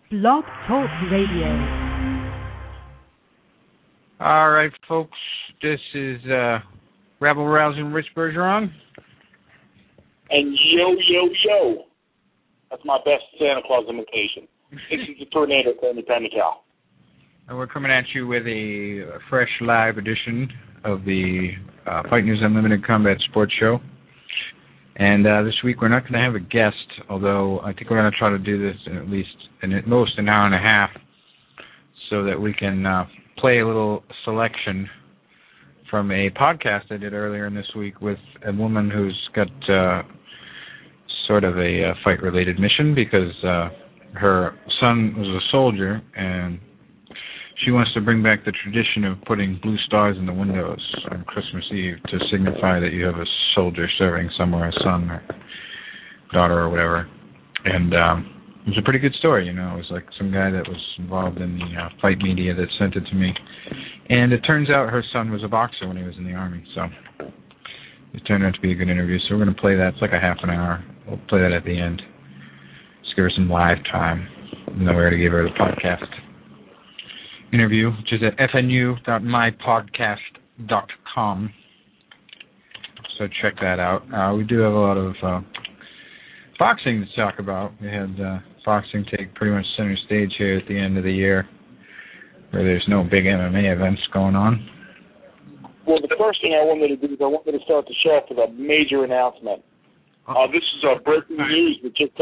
Blog Talk Radio. All right, folks. This is Rebel Rousing Rich Bergeron. And yo. That's my best Santa Claus imitation. This is the Tornado, Tony Panical. And we're coming at you with a fresh live edition of the Fight News Unlimited Combat Sports Show. And this week we're not going to have a guest, although I think we're going to try to do this at most an hour and a half so that we can play a little selection from a podcast I did earlier in this week with a woman who's got sort of a fight-related mission because her son was a soldier and she wants to bring back the tradition of putting blue stars in the windows on Christmas Eve to signify that you have a soldier serving somewhere, a son or daughter or whatever. And it was a pretty good story, you know. It was like some guy that was involved in the fight media that sent it to me. And it turns out her son was a boxer when he was in the Army, so it turned out to be a good interview. So we're going to play that. It's like a half an hour. We'll play that at the end. Just give her some live time. And then we're going to give her the podcast interview, which is at fnu.mypodcast.com. So check that out. We do have a lot of boxing to talk about. We had boxing take pretty much center stage here at the end of the year, where there's no big MMA events going on. Well, the first thing I wanted to do is I wanted to start the show with a major announcement. This is breaking news that just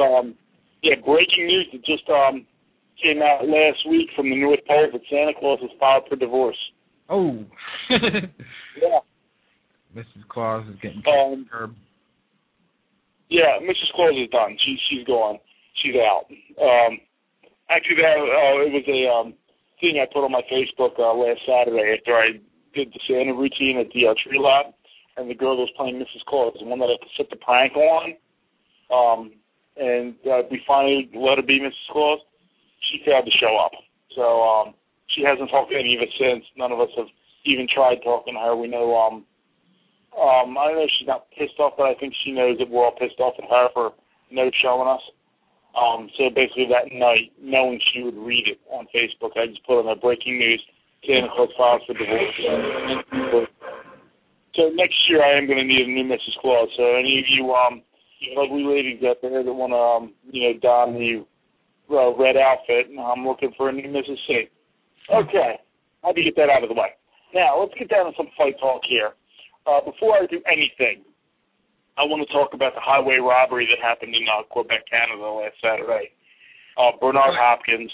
came out last week from the North Pole that Santa Claus has filed for divorce. Oh. Yeah. Mrs. Claus is getting curb. Yeah, Mrs. Claus is done. She's gone. She's out. Actually, it was a thing I put on my Facebook last Saturday after I did the Santa routine at the tree lot, and the girl that was playing Mrs. Claus, the one that I set the prank on, and we finally let her be Mrs. Claus. She failed to show up. So she hasn't talked to any of us since. None of us have even tried talking to her. We know, I don't know if she's not pissed off, but I think she knows that we're all pissed off at her for no showing us. So basically that night, knowing she would read it on Facebook, I just put on the breaking news, Santa Claus files for divorce. So next year I am going to need a new Mrs. Claus. So any of you lovely ladies out there that want to, don the red outfit, and I'm looking for a new Mrs. C. Okay, I had to get that out of the way. Now, let's get down to some fight talk here. Before I do anything, I want to talk about the highway robbery that happened in Quebec, Canada last Saturday. Bernard Hopkins.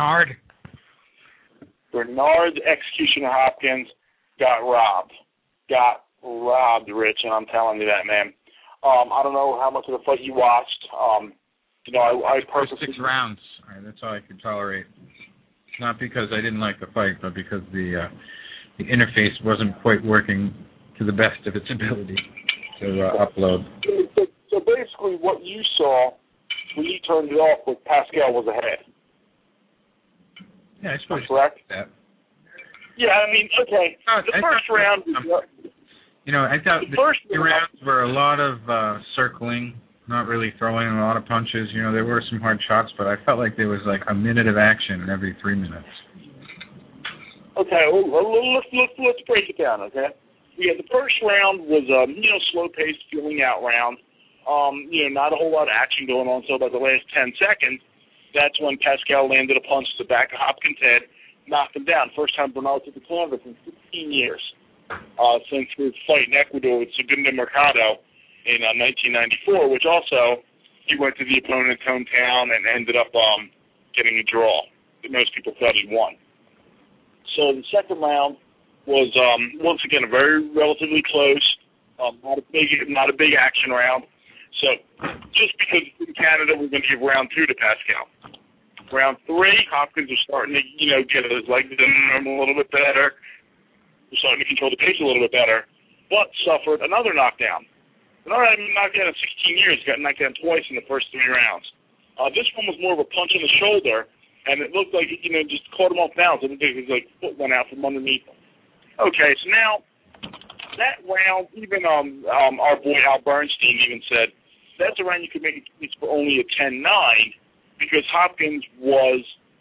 Bernard Executioner Hopkins got robbed. Rich, and I'm telling you that, man. I don't know how much of the fight you watched. I purposely 6 rounds. All right, that's all I could tolerate. Not because I didn't like the fight, but because the interface wasn't quite working to the best of its ability to upload. So basically, what you saw when you turned it off was Pascal was ahead. Yeah, I suppose. Correct. That. Yeah, I mean, okay. The first round. I thought the first rounds were a lot of circling. Not really throwing a lot of punches. There were some hard shots, but I felt like there was like a minute of action every 3 minutes. Okay, well, let's break it down, okay? Yeah, the first round was slow-paced, feeling-out round. Not a whole lot of action going on, so about the last 10 seconds, that's when Pascal landed a punch to the back of Hopkins' head, knocked him down. First time Bernard took the canvas in 16 years since his fight in Ecuador with Segundo Mercado in 1994, which also he went to the opponent's hometown and ended up getting a draw that most people thought he won. So the second round was once again a very relatively close, not a big action round. So just because it's in Canada, we're going to give round 2 to Pascal. Round 3, Hopkins was starting to get his legs in him a little bit better. Was starting to control the pace a little bit better, but suffered another knockdown. Bernard hadn't been knocked down in 16 years. Got knocked down twice in the first 3 rounds. This one was more of a punch in the shoulder, and it looked like just caught him off balance. It looked like his foot went out from underneath him. Okay, so now that round, even our boy Al Bernstein even said that's a round you could make it for only a 10-9 because Hopkins was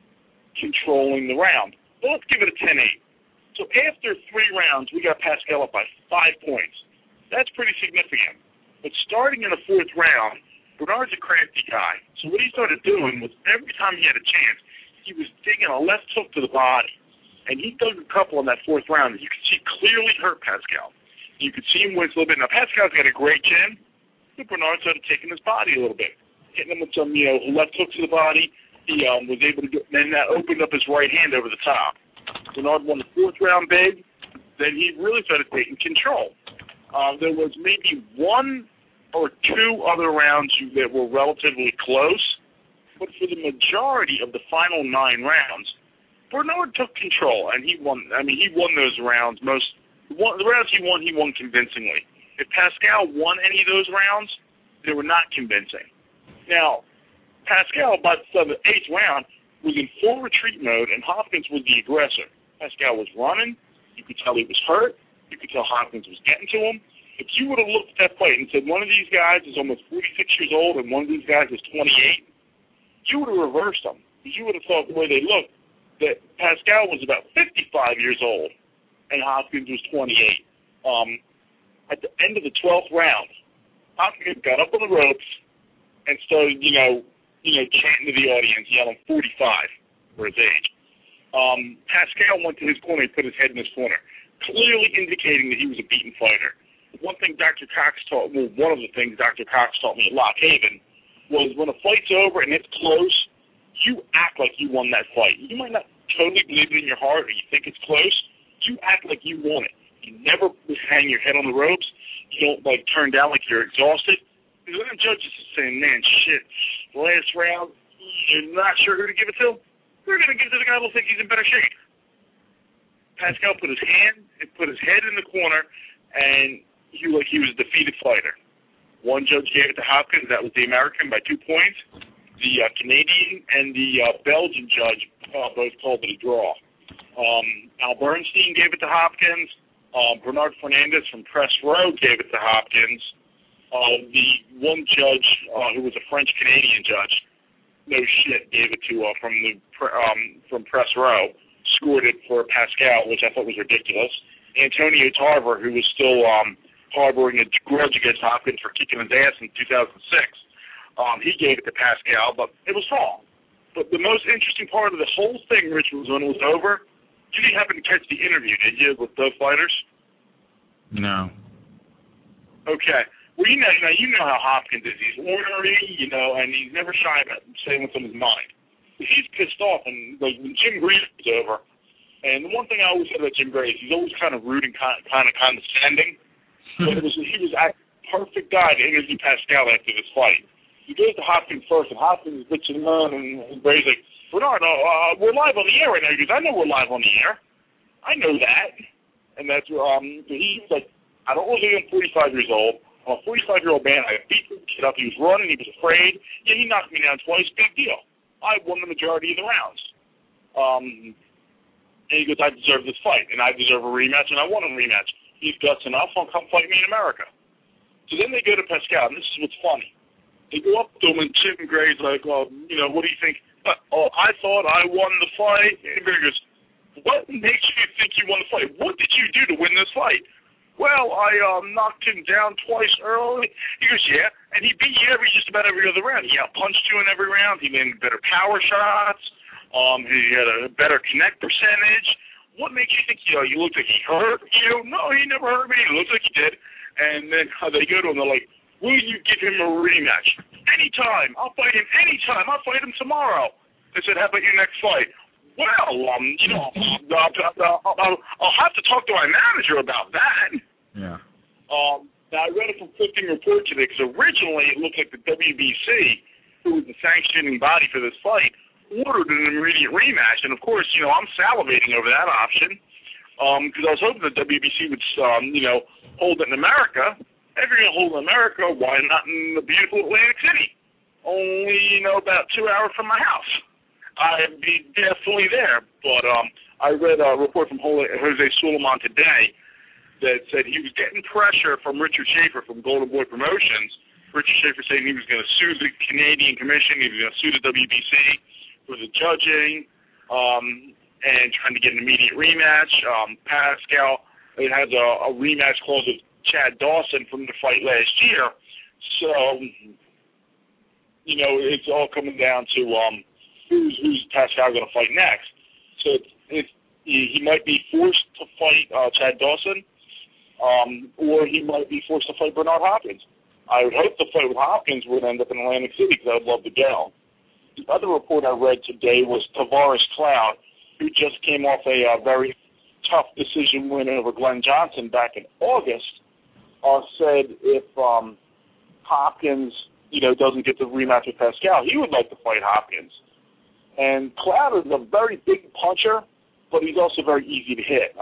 controlling the round. But let's give it a 10-8. So after 3 rounds, we got Pascal up by 5 points. That's pretty significant. But starting in the 4th round, Bernard's a crafty guy. So what he started doing was every time he had a chance, he was digging a left hook to the body. And he dug a couple in that 4th round that you could see clearly hurt Pascal. You could see him wince a little bit. Now, Pascal's got a great chin. But Bernard started taking his body a little bit, hitting him with some, left hooks to the body. He was able to get, then that opened up his right hand over the top. Bernard won the 4th round big. Then he really started taking control. There was maybe 1 or 2 other rounds that were relatively close, but for the majority of the final 9 rounds, Bernard took control, and he won. I mean, he won those rounds. The rounds he won convincingly. If Pascal won any of those rounds, they were not convincing. Now, Pascal, by the 8th round, was in full retreat mode, and Hopkins was the aggressor. Pascal was running. You could tell he was hurt. You could tell Hopkins was getting to him. If you would have looked at that fight and said one of these guys is almost 46 years old and one of these guys is 28, you would have reversed them. You would have thought the way they looked that Pascal was about 55 years old and Hopkins was 28. At the end of the 12th round, Hopkins got up on the ropes and started, chanting to the audience, yelling 45 for his age. Pascal went to his corner and put his head in his corner, clearly indicating that he was a beaten fighter. One of the things Dr. Cox taught me at Lock Haven was when a fight's over and it's close, you act like you won that fight. You might not totally believe it in your heart or you think it's close. You act like you won it. You never hang your head on the ropes. You don't, turn down like you're exhausted. Because then judges are saying, man, shit, the last round, you're not sure who to give it to? We're going to give it to the guy who thinks he's in better shape. Pascal put his head in the corner, and he was a defeated fighter. One judge gave it to Hopkins. That was the American by 2 points. The Canadian and the Belgian judge both called it a draw. Al Bernstein gave it to Hopkins. Bernard Fernandez from Press Row gave it to Hopkins. The one judge who was a French-Canadian judge, no shit, gave it to from Press Row, scored it for Pascal, which I thought was ridiculous. Antonio Tarver, who was still harboring a grudge against Hopkins for kicking his ass in 2006, he gave it to Pascal, but it was wrong. But the most interesting part of the whole thing, Rich, was when it was over. You didn't happen to catch the interview, did you, with both fighters? No. Okay. Well, you know how Hopkins is. He's ornery, and he's never shy about saying what's on his mind. He's pissed off, and when Jim Grease was over, and the one thing I always said about Jim Grease, he's always kind of rude and kind of condescending. But he was a perfect guy to interview Pascal after this fight. He goes to Hopkins first, and Hopkins is bitching on, and Grease like, Bernard, we're live on the air right now. He goes, I know we're live on the air. I know that. And that's he's like, I don't look like I'm 45 years old. I'm a 45-year-old man. I beat the kid up. He was running. He was afraid. Yeah, he knocked me down twice. Big deal. I won the majority of the rounds. And he goes, I deserve this fight, and I deserve a rematch, and I want a rematch. He's guts enough. He'll come fight me in America. So then they go to Pascal, and this is what's funny. They go up to him, and Jim Gray's like, what do you think? I thought I won the fight. And Gray goes, what makes you think you won the fight? What did you do to win this fight? Well, I knocked him down twice early. He goes, yeah, and he beat you just about every other round. He outpunched you in every round. He made better power shots. He had a better connect percentage. What makes you think, you looked like he hurt you? No, he never hurt me. It looks like he did. And then they go to him, they're like, will you give him a rematch? Anytime. I'll fight him anytime. I'll fight him tomorrow. They said, how about your next fight? Well, I'll have to talk to my manager about that. Yeah. Now, I read a conflicting report today because originally it looked like the WBC, who was the sanctioning body for this fight, ordered an immediate rematch. And, of course, I'm salivating over that option because I was hoping the WBC would, hold it in America. If you're going to hold it in America, why not in the beautiful Atlantic City? Only, about 2 hours from my house. I'd be definitely there. But I read a report from Jose Suleiman today that said he was getting pressure from Richard Schaefer from Golden Boy Promotions. Richard Schaefer saying he was going to sue the Canadian Commission, he was going to sue the WBC for the judging. and trying to get an immediate rematch. Pascal has a rematch clause with Chad Dawson from the fight last year. So, it's all coming down to who's Pascal going to fight next. So he might be forced to fight Chad Dawson, or he might be forced to fight Bernard Hopkins. I would hope the fight with Hopkins would end up in Atlantic City because I would love to go. The other report I read today was Tavares Cloud, who just came off a very tough decision win over Glenn Johnson back in August, said if Hopkins, doesn't get the rematch with Pascal, he would like to fight Hopkins. And Cloud is a very big puncher, but he's also very easy to hit.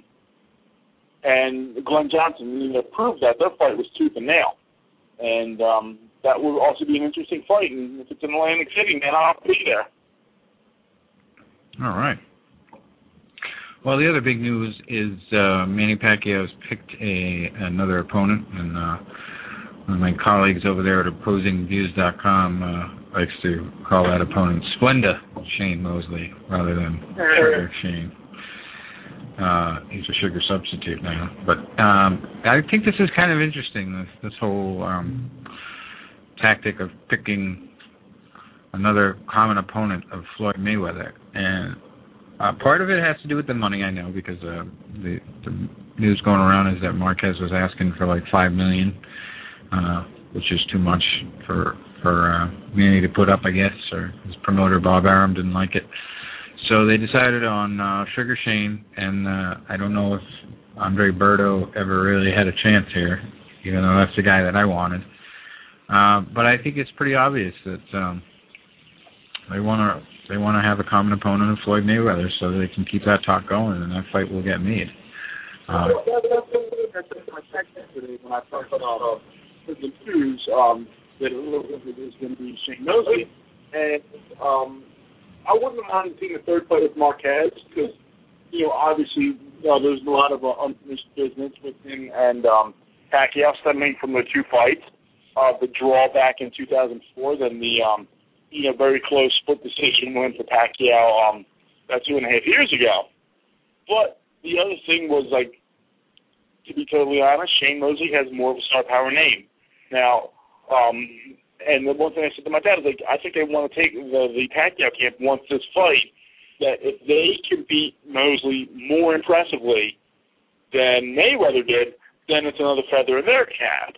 And Glenn Johnson proved that. Their fight was tooth and nail. And that will also be an interesting fight. And if it's in Atlantic City, man, I'll be there. All right. Well, the other big news is Manny Pacquiao's picked another opponent, and one of my colleagues over there at OpposingViews.com likes to call that opponent Splenda Shane Mosley rather than Sugar Shane. He's a sugar substitute now. But I think this is kind of interesting, this whole tactic of picking another common opponent of Floyd Mayweather. And part of it has to do with the money, I know, because the news going around is that Marquez was asking for like $5 million, which is too much for Manny to put up, I guess, or his promoter Bob Arum didn't like it. So they decided on Sugar Shane, and I don't know if Andre Berto ever really had a chance here, even though that's the guy that I wanted. But I think it's pretty obvious that they want to have a common opponent of Floyd Mayweather so they can keep that talk going, and that fight will get made. That's something I said to my text yesterday when I talked about the news that it was going to be Shane Mosley, and I wouldn't mind seeing a third fight with Marquez because, obviously there's a lot of unfinished business with him and Pacquiao stemming from the two fights, the draw back in 2004, then the very close split decision win for Pacquiao about 2.5 years ago. But the other thing was, to be totally honest, Shane Mosley has more of a star power name. Now, and the one thing I said to my dad is, I think they want to take the Pacquiao camp wants this fight, that if they can beat Mosley more impressively than Mayweather did, then it's another feather in their cap.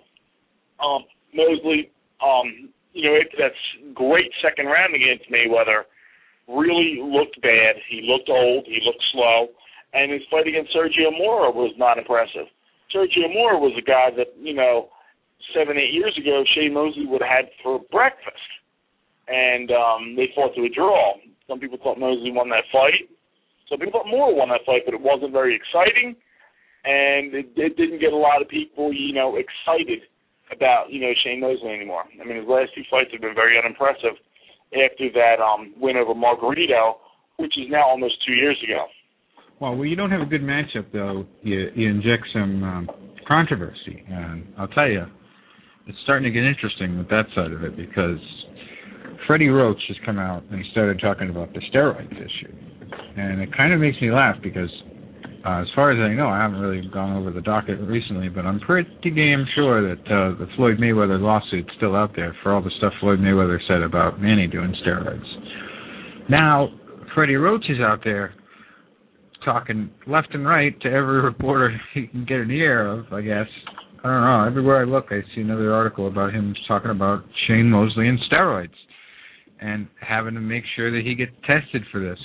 Mosley, that's great second round against Mayweather, really looked bad. He looked old. He looked slow. And his fight against Sergio Mora was not impressive. Sergio Mora was a guy that, 7-8 years ago, Shane Mosley would have had for breakfast. And they fought to a draw. Some people thought Mosley won that fight. Some people thought Mora won that fight, but it wasn't very exciting. And it didn't get a lot of people, excited about, Shane Mosley anymore. I mean, his last two fights have been very unimpressive after that win over Margarito, which is now almost 2 years ago. Well, you don't have a good matchup, though. You inject some controversy. And I'll tell you, it's starting to get interesting with that side of it because Freddie Roach has come out and he started talking about the steroids issue. And it kind of makes me laugh because as far as I know, I haven't really gone over the docket recently, but I'm pretty damn sure that the Floyd Mayweather lawsuit's still out there for all the stuff Floyd Mayweather said about Manny doing steroids. Now, Freddie Roach is out there talking left and right to every reporter he can get an ear of, I guess. I don't know. Everywhere I look, I see another article about him talking about Shane Mosley and steroids and having to make sure that he gets tested for this.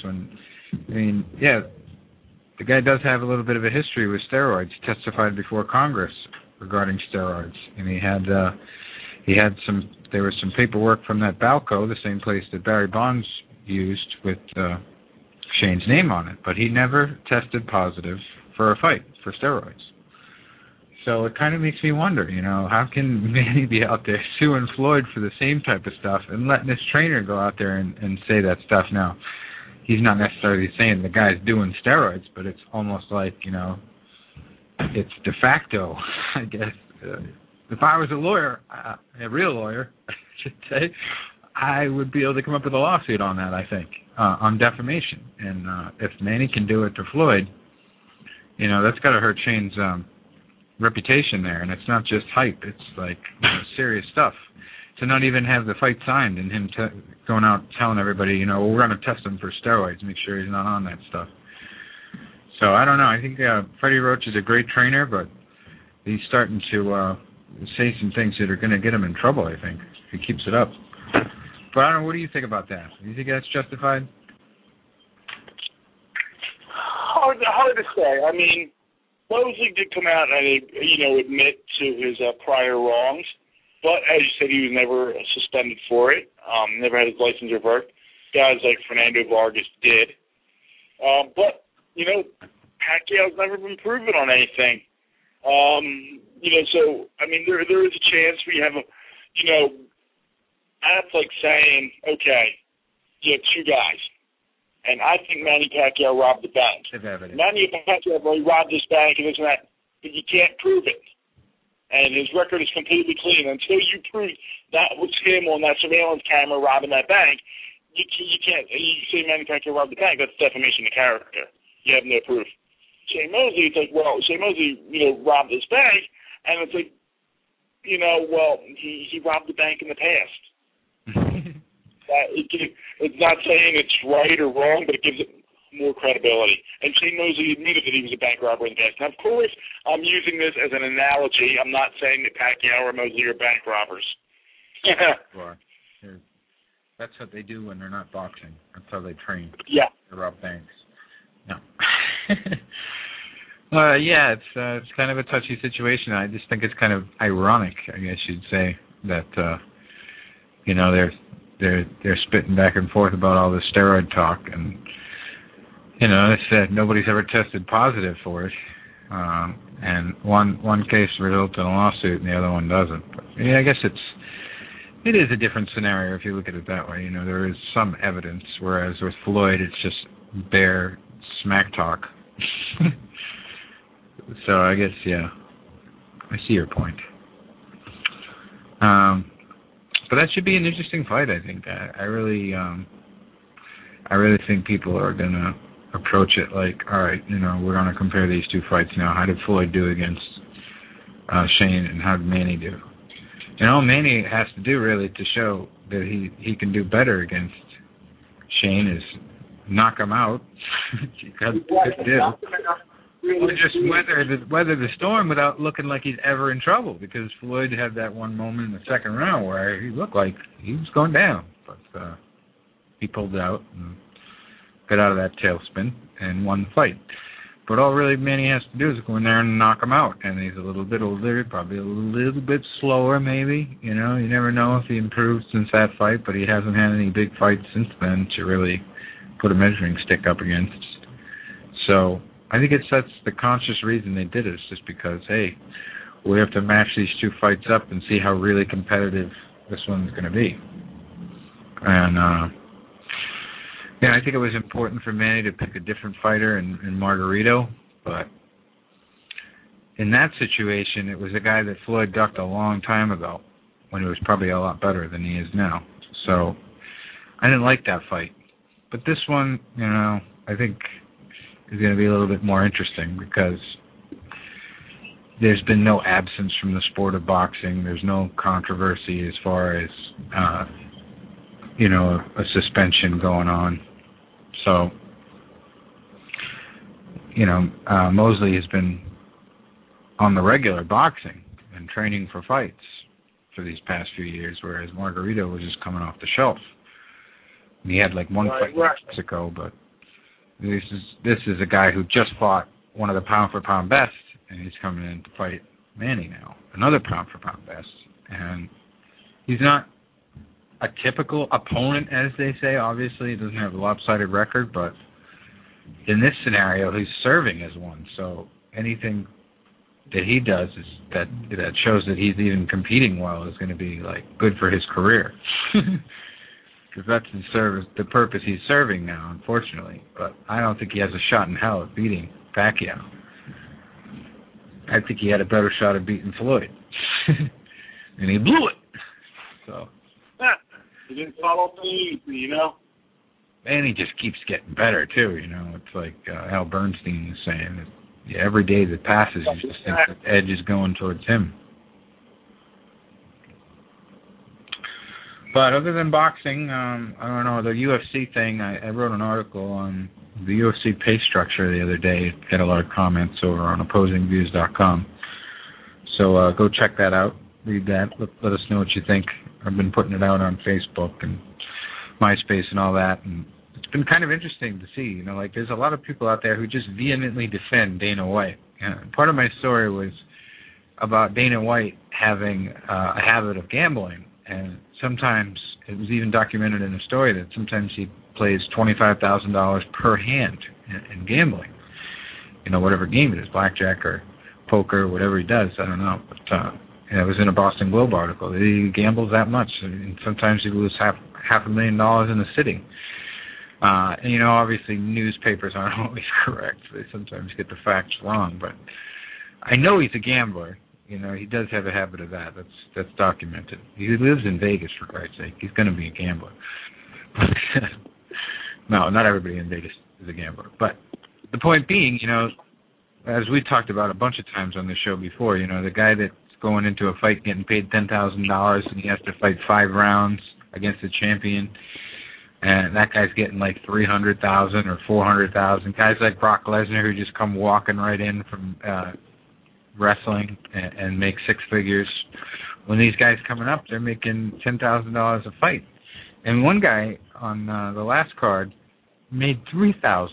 The guy does have a little bit of a history with steroids. He testified before Congress regarding steroids, and there was some paperwork from that Balco, the same place that Barry Bonds used with Shane's name on it, but he never tested positive for a fight for steroids. So it kind of makes me wonder, how can Manny be out there suing Floyd for the same type of stuff and letting his trainer go out there and say that stuff now? He's not necessarily saying the guy's doing steroids, but it's almost like, it's de facto, I guess. If I was a lawyer, a real lawyer, I should say, I would be able to come up with a lawsuit on that, I think, on defamation. And if Manny can do it to Floyd, that's got to hurt Shane's reputation there. And it's not just hype. It's like serious stuff. To not even have the fight signed and him going out telling everybody, we're going to test him for steroids, make sure he's not on that stuff. So I don't know. I think Freddie Roach is a great trainer, but he's starting to say some things that are going to get him in trouble, I think, if he keeps it up. But I don't know, what do you think about that? Do you think that's justified? Hard to say. I mean, Mosley did come out and, admit to his prior wrongs. But as you said, he was never suspended for it. Never had his license revoked. Guys like Fernando Vargas did. But, Pacquiao's never been proven on anything. So, I mean, there is a chance we have that's like saying, okay, you have two guys. And I think Manny Pacquiao robbed the bank. Manny Pacquiao robbed this bank and this and that, but you can't prove it. And his record is completely clean. Until you prove that was him on that surveillance camera robbing that bank, you can't. You say Manny Pacquiao robbed the bank, that's defamation of character. You have no proof. Shane Mosley, it's like, well, Shane Mosley, robbed this bank, and it's like, he robbed the bank in the past. It's not saying it's right or wrong, but it gives it more credibility. And Shane Mosley admitted that he was a bank robber in the past. Now, of course, I'm using this as an analogy. I'm not saying that Pacquiao or Mosley are bank robbers. Sure. That's what they do when they're not boxing. That's how they train. Yeah. They rob banks. No. It's kind of a touchy situation. I just think it's kind of ironic, I guess you'd say, that they're spitting back and forth about all this steroid talk, and they said nobody's ever tested positive for it, and one case results in a lawsuit and the other one doesn't. But, I guess it is a different scenario if you look at it that way. There is some evidence, whereas with Floyd it's just bare smack talk. So I guess, I see your point. But that should be an interesting fight, I think. I really think people are going to approach it like, all right, we're going to compare these two fights now. How did Floyd do against Shane, and how did Manny do? And all Manny has to do, really, to show that he can do better against Shane is knock him out. Or just weather the storm without looking like he's ever in trouble, because Floyd had that one moment in the second round where he looked like he was going down, but he pulled out and got out of that tailspin and won the fight. But all really Manny has to do is go in there and knock him out, and he's a little bit older, probably a little bit slower maybe. You never know if he improved since that fight, but he hasn't had any big fights since then to really put a measuring stick up against. So I think that's the conscious reason they did it. It's just because, hey, we have to match these two fights up and see how really competitive this one's going to be. And, I think it was important for Manny to pick a different fighter in Margarito, but in that situation, it was a guy that Floyd ducked a long time ago when he was probably a lot better than he is now. So I didn't like that fight. But this one, I think is going to be a little bit more interesting because there's been no absence from the sport of boxing. There's no controversy as far as, a suspension going on. So, Mosley has been on the regular boxing and training for fights for these past few years, whereas Margarito was just coming off the shelf. And he had like one fight in Mexico, but this is a guy who just fought one of the pound-for-pound best, and he's coming in to fight Manny now, another pound-for-pound best. And he's not a typical opponent, as they say. Obviously, he doesn't have a lopsided record, but in this scenario, he's serving as one. So anything that he does is that shows that he's even competing well is going to be like good for his career. Because that's the purpose he's serving now, unfortunately. But I don't think he has a shot in hell at beating Pacquiao. I think he had a better shot at beating Floyd. And he blew it. So, He didn't follow through easy, you know. And he just keeps getting better too, you know. It's like Al Bernstein was saying that every day that passes, you just think that the edge is going towards him. But other than boxing, I don't know, the UFC thing, I wrote an article on the UFC pay structure the other day. Got a lot of comments over on OpposingViews.com. So go check that out. Read that. Let us know what you think. I've been putting it out on Facebook and MySpace and all that. And it's been kind of interesting to see. You know, like there's a lot of people out there who just vehemently defend Dana White. And part of my story was about Dana White having a habit of gambling. And sometimes, it was even documented in a story that sometimes he plays $25,000 per hand in gambling. You know, whatever game it is, blackjack or poker, whatever he does, I don't know. But it was in a Boston Globe article. He gambles that much, and sometimes he loses $500,000 in a sitting. And, you know, obviously newspapers aren't always correct. They sometimes get the facts wrong. But I know he's a gambler. You know, he does have a habit of that. That's documented. He lives in Vegas, for Christ's sake. He's going to be a gambler. No, not everybody in Vegas is a gambler. But the point being, you know, as we talked about a bunch of times on the show before, you know, the guy that's going into a fight getting paid $10,000 and he has to fight 5 rounds against a champion, and that guy's getting like $300,000 or $400,000. Guys like Brock Lesnar who just come walking right in from wrestling and make 6 figures. When these guys coming up, they're making $10,000 a fight. And one guy on the last card made $3,000.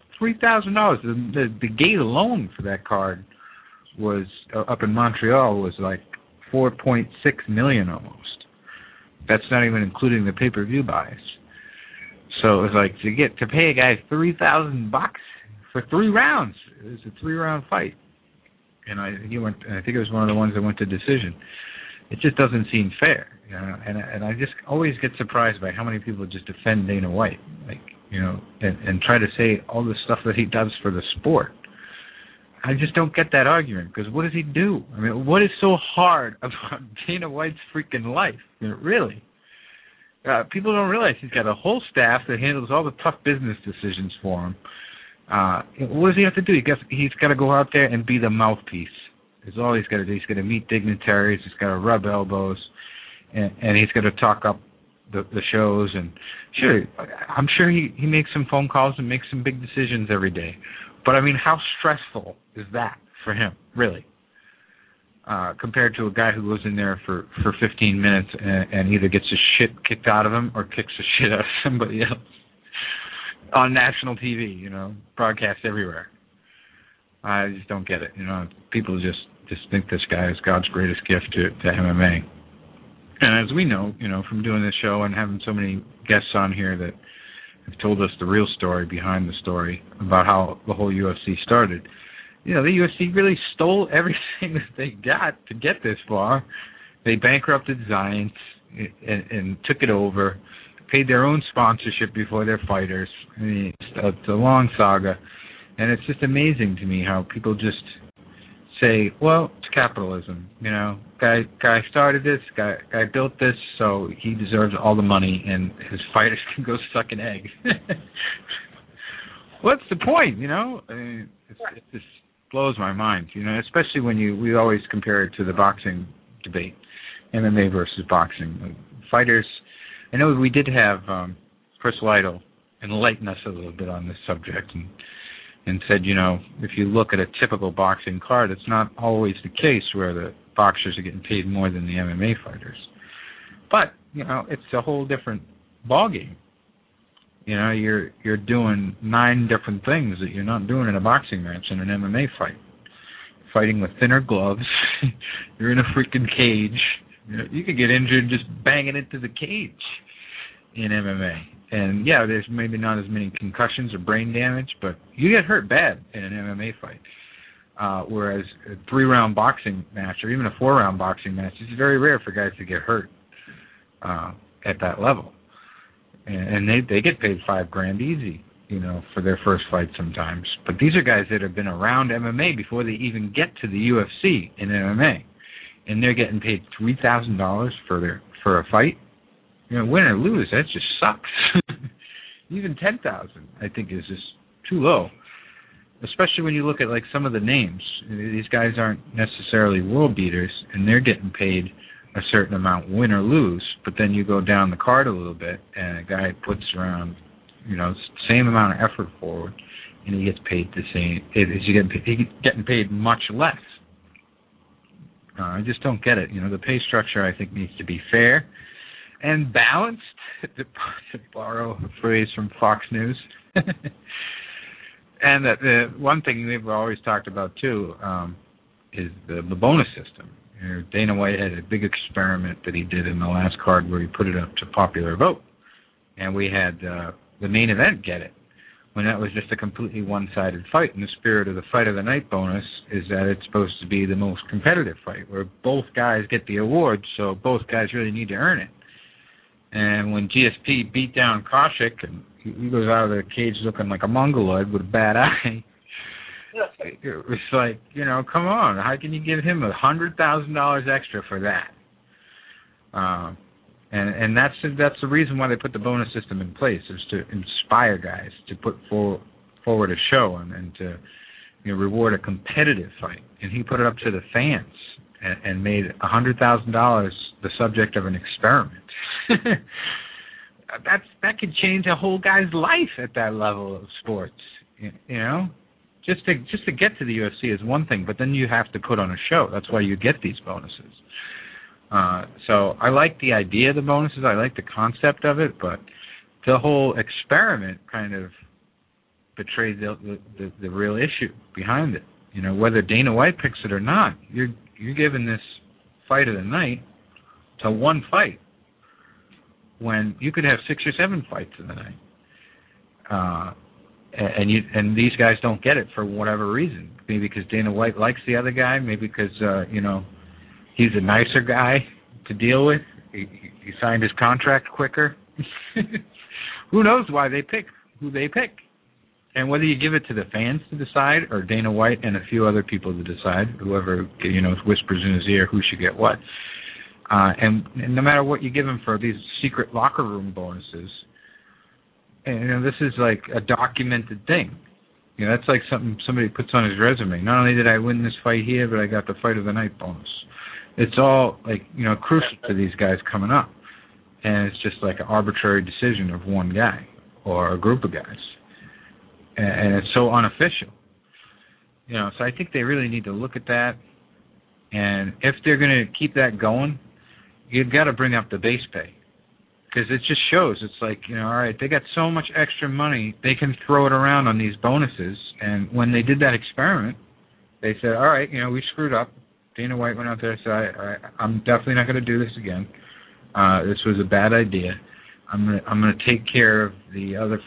The gate alone for that card was up in Montreal was like $4.6 million almost. That's not even including the pay-per-view buys. So it was like to pay a guy $3,000 for 3 rounds. It was a 3-round fight. And I think it was one of the ones that went to decision. It just doesn't seem fair, you know. And I just always get surprised by how many people just defend Dana White, like, you know, and try to say all the stuff that he does for the sport. I just don't get that argument, because what does he do? I mean, what is so hard about Dana White's freaking life? I mean, really? People don't realize he's got a whole staff that handles all the tough business decisions for him. What does he have to do? He's got to go out there and be the mouthpiece. Is all he's got to do. He's got to meet dignitaries. He's got to rub elbows, and he's got to talk up the shows. And sure, I'm sure he makes some phone calls and makes some big decisions every day. But I mean, how stressful is that for him, really? Compared to a guy who goes in there for 15 minutes and either gets his shit kicked out of him or kicks the shit out of somebody else on national TV, you know, broadcast everywhere. I just don't get it. You know, people just think this guy is God's greatest gift to MMA. And as we know, you know, from doing this show and having so many guests on here that have told us the real story behind the story about how the whole UFC started, you know, the UFC really stole everything that they got to get this far. They bankrupted Zions and took it over, paid their own sponsorship before their fighters. I mean, it's a long saga. And it's just amazing to me how people just say, well, it's capitalism. You know, guy started this, guy built this, so he deserves all the money, and his fighters can go suck an egg. What's the point, you know? I mean, it just blows my mind, you know, especially when we always compare it to the boxing debate, MMA versus boxing. Fighters, I know we did have Chris Lytle enlighten us a little bit on this subject, and said, you know, if you look at a typical boxing card, it's not always the case where the boxers are getting paid more than the MMA fighters. But, you know, it's a whole different ballgame. You know, you're doing 9 different things that you're not doing in a boxing match in an MMA fight. Fighting with thinner gloves. You're in a freaking cage. You know, you could get injured just banging into the cage in MMA. And, yeah, there's maybe not as many concussions or brain damage, but you get hurt bad in an MMA fight. Whereas a 3-round boxing match or even a 4-round boxing match, it's very rare for guys to get hurt at that level. And they get paid $5,000 easy, you know, for their first fight sometimes. But these are guys that have been around MMA before they even get to the UFC in MMA. And they're getting paid $3,000 for a fight. win or lose, that just sucks. Even 10,000, I think, is just too low. Especially when you look at like some of the names. These guys aren't necessarily world beaters, and they're getting paid a certain amount, win or lose. But then you go down the card a little bit, and a guy puts around, same amount of effort forward, and he gets paid the same. He's getting paid much less. I just don't get it. The pay structure, I think, needs to be fair and balanced, to borrow a phrase from Fox News. And the one thing we've always talked about, too, is the bonus system. Dana White had a big experiment that he did in the last card where he put it up to popular vote. And we had the main event get it, when that was just a completely one-sided fight. And the spirit of the fight of the night bonus is that it's supposed to be the most competitive fight, where both guys get the award, so both guys really need to earn it. And when GSP beat down Koshik, and he goes out of the cage looking like a mongoloid with a bad eye, it was like, come on, how can you give him $100,000 extra for that? And that's the reason why they put the bonus system in place, is to inspire guys to put forward a show and to reward a competitive fight. And he put it up to the fans and made $100,000 the subject of an experiment. That could change a whole guy's life at that level of sports. Just to get to the UFC is one thing, but then you have to put on a show. That's why you get these bonuses. So I like the idea of the bonuses. I like the concept of it, but the whole experiment kind of betrays the real issue behind it. Whether Dana White picks it or not, you're giving this fight of the night to one fight when you could have 6 or 7 fights in the night. And these guys don't get it for whatever reason. Maybe because Dana White likes the other guy. Maybe because he's a nicer guy to deal with. He signed his contract quicker. Who knows why they pick who they pick? And whether you give it to the fans to decide, or Dana White and a few other people to decide, whoever whispers in his ear who should get what. And no matter what you give him for these secret locker room bonuses, and this is like a documented thing. That's like something somebody puts on his resume. Not only did I win this fight here, but I got the fight of the night bonus. It's all like, crucial to these guys coming up. And it's just like an arbitrary decision of one guy or a group of guys. And it's so unofficial. So I think they really need to look at that. And if they're going to keep that going, you've got to bring up the base pay. Because it just shows, it's like, all right, they got so much extra money, they can throw it around on these bonuses. And when they did that experiment, they said, all right, we screwed up. Dana White went out there and said, I'm definitely not going to do this again. This was a bad idea. I'm going to take care of the other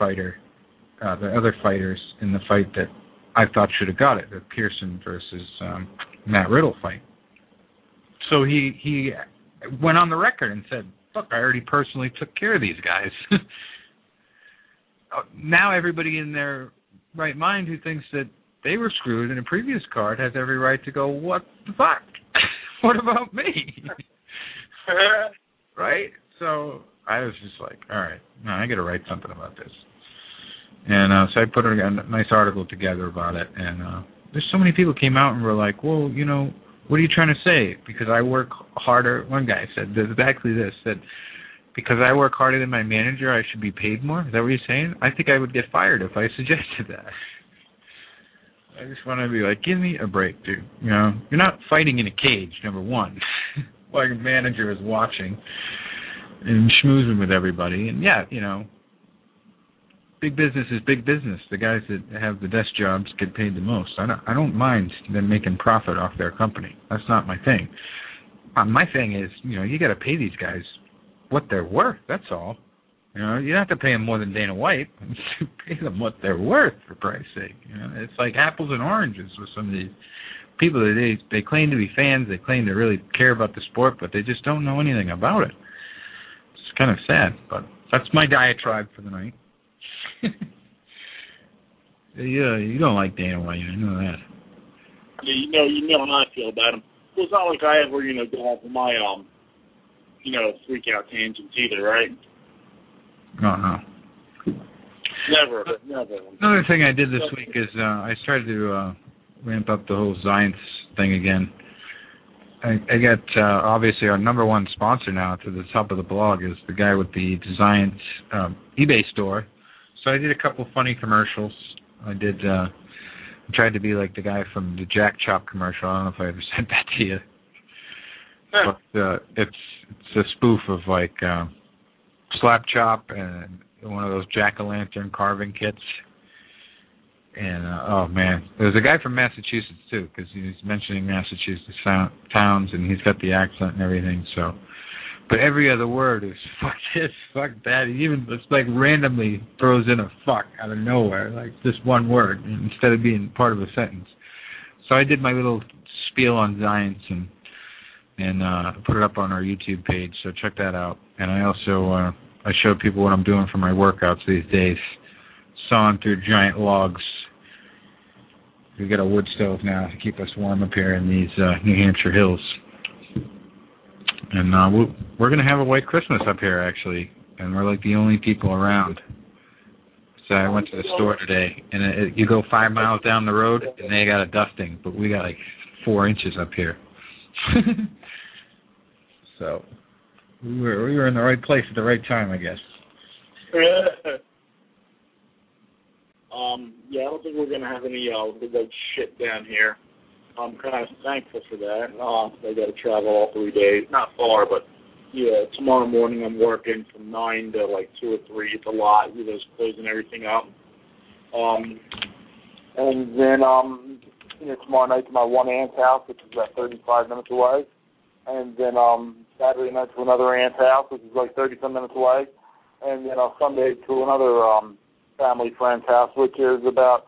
fighters in the fight that I thought should have got it, the Pearson versus Matt Riddle fight. So he went on the record and said, look, I already personally took care of these guys. Now everybody in their right mind who thinks that they were screwed in a previous card has every right to go, what the fuck? What about me? Right? So I was just like, all right, no, I got to write something about this. And so I put a nice article together about it. And there's so many people came out and were like, well, what are you trying to say? Because I work harder. One guy said exactly this, that because I work harder than my manager, I should be paid more? Is that what you're saying? I think I would get fired if I suggested that. I just want to be like, give me a break, dude. You're not fighting in a cage, number one, while your manager is watching and schmoozing with everybody. And yeah, big business is big business. The guys that have the desk jobs get paid the most. I don't mind them making profit off their company. That's not my thing. My thing is, you got to pay these guys what they're worth. That's all. You don't have to pay them more than Dana White. Pay them what they're worth, for Christ's sake. It's like apples and oranges with some of these people that they claim to be fans. They claim to really care about the sport, but they just don't know anything about it. It's kind of sad, but that's my diatribe for the night. Yeah, you don't like Dana White, I know that. Yeah, you know how I feel about him. Well, it's not like I ever, go off of my, freak out tangents either, right? No. Never. Another thing I did this week is I started to ramp up the whole Zions thing again. I got, obviously, our number one sponsor now to the top of the blog is the guy with the Zions eBay store. So I did a couple funny commercials. I tried to be like the guy from the Jack Chop commercial. I don't know if I ever sent that to you. Huh. But it's a spoof of like Slap Chop and one of those jack-o'-lantern carving kits. And, oh, man. There's a guy from Massachusetts, too, because he's mentioning Massachusetts towns, and he's got the accent and everything, so. But every other word is fuck this, fuck that. He even just, like, randomly throws in a fuck out of nowhere, like just one word, instead of being part of a sentence. So I did my little spiel on Zions and put it up on our YouTube page, so check that out. And I also, I show people what I'm doing for my workouts these days. Sawing through giant logs. We got a wood stove now to keep us warm up here in these New Hampshire hills. And we're going to have a white Christmas up here, actually. And we're like the only people around. So I went to the store today, and you go 5 miles down the road, and they got a dusting. But we got like 4 inches up here. So we were in the right place at the right time, I guess. Yeah, I don't think we're going to have any big shit down here. I'm kind of thankful for that. I got to travel all 3 days. Not far, but, yeah, tomorrow morning I'm working from 9 to, like, 2 or 3. It's a lot. We're just closing everything up. And then, tomorrow night to my one aunt's house, which is about 35 minutes away. And then Saturday night to another aunt's house, which is like 30-some minutes away. And then Sunday to another family friend's house, which is about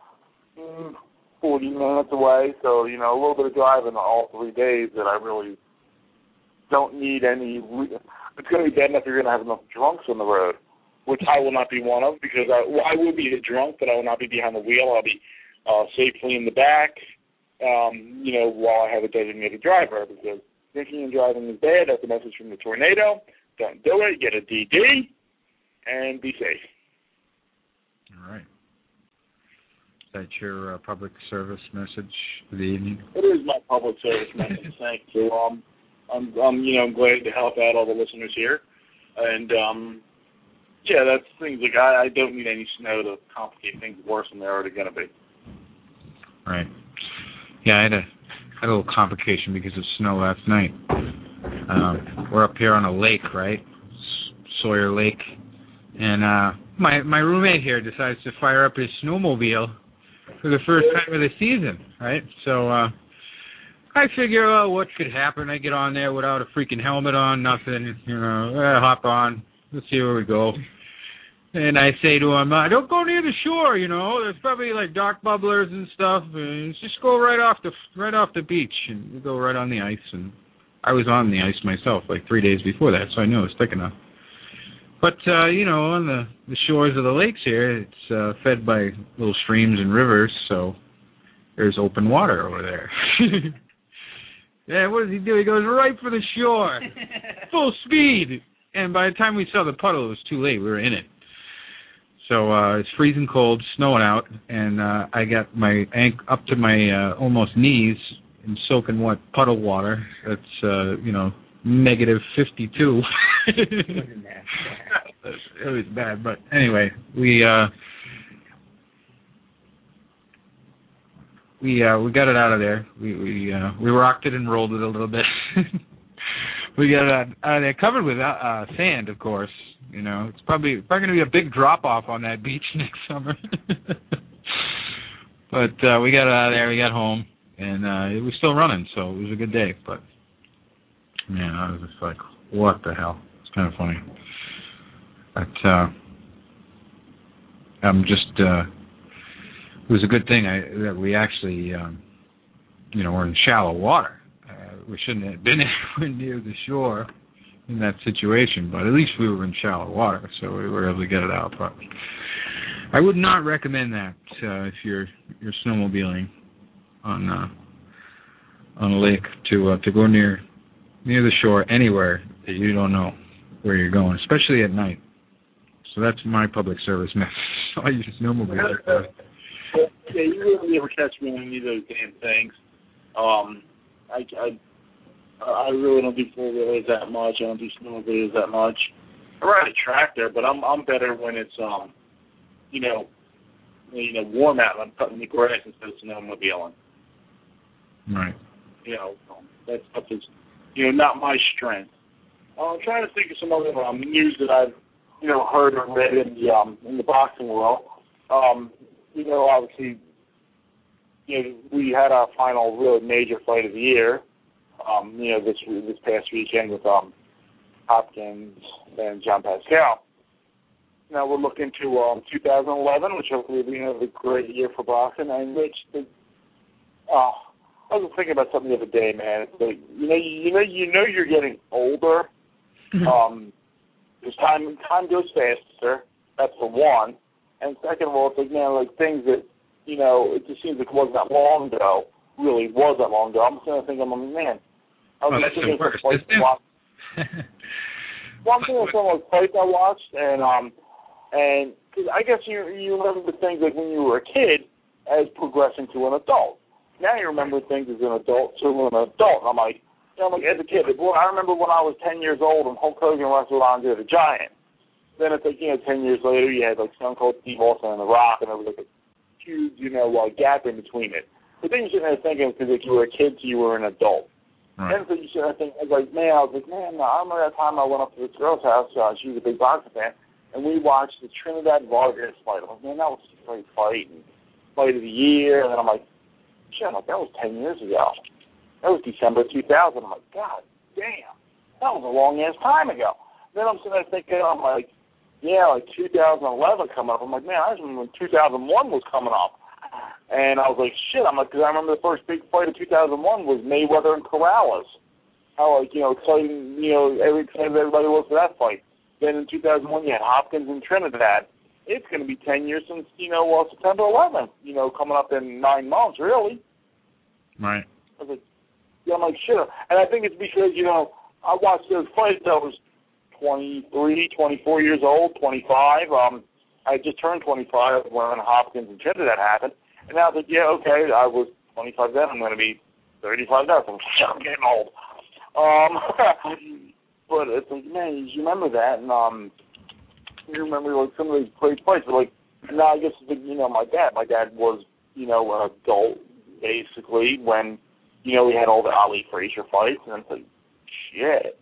40 minutes away. So, a little bit of driving all 3 days that I really don't need any. It's going to be bad enough if you're going to have enough drunks on the road, which I will not be one of, because I will be a drunk, but I will not be behind the wheel. I'll be safely in the back, while I have a designated driver, because drinking and driving is bad. That's a message from the tornado. Don't do it. Get a DD and be safe. All right. Is that your public service message for the evening? It is my public service message. Thank you. I'm glad to help out all the listeners here, and that's things like I don't need any snow to complicate things worse than they're already going to be. Right. Yeah, I had a little complication because of snow last night. We're up here on a lake, right? Sawyer Lake. And my roommate here decides to fire up his snowmobile for the first time of the season, right? So I figure, what could happen? I get on there without a freaking helmet on, nothing, hop on, let's see where we go. And I say to him, don't go near the shore, there's probably like dark bubblers and stuff, and just go right off the beach, and we go right on the ice. And I was on the ice myself like 3 days before that, so I knew it was thick enough. But, on the shores of the lakes here, it's fed by little streams and rivers, so there's open water over there. Yeah, what does he do? He goes right for the shore, full speed. And by the time we saw the puddle, it was too late. We were in it. So it's freezing cold, snowing out, and I got my up to my almost knees in soaking wet puddle water. That's, negative 52. It was bad, but anyway, we got it out of there. We rocked it and rolled it a little bit. We got it out of there, covered with sand, of course. It's probably going to be a big drop off on that beach next summer. But we got it out of there. We got home, and it was still running, so it was a good day. But man, I was just like, what the hell? It's kind of funny. But it was a good thing that we actually, were in shallow water. We shouldn't have been anywhere near the shore in that situation, but at least we were in shallow water, so we were able to get it out. But I would not recommend that if you're snowmobiling on a lake to go near near the shore, anywhere that you don't know where you're going, especially at night. So that's my public service message. I use snowmobiles. Yeah, you really never catch me on any of those damn things. I really don't do four-wheelers that much. I don't do snowmobiles that much. I ride a tractor, but I'm better when it's warm out and I'm cutting the grass instead of snowmobiling. Right. That stuff is not my strength. I'm trying to think of some other news that I've heard or read in the boxing world. Obviously, we had our final really major fight of the year. This past weekend with Hopkins and John Pascal. Now we're looking to 2011, which hopefully will be another great year for boxing. And Rich, I was thinking about something the other day, man. It's like, you're getting older. Because time goes faster. That's for one. And second of all, it's like, man, like things that it just seems like it wasn't that long ago. Really was that long ago. I'm just gonna think, man. That's the worst. One thing was some of the fights I watched, and cause I guess you remember the things like when you were a kid as progressing to an adult. Now you remember things as an adult to an adult. And I'm like as a kid, boy, I remember when I was 10 years old and Hulk Hogan wrestled Andre the Giant. Then it's like 10 years later you had like Stone Cold Steve Austin and The Rock, and there was like a huge gap in between it. But then you sit there thinking because like you were a kid, so you were an adult. Right. Then so you sit there thinking, I was like, I remember that time I went up to this girl's house. She was a big boxing fan, and we watched the Trinidad Vargas fight. I'm like, man, that was a great fight, and fight of the year. And then I'm like, shit, that was 10 years ago. That was December 2000. I'm like, God damn, that was a long-ass time ago. Then I'm sitting there thinking, I'm like, 2011 coming up. I'm like, man, I remember when 2001 was coming up. And I was like, shit, because I remember the first big fight of 2001 was Mayweather and Corrales. How, exciting, everybody was for that fight. Then in 2001, you had Hopkins and Trinidad. It's going to be 10 years since, September 11th, coming up in 9 months, really. Right. I was like, I'm like, shit. And I think it's because, I watched those fights. I was 23, 24 years old, 25. I just turned 25 when Hopkins and Trinidad happened. And now that, I was 25 then, I'm going to be 35 now. I'm getting old. But it's like, man, you remember that, and you remember like some of these great fights. But like, now I guess my dad was an adult basically when we had all the Ali Frazier fights, and it's like, shit.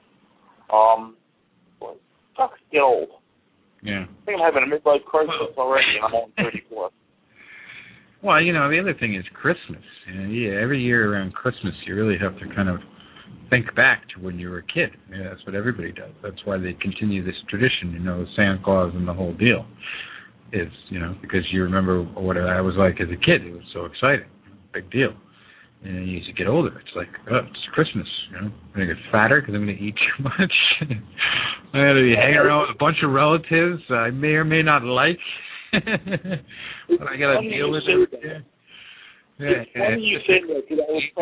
But sucks to get old. Yeah. I think I'm having a midlife crisis already, and I'm only 34. Well, the other thing is Christmas. Every year around Christmas, you really have to kind of think back to when you were a kid. That's what everybody does. That's why they continue this tradition, Santa Claus and the whole deal. Is, because you remember what I was like as a kid. It was so exciting. Big deal. And you get older. It's like, it's Christmas. I'm going to get fatter because I'm going to eat too much. I'm going to be hanging around with a bunch of relatives I may or may not like. But I got to deal with it. It's funny you say that, because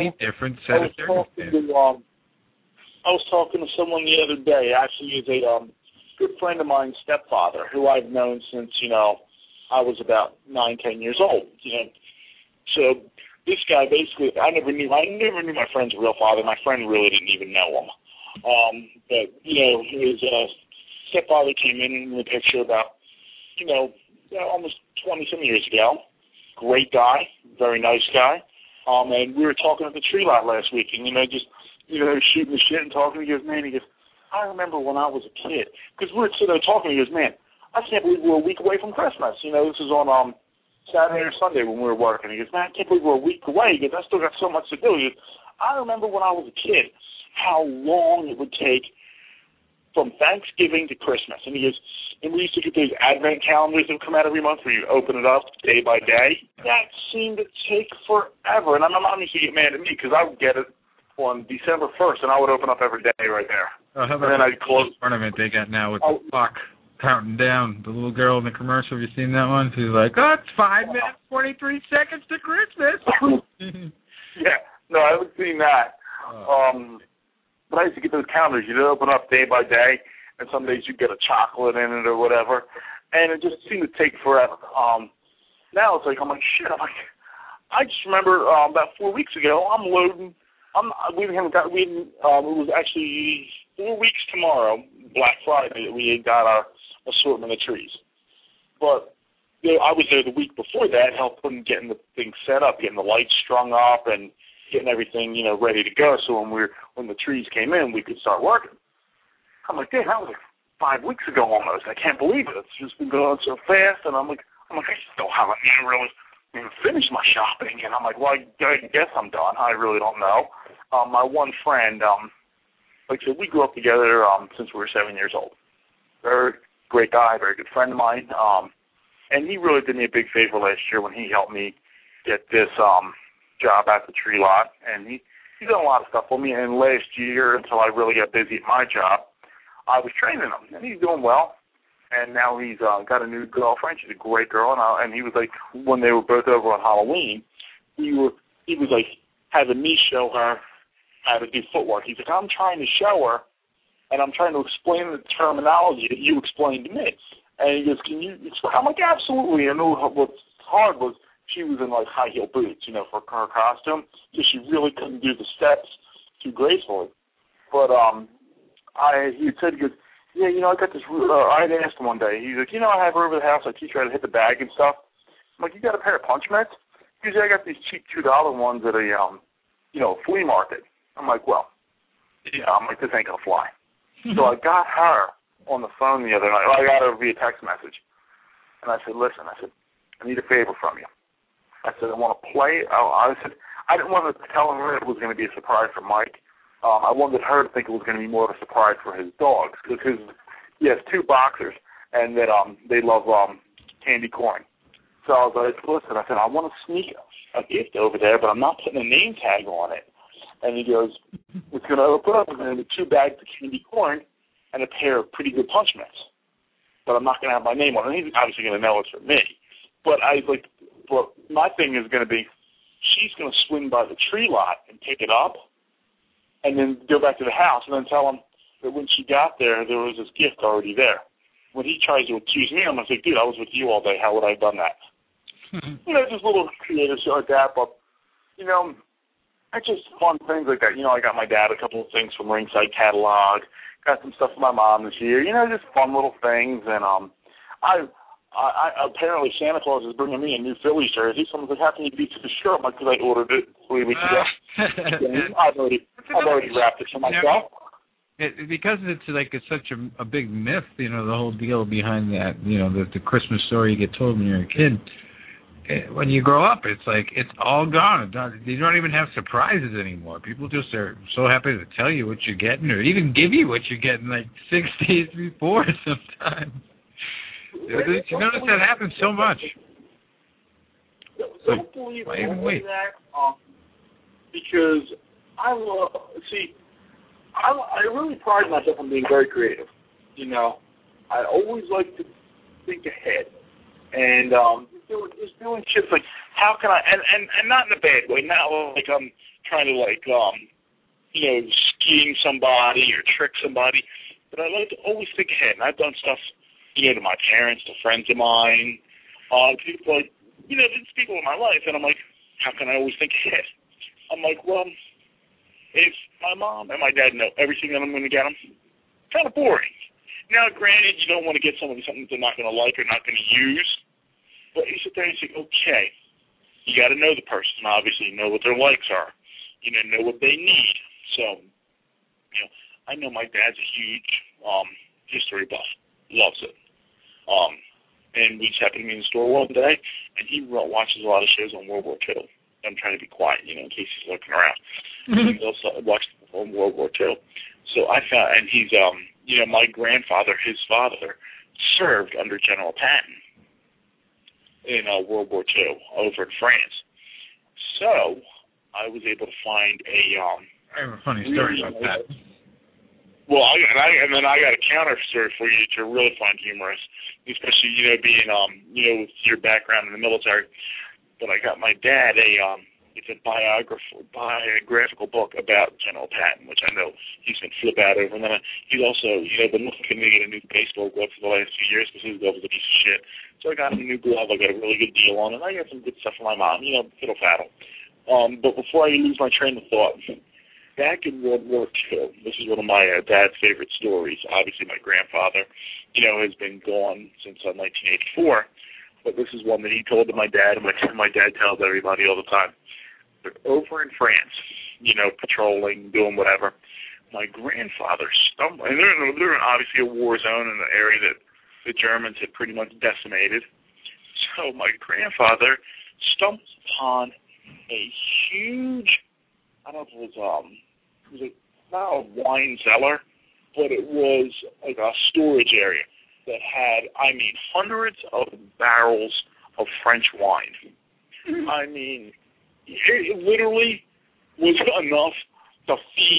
I was talking to someone the other day. Actually, is a good friend of mine's stepfather, who I've known since I was about 9-10 years old. So this guy basically, I never knew my friend's real father. My friend really didn't even know him. But his stepfather came in the picture about almost 20-some years ago. Great guy, very nice guy. And we were talking at the tree lot last week, and just shooting the shit and talking. He goes, I remember when I was a kid, because we were sitting there talking. He goes, man, I can't believe we're a week away from Christmas. This is on Saturday or Sunday when we were working. He goes, man, I can't believe we're a week away. He goes, I still got so much to do. He goes, I remember when I was a kid how long it would take from Thanksgiving to Christmas. And he goes, and we used to get those advent calendars that would come out every month where you open it up day by day. That seemed to take forever. And my mom used to get mad at me because I would get it on December 1st, and I would open up every day right there. How about and then I'd close the tournament they got now with the clock counting down? The little girl in the commercial, have you seen that one? She's like, it's 5 minutes, 23 seconds to Christmas. Yeah, no, I haven't seen that. But I used to get those calendars. You'd open up day by day, and some days you'd get a chocolate in it or whatever, and it just seemed to take forever. Now it's like, I'm like, shit. I just remember about 4 weeks ago, I'm loading. It was actually 4 weeks tomorrow, Black Friday, that we had got our assortment of trees. But I was there the week before that, helping getting the thing set up, getting the lights strung up, and getting everything, ready to go. So when the trees came in, we could start working. I'm like, damn, that was like 5 weeks ago almost. I can't believe it. It's just been going so fast, and I'm like, I still haven't really finished my shopping. And I'm like, well, I guess I'm done. I really don't know. My one friend, like I said, we grew up together since we were 7 years old. Very great guy, very good friend of mine. And he really did me a big favor last year when he helped me get this job at the tree lot. And he's done a lot of stuff for me. And last year, until I really got busy at my job, I was training him. And he's doing well. And now he's got a new girlfriend. She's a great girl. And he was like, when they were both over on Halloween, he was like having me show her how to do footwork. He's like, I'm trying to show her, and I'm trying to explain the terminology that you explained to me. And he goes, can you explain? I'm like, absolutely. I know what's hard was she was in like high heel boots, for her costume, so she really couldn't do the steps too gracefully. But he said, he goes, yeah, I got this. I had asked him one day. He's like, I have her over the house. I teach her how to hit the bag and stuff. I'm like, you got a pair of punch mitts? He's like, I got these cheap $2 ones at a flea market. I'm like, well, I'm like, this ain't gonna fly. So I got her on the phone the other night. I got her via text message, and I said, listen, I need a favor from you. I said, I want to play. I said, I didn't want to tell her it was going to be a surprise for Mike. I wanted her to think it was going to be more of a surprise for his dogs, because he has 2 boxers, and that they love candy corn. So I was like, listen, I said, I want to sneak a gift over there, but I'm not putting a name tag on it. And he goes, it's going to put up 2 bags of candy corn and a pair of pretty good punch mitts. But I'm not going to have my name on it. And he's obviously going to know it's for me. But I was like, well, my thing is going to be, she's going to swing by the tree lot and pick it up, and then go back to the house and then tell him that when she got there was this gift already there. When he tries to accuse me, I'm going to say, dude, I was with you all day. How would I have done that? Just little creative shit like that. But, it's just fun things like that. I got my dad a couple of things from Ringside Catalog. Got some stuff for my mom this year. Just fun little things. And I apparently Santa Claus is bringing me a new Phillies jersey. Someone's like, how can you be too sure? I'm like, because I ordered it 3 weeks ago. I've already wrapped it for myself. Because it's such a big myth, the whole deal behind that, the Christmas story you get told when you're a kid. When you grow up, it's like it's all gone. You don't even have surprises anymore. People just are so happy to tell you what you're getting, or even give you what you're getting like 6 days before sometimes. You notice that happens so much. Don't believe that, because I really pride myself on being very creative. I always like to think ahead, and just doing shit like, how can I, and not in a bad way, not like I'm trying to scheme somebody or trick somebody, but I like to always think ahead. And I've done stuff, to my parents, to friends of mine, people like, these people in my life, and I'm like, how can I always think ahead? I'm like, well, if my mom and my dad know everything that I'm going to get them, kind of boring. Now, granted, you don't want to get somebody something they're not going to like or not going to use, but you sit there and say, okay, you got to know the person, obviously, know what their likes are, know what they need. So, I know my dad's a huge history buff, loves it. And we just happened to be in the store one day, and he watches a lot of shows on World War II. I'm trying to be quiet, in case he's looking around. He also watched on World War II. So I found, and he's, my grandfather, his father, served under General Patton in World War II over in France. So I was able to find I have a funny story about that. Well, and then I got a counter story for you to really find humorous, especially being with your background in the military. But I got my dad It's a biographical book about General Patton, which I know he's been flip out over. And then he's also, been looking to get a new baseball glove for the last few years because his glove was a piece of shit. So I got him a new glove. I got a really good deal on it. I got some good stuff for my mom, fiddle faddle. But before I lose my train of thought, back in World War II, this is one of my dad's favorite stories. Obviously, my grandfather, has been gone since 1984. But this is one that he told to my dad, and my dad tells everybody all the time. They're over in France, patrolling, doing whatever. My grandfather stumbled, and they're obviously a war zone in an area that the Germans had pretty much decimated. So my grandfather stumbles upon a huge, I don't know if it was not a wine cellar, but it was like a storage area that had, hundreds of barrels of French wine. It literally was enough to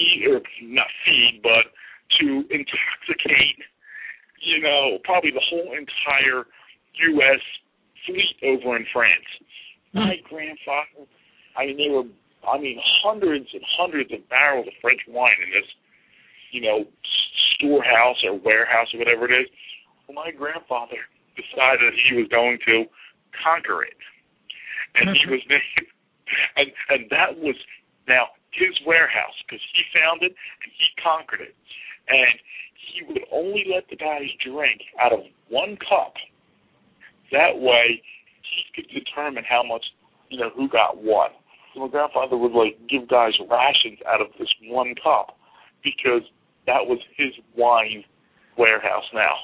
but to intoxicate, probably the whole entire U.S. fleet over in France. My grandfather, there were, hundreds and hundreds of barrels of French wine in this, storehouse or warehouse or whatever it is. Well, my grandfather decided he was going to conquer it. And he was named, and that was now his warehouse because he found it and he conquered it. And he would only let the guys drink out of one cup. That way he could determine how much, who got what. So my grandfather would give guys rations out of this one cup because that was his wine warehouse now.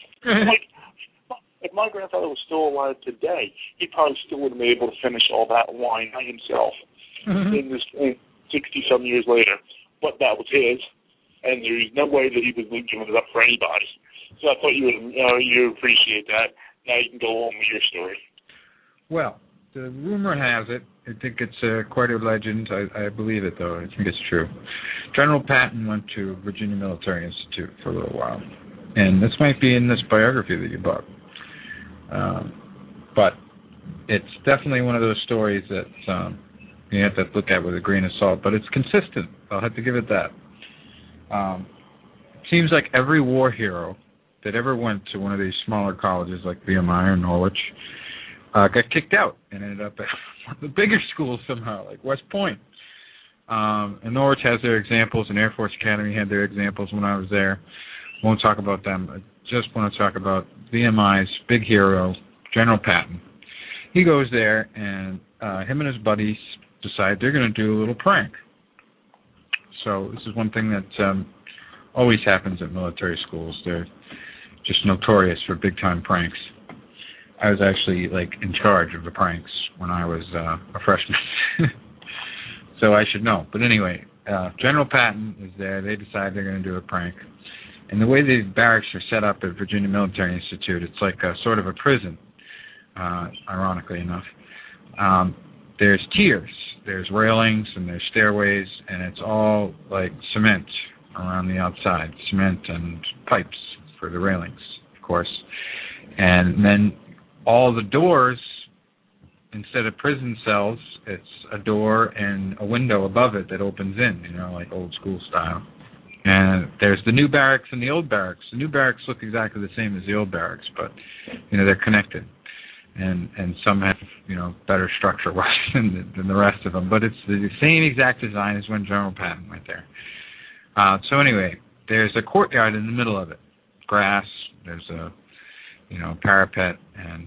If my grandfather was still alive today, he probably still would have been able to finish all that wine by himself in 60-some years later. But that was his, and there's no way that he was giving it up for anybody. So I thought you would appreciate that. Now you can go on with your story. Well, the rumor has it, I think it's quite a legend. I believe it, though. I think it's true. General Patton went to Virginia Military Institute for a little while. And this might be in this biography that you bought. But it's definitely one of those stories that you have to look at with a grain of salt. But it's consistent. I'll have to give it that. It seems like every war hero that ever went to one of these smaller colleges like VMI or Norwich got kicked out and ended up at one of the bigger schools somehow, like West Point. And Norwich has their examples, and Air Force Academy had their examples when I was there. Won't talk about them. I just want to talk about VMI's big hero, General Patton. He goes there, and him and his buddies decide they're going to do a little prank. So this is one thing that always happens at military schools. They're just notorious for big-time pranks. I was actually, in charge of the pranks when I was a freshman. So I should know. But anyway, General Patton is there. They decide they're going to do a prank. And the way the barracks are set up at Virginia Military Institute, it's like a sort of a prison, ironically enough. There's tiers. There's railings and there's stairways, and it's all like cement around the outside, cement and pipes for the railings, of course. And then all the doors, instead of prison cells, it's a door and a window above it that opens in, like old school style. And there's the new barracks and the old barracks. The new barracks look exactly the same as the old barracks, but, they're connected. And some have, better structure-wise than the rest of them. But it's the same exact design as when General Patton went there. So anyway, there's a courtyard in the middle of it. Grass, there's a, parapet, and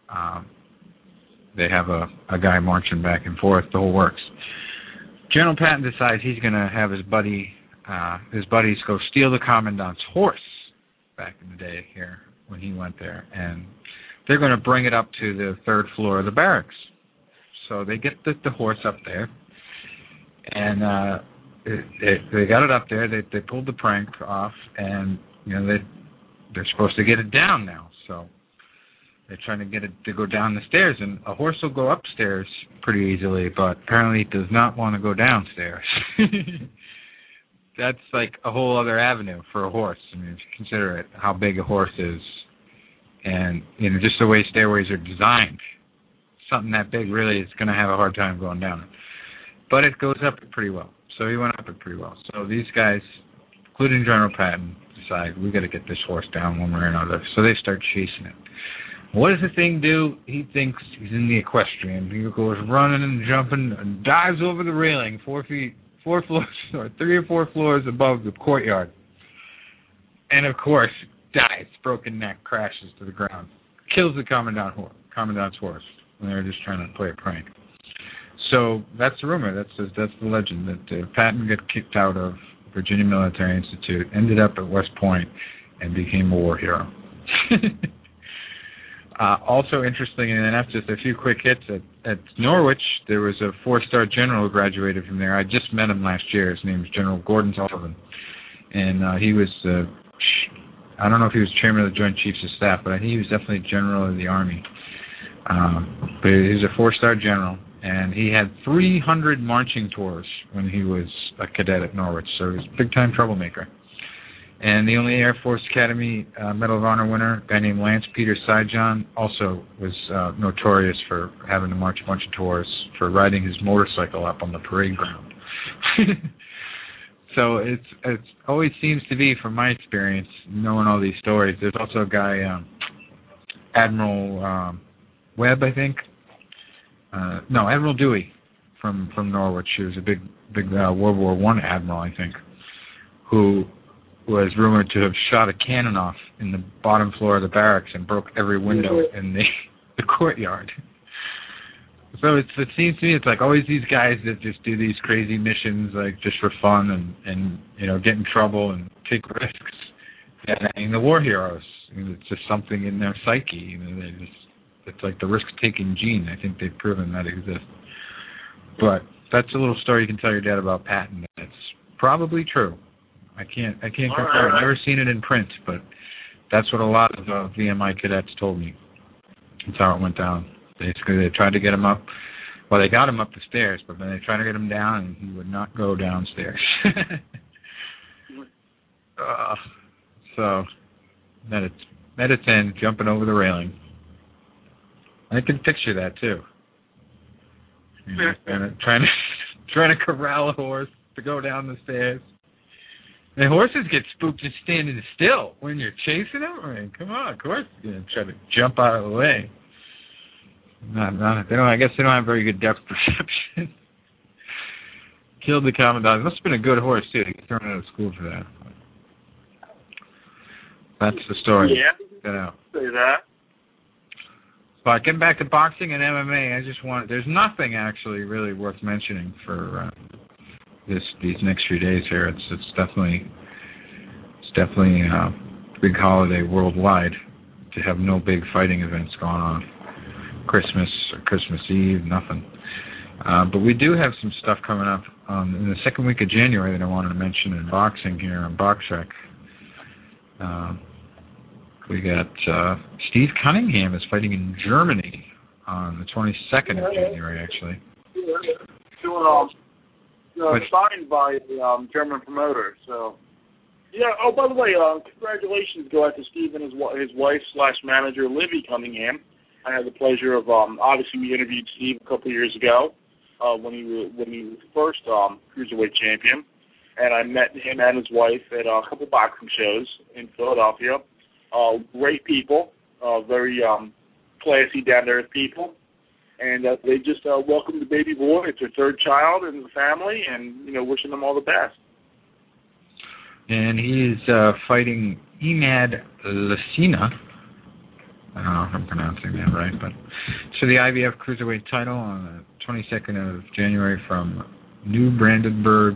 they have a guy marching back and forth, the whole works. General Patton decides he's going to have his buddies go steal the commandant's horse back in the day here when he went there, and they're going to bring it up to the third floor of the barracks. So they get the horse up there, and they got it up there. They pulled the prank off, and they're supposed to get it down now. So they're trying to get it to go down the stairs, and a horse will go upstairs pretty easily, but apparently it does not want to go downstairs. That's like a whole other avenue for a horse. If you consider it, how big a horse is, and just the way stairways are designed, something that big really is going to have a hard time going down. but it goes up pretty well. So he went up it pretty well. So these guys, including General Patton, decide we got to get this horse down one way or another. So they start chasing it. What does the thing do? He thinks he's in the equestrian. He goes running and jumping and dives over the railing 3 or 4 floors above the courtyard. And of course, dies, broken neck, crashes to the ground, kills the commandant's horse when they were just trying to play a prank. So that's the rumor. That's the legend that Patton got kicked out of Virginia Military Institute, ended up at West Point, and became a war hero. Also interesting, and after just a few quick hits, at Norwich, there was a 4-star general who graduated from there. I just met him last year. His name is General Gordon Sullivan. And he was, I don't know if he was chairman of the Joint Chiefs of Staff, but he was definitely general of the Army. But he was a 4-star general, and he had 300 marching tours when he was a cadet at Norwich, so he was a big-time troublemaker. And the only Air Force Academy Medal of Honor winner, a guy named Lance Peter Sijon, also was notorious for having to march a bunch of tours for riding his motorcycle up on the parade ground. So it always seems to be, from my experience, knowing all these stories. There's also a guy, Admiral Webb, I think. No, Admiral Dewey from Norwich. He was a big World War I admiral, I think, who was rumored to have shot a cannon off in the bottom floor of the barracks and broke every window in the courtyard. So it seems to me it's like always these guys that just do these crazy missions like just for fun and you know, get in trouble and take risks. And the war heroes, it's just something in their psyche. You know, it's like the risk-taking gene. I think they've proven that exists. But that's a little story you can tell your dad about Patton. It's probably true. I can't confirm. I've never seen it in print, but that's what a lot of VMI cadets told me. That's how it went down. Basically, they tried to get him up. Well, they got him up the stairs, but then they tried to get him down, and he would not go downstairs. So, Medits in, jumping over the railing. I can picture that, too. You know, and trying to corral a horse to go down the stairs. And horses get spooked just standing still when you're chasing them. I mean, come on, of course you're going to try to jump out of the way. I guess they don't have very good depth perception. Killed the commandant. It must have been a good horse, too. He got thrown out of school for that. That's the story. Yeah, say that. But getting back to boxing and MMA, there's nothing actually really worth mentioning for these next few days here. It's definitely a big holiday worldwide to have no big fighting events going on. Christmas or Christmas Eve, nothing. But we do have some stuff coming up in the second week of January that I wanted to mention in boxing here on BoxRec. We got Steve Cunningham is fighting in Germany on the 22nd of January, actually. Signed by the German promoter. So, yeah. Oh, by the way, congratulations go out to Steve and his wife/manager Livy Cunningham. I had the pleasure of obviously we interviewed Steve a couple of years ago when he was first cruiserweight champion, and I met him and his wife at a couple boxing shows in Philadelphia. Great people, very classy, down-to-earth people. And they just welcomed the baby boy. It's their third child in the family, and wishing them all the best. And he's fighting Imad Lasina. I don't know if I'm pronouncing that right, but so the IBF cruiserweight title on the 22nd of January from New Brandenburg,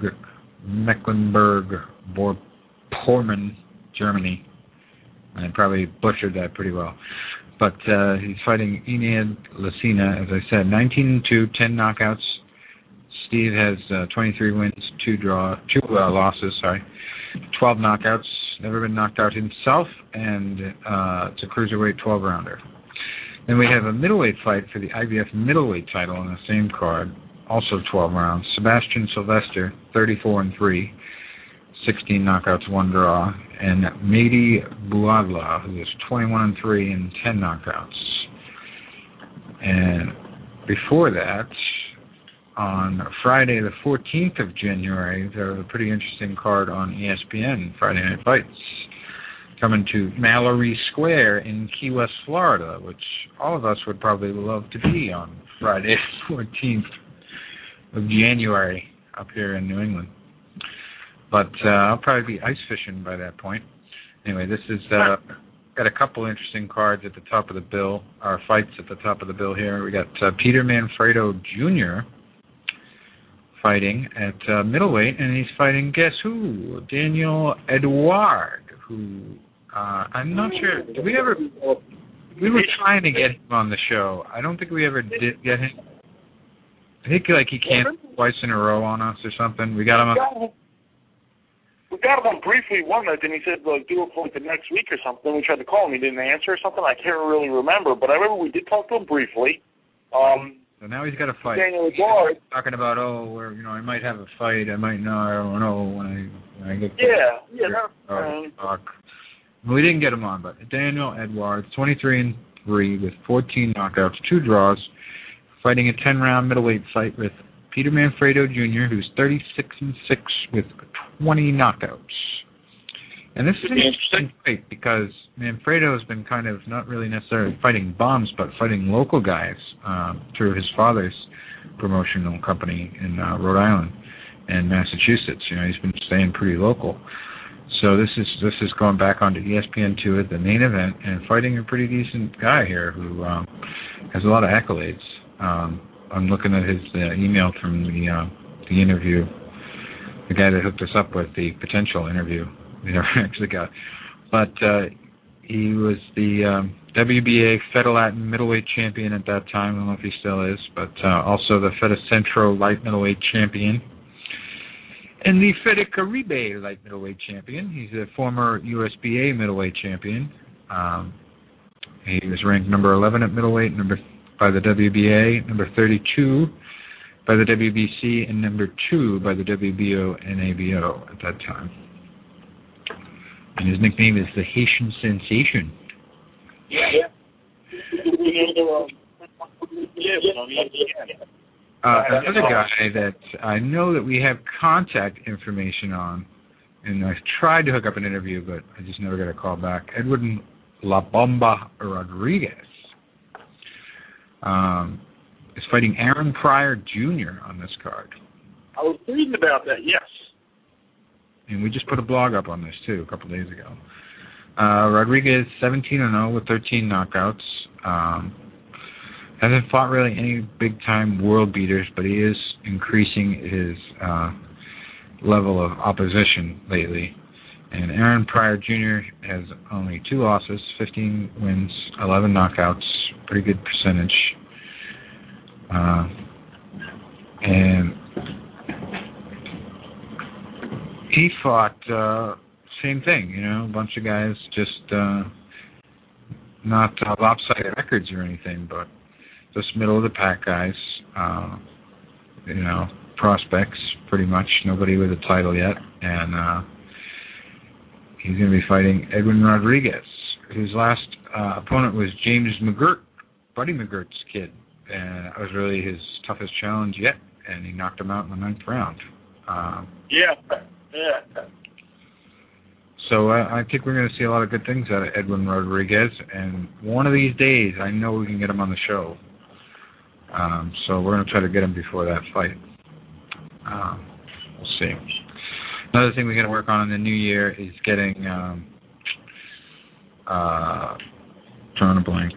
Mecklenburg-Vorpommern, Germany. I probably butchered that pretty well. But he's fighting Imad Lasina, as I said, 19-2, 10 knockouts. Steve has 23 wins, 2 losses, 12 knockouts. Never been knocked out himself, and it's a cruiserweight 12-rounder. Then we have a middleweight fight for the IBF middleweight title on the same card, also 12 rounds. Sebastian Sylvester, 34-3. 16 knockouts, 1 draw, and Mehdi Bouadla, who is 21-3 and 10 knockouts. And before that, on Friday, the 14th of January, there was a pretty interesting card on ESPN, Friday Night Fights, coming to Mallory Square in Key West, Florida, which all of us would probably love to be on Friday, the 14th of January up here in New England. But I'll probably be ice fishing by that point. Anyway, this is got a couple interesting cards at the top of the bill, or fights at the top of the bill here. We got Peter Manfredo Jr. fighting at middleweight, and he's fighting, guess who? Daniel Edouard, who I'm not sure. We were trying to get him on the show. I don't think we ever did get him. I think he canceled twice in a row on us or something. We got him on. We got him on briefly one night, and he said, do it for the next week or something. We tried to call him. He didn't answer or something. I can't really remember, but I remember we did talk to him briefly. So now he's got a fight. Daniel Edouard. Talking about, I might have a fight. I might not. I don't know when I get talk. We didn't get him on, but Daniel Edouard, 23-3 with 14 knockouts, 2 draws, fighting a 10-round middleweight fight with Peter Manfredo Jr., who's 36-6 with 20 knockouts. And this is an interesting fight because Manfredo has been kind of not really necessarily fighting bombs, but fighting local guys through his father's promotional company in Rhode Island and Massachusetts. He's been staying pretty local. So this is going back onto ESPN2 at the main event and fighting a pretty decent guy here who has a lot of accolades. I'm looking at his email from the interview, the guy that hooked us up with the potential interview we never actually got. But he was the WBA Fedelatin middleweight champion at that time. I don't know if he still is, but also the Fedicentro light middleweight champion. And the Fedicaribe light middleweight champion. He's a former USBA middleweight champion. He was ranked number 11 at middleweight, by the WBA, number 32 by the WBC, and number 2 by the WBO and ABO at that time. And his nickname is the Haitian Sensation. Another guy that I know that we have contact information on, and I've tried to hook up an interview, but I just never got a call back. Edwin La Bomba Rodriguez is fighting Aaron Pryor Jr. on this card. I was reading about that, yes. And we just put a blog up on this, too, a couple days ago. Rodriguez, 17-0 with 13 knockouts. Hasn't fought really any big-time world beaters, but he is increasing his level of opposition lately. And Aaron Pryor Jr. has only 2 losses, 15 wins, 11 knockouts, pretty good percentage. And he fought same thing, a bunch of guys, just not lopsided records or anything, but just middle-of-the-pack guys, prospects, pretty much. Nobody with a title yet. And he's going to be fighting Edwin Rodriguez, whose last opponent was James McGirt, Buddy McGirt's kid. And that was really his toughest challenge yet, and he knocked him out in the 9th round. So I think we're going to see a lot of good things out of Edwin Rodriguez, and one of these days I know we can get him on the show. So we're going to try to get him before that fight. We'll see. Another thing we're going to work on in the new year is getting drawing a blank.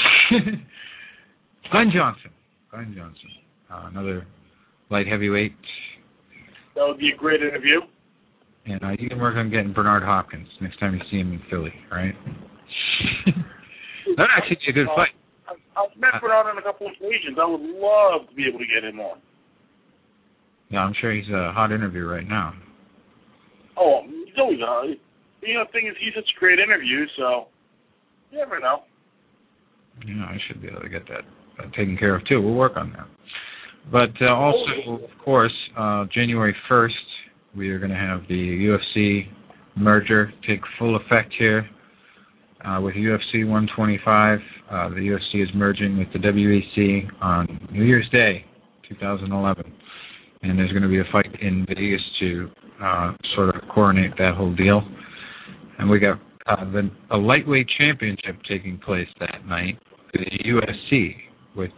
Glenn Johnson, another light heavyweight. That would be a great interview. And you can work on getting Bernard Hopkins next time you see him in Philly, right? That'd actually be a good fight. I've met Bernard on a couple of occasions. I would love to be able to get him on. Yeah, I'm sure he's a hot interview right now. Oh, he's always hot. The thing is, he's such a great interview, so you never know. Yeah, I should be able to get that taken care of, too. We'll work on that. But also, of course, January 1st, we are going to have the UFC merger take full effect here with UFC 125. The UFC is merging with the WEC on New Year's Day, 2011. And there's going to be a fight in Vegas to sort of coordinate that whole deal. And we got a lightweight championship taking place that night, the UFC, which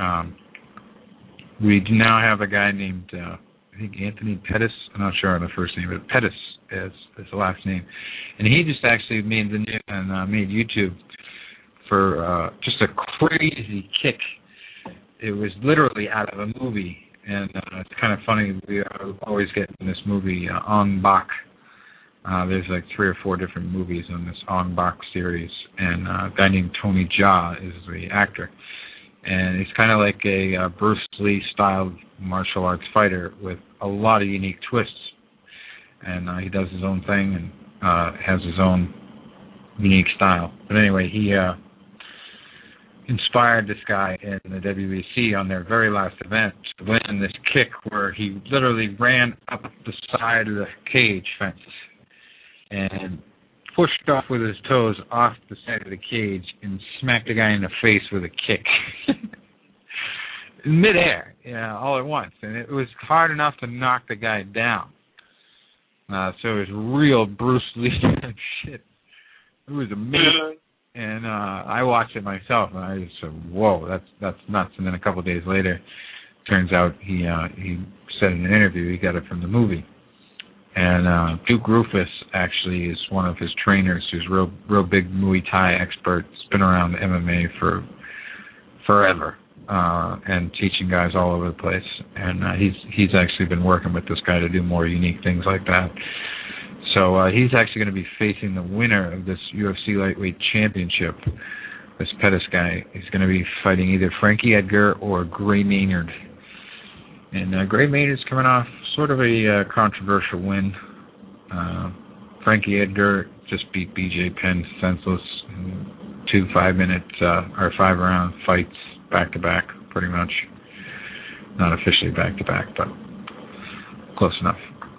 we now have a guy named, I think Anthony Pettis. I'm not sure on the first name, but Pettis is the last name. And he just actually made the news and made YouTube for just a crazy kick. It was literally out of a movie. And it's kind of funny, we always get in this movie, Ong Bak. There's like 3 or 4 different movies on this Ong Bak series. And a guy named Tony Jaa is the actor. And he's kind of like a Bruce Lee-styled martial arts fighter with a lot of unique twists. And he does his own thing and has his own unique style. But anyway, he inspired this guy in the WBC on their very last event to win this kick where he literally ran up the side of the cage fence and pushed off with his toes off the side of the cage and smacked the guy in the face with a kick. In midair, all at once. And it was hard enough to knock the guy down. So it was real Bruce Lee shit. It was amazing. And I watched it myself, and I just said, "Whoa, that's nuts!" And then a couple of days later, turns out he said in an interview he got it from the movie. And Duke Roufus actually is one of his trainers, who's real big Muay Thai expert. He's been around MMA for forever, and teaching guys all over the place. And he's actually been working with this guy to do more unique things like that. So he's actually going to be facing the winner of this UFC Lightweight Championship, this Pettis guy. He's going to be fighting either Frankie Edgar or Gray Maynard. And Gray Maynard's coming off sort of a controversial win. Frankie Edgar just beat BJ Penn senseless in 2 5-minute or 5-round fights back-to-back, pretty much. Not officially back-to-back, but close enough.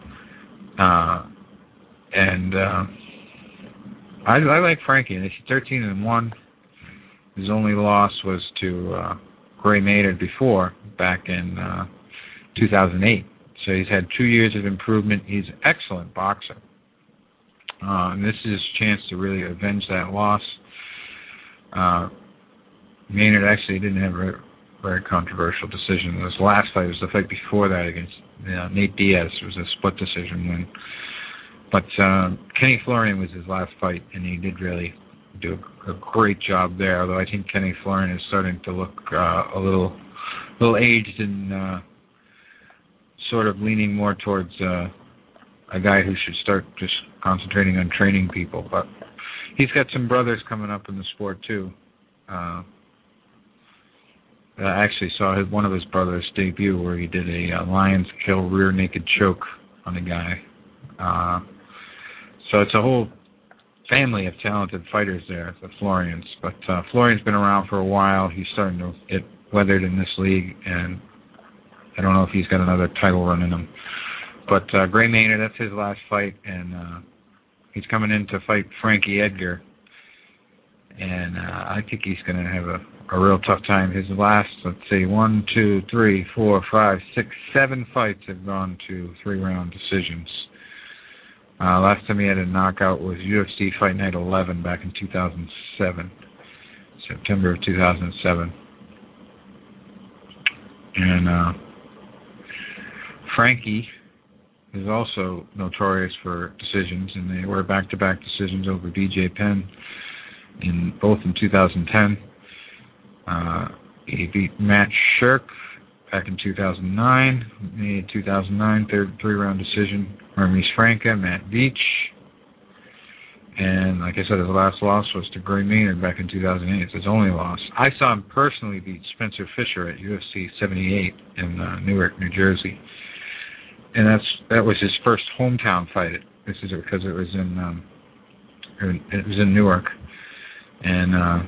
And I like Frankie. He's 13-1. His only loss was to Gray Maynard before, back in 2008. So he's had 2 years of improvement. He's an excellent boxer. And this is his chance to really avenge that loss. Maynard actually didn't have a very controversial decision. His last fight was the fight before that against Nate Diaz. It was a split decision win. But Kenny Florian was his last fight, and he did really do a great job there, although I think Kenny Florian is starting to look a little aged and sort of leaning more towards a guy who should start just concentrating on training people. But he's got some brothers coming up in the sport, too. I actually saw one of his brothers debut where he did a Lion's Kill rear naked choke on a guy. So it's a whole family of talented fighters there, the Florians. But Florian's been around for a while. He's starting to get weathered in this league, and I don't know if he's got another title run in him. But Gray Maynard, that's his last fight, and he's coming in to fight Frankie Edgar. And I think he's going to have a real tough time. His last, let's see, 1, 2, 3, 4, 5, 6, 7 fights have gone to 3-round decisions. Last time he had a knockout was UFC Fight Night 11 back in 2007, September of 2007. And Frankie is also notorious for decisions, and they were back-to-back decisions over BJ Penn, both in 2010. He beat Matt Shirk back in 2009. In 2009, 3-round decision. Hermes Franca, Matt Beach. And like I said, his last loss was to Gray Maynard back in 2008. It's his only loss. I saw him personally beat Spencer Fisher at UFC 78 in Newark, New Jersey. And that was his first hometown fight. This is because it was in Newark. And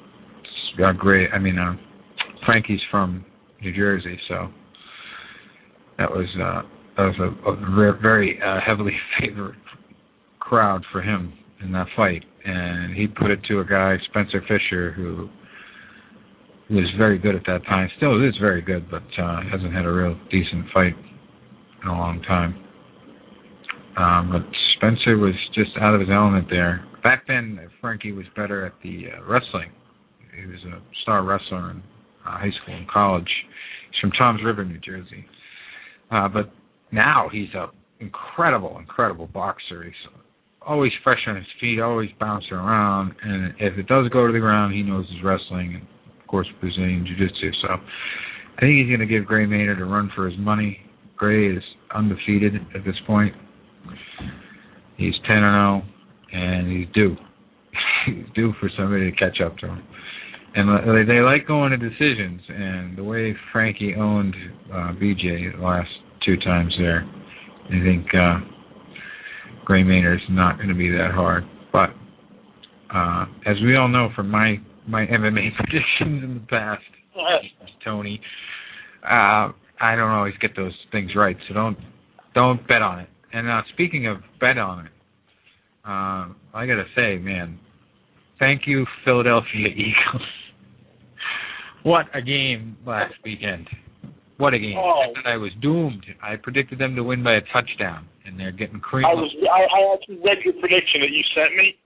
Frankie's from New Jersey, so that was a very heavily favored crowd for him in that fight, and he put it to a guy, Spencer Fisher, who was very good at that time. Still is very good, but hasn't had a real decent fight in a long time. But Spencer was just out of his element there. Back then, Frankie was better at the wrestling. He was a star wrestler in high school and college. He's from Toms River, New Jersey. But now he's an incredible boxer. He's always fresh on his feet, always bouncing around. And if it does go to the ground, he knows his wrestling and, of course, Brazilian Jiu-Jitsu. So I think he's going to give Gray Maynard a run for his money. Gray is undefeated at this point. He's 10-0, and he's due. He's due for somebody to catch up to him. And they like going to decisions, and the way Frankie owned BJ the last 2 times there, I think Gray Maynard's not going to be that hard. But as we all know from my MMA predictions in the past, Tony, I don't always get those things right, so don't bet on it. And speaking of bet on it, I got to say, man, thank you, Philadelphia Eagles. What a game last weekend. What a game. I was doomed. I predicted them to win by a touchdown, and they're getting creamed. I actually read your prediction that you sent me.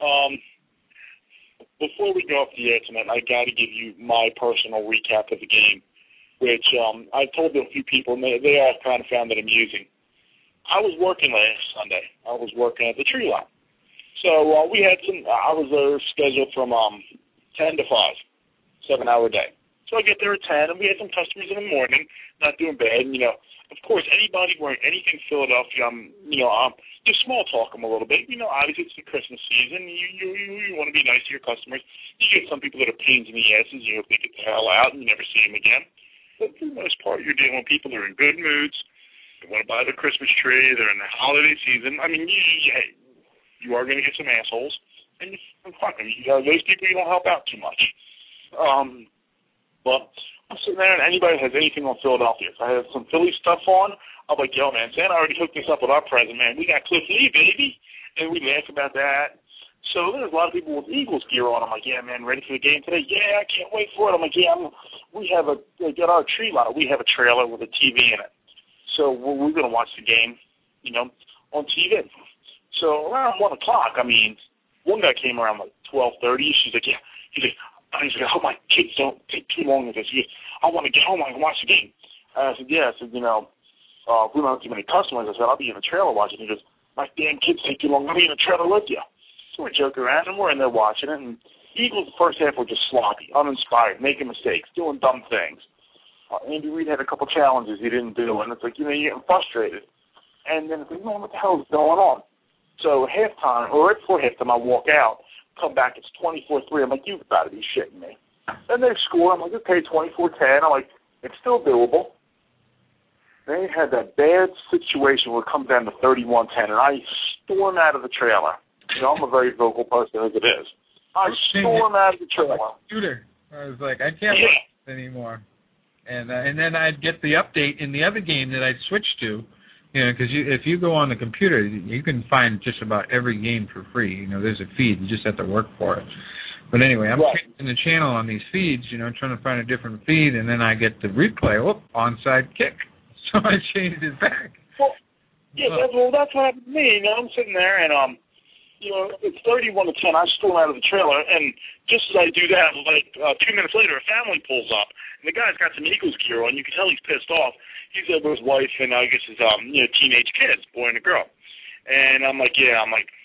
Before we go off the air tonight, I got to give you my personal recap of the game, which I told to a few people, and they all kind of found it amusing. I was working last Sunday. I was working at the tree lot. So we had I was there scheduled from 10 to 5, 7-hour day. So I get there at 10, and we had some customers in the morning, not doing bad. And, of course, anybody wearing anything Philadelphia, just small talk them a little bit. Obviously it's the Christmas season. You want to be nice to your customers. You get some people that are pains in the asses. You hope they get the hell out and you never see them again. But for the most part, you're dealing with people that are in good moods. They want to buy their Christmas tree. They're in the holiday season. I mean, you are going to get some assholes, and fuck them. Those people you don't help out too much. But I'm sitting there, and anybody that has anything on Philadelphia. If I have some Philly stuff on, I'm like, yo, man, Santa already hooked us up with our present, man. We got Cliff Lee, baby. And we laugh about that. So there's a lot of people with Eagles gear on. I'm like, yeah, man, ready for the game today? Yeah, I can't wait for it. I'm like, yeah, we got our tree lot. We have a trailer with a TV in it. So we're going to watch the game, on TV. So around 1 o'clock, one guy came around like 12:30. He's like, I hope my kids don't take too long with this. I want to get home. I can watch the game. I said, yeah. I said, if we don't have too many customers, I said, I'll be in the trailer watching. He goes, my damn kids take too long. I'll be in the trailer with you. So we're joking around, and we're in there watching it. And Eagles, the first half, were just sloppy, uninspired, making mistakes, doing dumb things. Andy Reid had a couple challenges he didn't do, and it's like, you're getting frustrated. And then it's like, man, what the hell is going on? So halftime, or right before halftime, I walk out, come back, it's 24-3. I'm like, you've got to be shitting me. And they score. I'm like, okay, 24-10. I'm like, it's still doable. They had that bad situation where it comes down to 31-10, and I storm out of the trailer. I'm a very vocal person as it is. I storm out of the trailer. Shooter. I was like, I can't wait anymore. And then I'd get the update in the other game that I'd switch to, because if you go on the computer, you can find just about every game for free. There's a feed. You just have to work for it. But anyway, I'm changing the channel on these feeds, trying to find a different feed, and then I get the replay. Onside kick. So I changed it back. Well, that's what happened to me. I'm sitting there, and it's 31-10. I storm out of the trailer, and just as I do that, like 2 minutes later, a family pulls up, and the guy's got some Eagles gear on. You can tell he's pissed off. He's there with his wife and I guess his teenage kids, boy and a girl. And I'm like, he goes,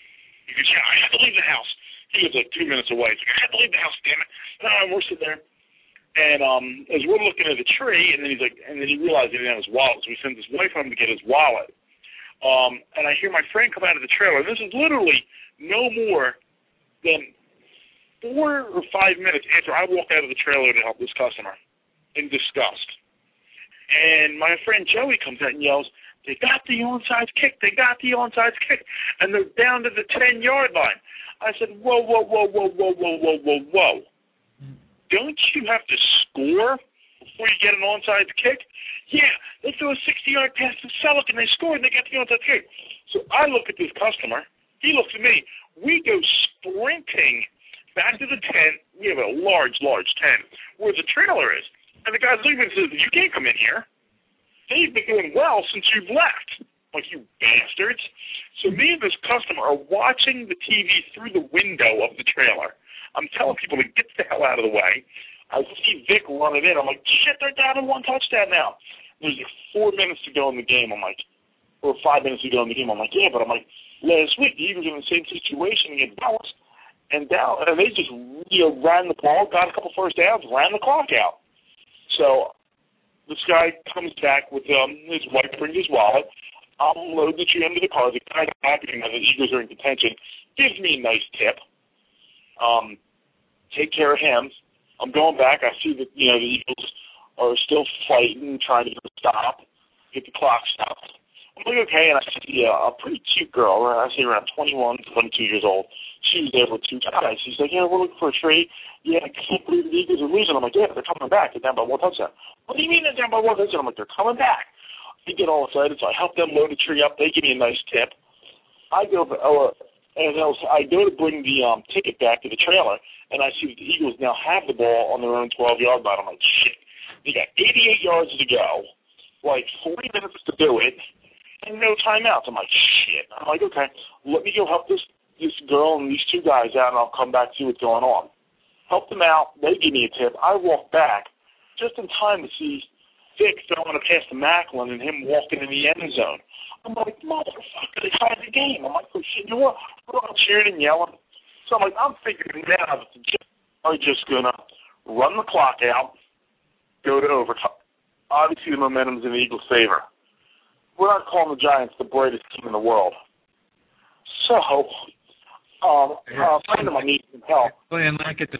I have to leave the house. He was like 2 minutes away. He's like, I have to leave the house, damn it. And we're sitting there, and as we're looking at the tree, and then he realized he didn't have his wallet, so he sends his wife home to get his wallet. And I hear my friend come out of the trailer. This is literally no more than 4 or 5 minutes after I walked out of the trailer to help this customer in disgust. And my friend Joey comes out and yells, they got the onside kick. They got the onside kick. And they're down to the 10-yard line. I said, whoa. Don't you have to score before you get an onside kick? Yeah, they threw a 60-yard pass to Selleck, and they scored, and they got the onside kick. So I look at this customer. He looks at me. We go sprinting back to the tent. We have a large tent where the trailer is. And the guy's leaving and says, you can't come in here. They've been doing well since you've left. Like, you bastards. So me and this customer are watching the TV through the window of the trailer. I'm telling people to get the hell out of the way. I see Vic running in. I'm like, shit, they're down in 1 touchdown now. There's like 4 minutes to go in the game. I'm like, or 5 minutes to go in the game. I'm like, yeah, but I'm like, last week the Eagles were in the same situation against Dallas, and they just ran the ball, got a couple first downs, ran the clock out. So this guy comes back with his wife brings his wallet. I'll load the tree under the car. The guy's happy that the Eagles are in contention. Gives me a nice tip. Take care of him. I'm going back. I see that the Eagles are still fighting, trying to stop, get the clock stopped. I'm like, okay, and I see a pretty cute girl. I see around 21, 22 years old. She was there with 2 guys. She's like, yeah, we're looking for a trade. Yeah, I can't believe the Eagles are losing. I'm like, yeah, but they're coming back. They're down by 1 touchdown. What do you mean they're down by 1 touchdown? I'm like, they're coming back. They get all excited, so I help them load the tree up. They give me a nice tip. I go to bring the ticket back to the trailer, and I see that the Eagles now have the ball on their own 12-yard line. I'm like, shit. They got 88 yards to go, like 40 minutes to do it, and no timeouts. I'm like, shit. I'm like, okay, let me go help this girl and these 2 guys out, and I'll come back and see what's going on. Help them out. They give me a tip. I walk back just in time to see Vic throwing a pass to Macklin and him walking in the end zone. I'm like, motherfucker, they tied the game. I'm like, oh, shit, you know what? We're all cheering and yelling. So I'm like, I'm figuring now that the Jets are just going to run the clock out, go to overtime. Obviously, the momentum's in the Eagles' favor. We're not calling the Giants the brightest team in the world. So, a friend of mine needs some help. Playing like it.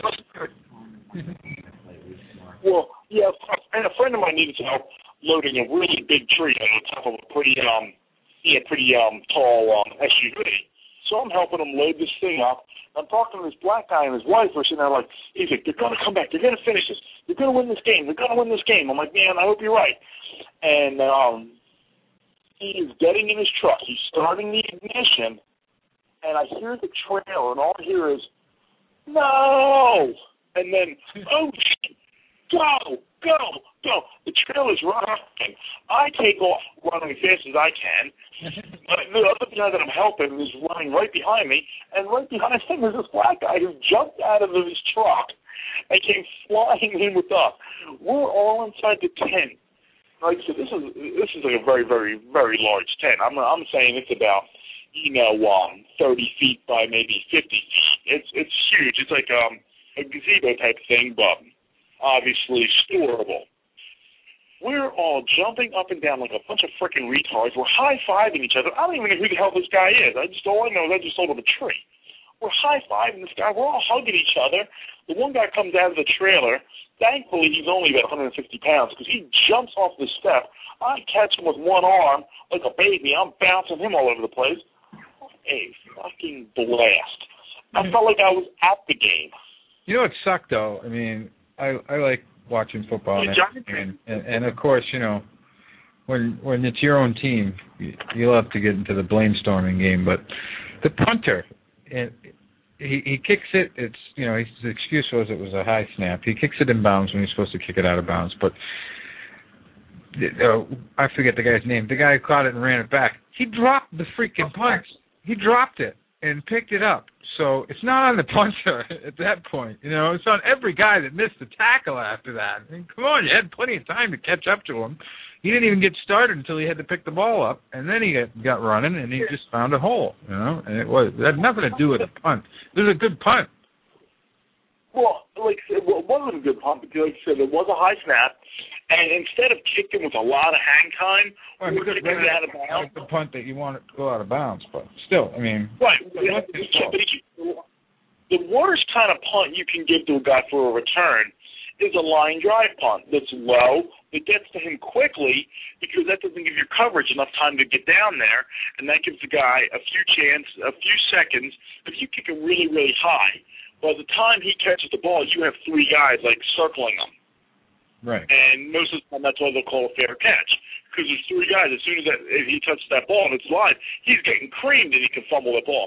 Well, yeah, and a friend of mine needed some help loading a really big tree on top of a pretty tall SUV. So I'm helping him load this thing up. I'm talking to this black guy and his wife are sitting there like, he's like, they're going to come back. They're going to finish this. They're going to win this game. They're going to win this game. I'm like, man, I hope you're right. And he is getting in his truck. He's starting the ignition, and I hear the trailer, and all I hear is, no! And then, oh, shit. Go! The trailer's running. I take off running as fast as I can. The other guy that I'm helping is running right behind me, and right behind him is this black guy who jumped out of his truck and came flying in with us. We're all inside the tent. Like I said, this is like a very, very, very large tent. I'm saying it's about 30 feet by maybe 50 feet. It's huge. It's like a gazebo type thing, but obviously storable. We're all jumping up and down like a bunch of freaking retards. We're high-fiving each other. I don't even know who the hell this guy is. All I know is I just sold him a tree. We're high-fiving this guy. We're all hugging each other. The one guy comes out of the trailer. Thankfully, he's only about 150 pounds because he jumps off the step. I catch him with one arm like a baby. I'm bouncing him all over the place. A fucking blast. I felt like I was at the game. You know what sucked, though? I mean, I like watching football, and of course, when it's your own team, you love to get into the blame storming game. But the punter, he kicks it. It's his excuse was it was a high snap. He kicks it in bounds when he's supposed to kick it out of bounds. But I forget the guy's name. The guy who caught it and ran it back. He dropped the freaking punt. He dropped it and picked it up. So it's not on the punter at that point. It's on every guy that missed the tackle after that. I mean, come on, you had plenty of time to catch up to him. He didn't even get started until he had to pick the ball up, and then he got running, and he just found a hole, and it had nothing to do with a punt. It was a good punt. Well, it wasn't a good punt because, like I said, it was a high snap, and instead of kicking with a lot of hang time, we were kicking it out of bounds. It's the punt that you want it to go out of bounds, but still, I mean. Right. The worst kind of punt you can give to a guy for a return is a line drive punt that's low, that gets to him quickly because that doesn't give your coverage enough time to get down there, and that gives the guy a few seconds. If you kick it really, really high, by the time he catches the ball, you have 3 guys, circling him. Right. And most of the time, that's why they'll call a fair catch, because there's 3 guys. As soon as if he touches that ball and it's live, he's getting creamed and he can fumble the ball.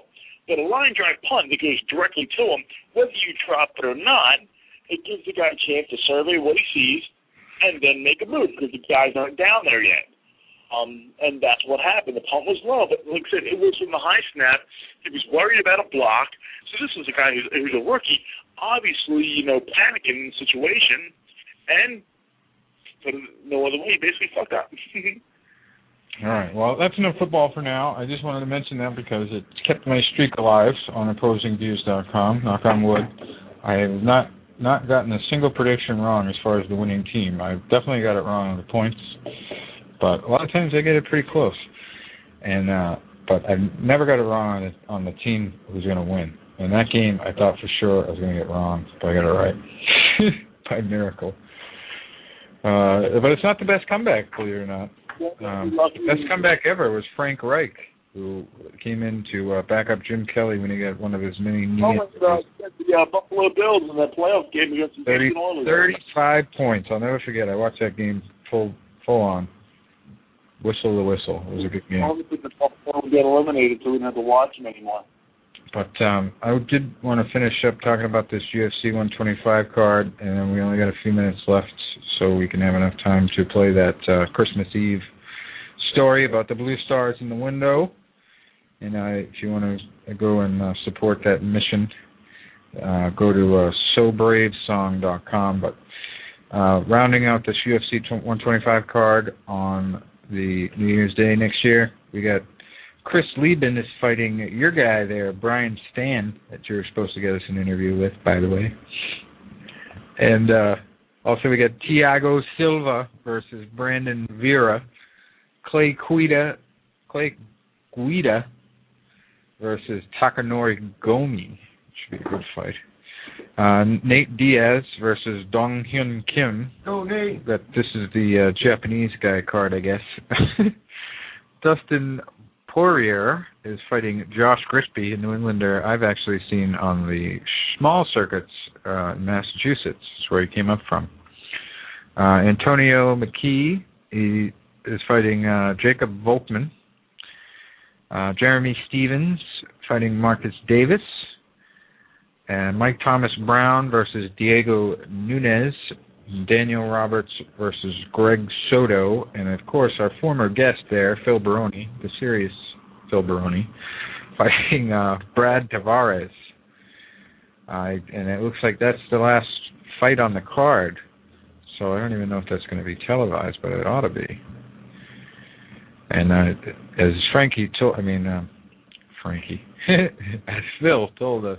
But a line drive punt that goes directly to him, whether you drop it or not, it gives the guy a chance to survey what he sees and then make a move because the guys aren't down there yet. And that's what happened. The punt was low, but like I said, it was from the high snap. He was worried about a block. So this was a guy who's a rookie, obviously, panicking in the situation, and for no other way, he basically fucked up. All right. Well, that's enough football for now. I just wanted to mention that because it's kept my streak alive on OpposingViews.com. Knock on wood. I have not gotten a single prediction wrong as far as the winning team. I've definitely got it wrong on the points, but a lot of times I get it pretty close. And but I've never got it wrong on the team who's going to win. In that game, I thought for sure I was going to get it wrong, but I got it right by miracle. But it's not the best comeback, believe it or not. The best comeback ever was Frank Reich, who came in to back up Jim Kelly when he got one of his many knee injuries. The Buffalo Bills in that playoff game against the New Orleans. 35 points. I'll never forget. I watched that game full on. Whistle to whistle. It was a good game. Obviously, the Buffalo would get eliminated, so we didn't have to watch them anymore. But I did want to finish up talking about this UFC 125 card, and then we only got a few minutes left, so we can have enough time to play that Christmas Eve story about the Blue Stars in the window. And if you want to go and support that mission, go to SoBraveSong.com. But rounding out this UFC 125 card on the New Year's Day next year, we got Chris Lieben is fighting your guy there, Brian Stan, that you're supposed to get us an interview with, by the way. And also we got Thiago Silva versus Brandon Vera, Clay Guida versus Takanori Gomi. Should be a good fight. Nate Diaz versus Dong Hyun Kim. Oh, Nate. This is the Japanese guy card, I guess. Dustin Poirier is fighting Josh Grispy, a New Englander I've actually seen on the small circuits in Massachusetts. That's where he came up from. Antonio McKee he is fighting Jacob Volkman. Jeremy Stevens fighting Marcus Davis. And Mike Thomas Brown versus Diego Nunes. Daniel Roberts versus Greg Soto. And, of course, our former guest there, Phil Baroni, the serious Phil Baroni, fighting Brad Tavares. And it looks like that's the last fight on the card. So I don't even know if that's going to be televised, but it ought to be. And as Frankie told, as Phil told us,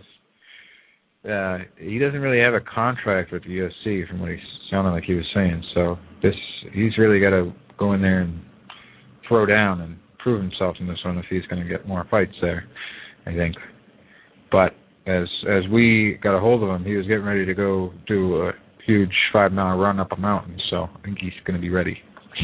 he doesn't really have a contract with the UFC, from what he sounded like he was saying. So he's really got to go in there and throw down and prove himself in this one if he's going to get more fights there, I think. But as we got a hold of him, he was getting ready to go do a huge 5-mile run up a mountain. So I think he's going to be ready.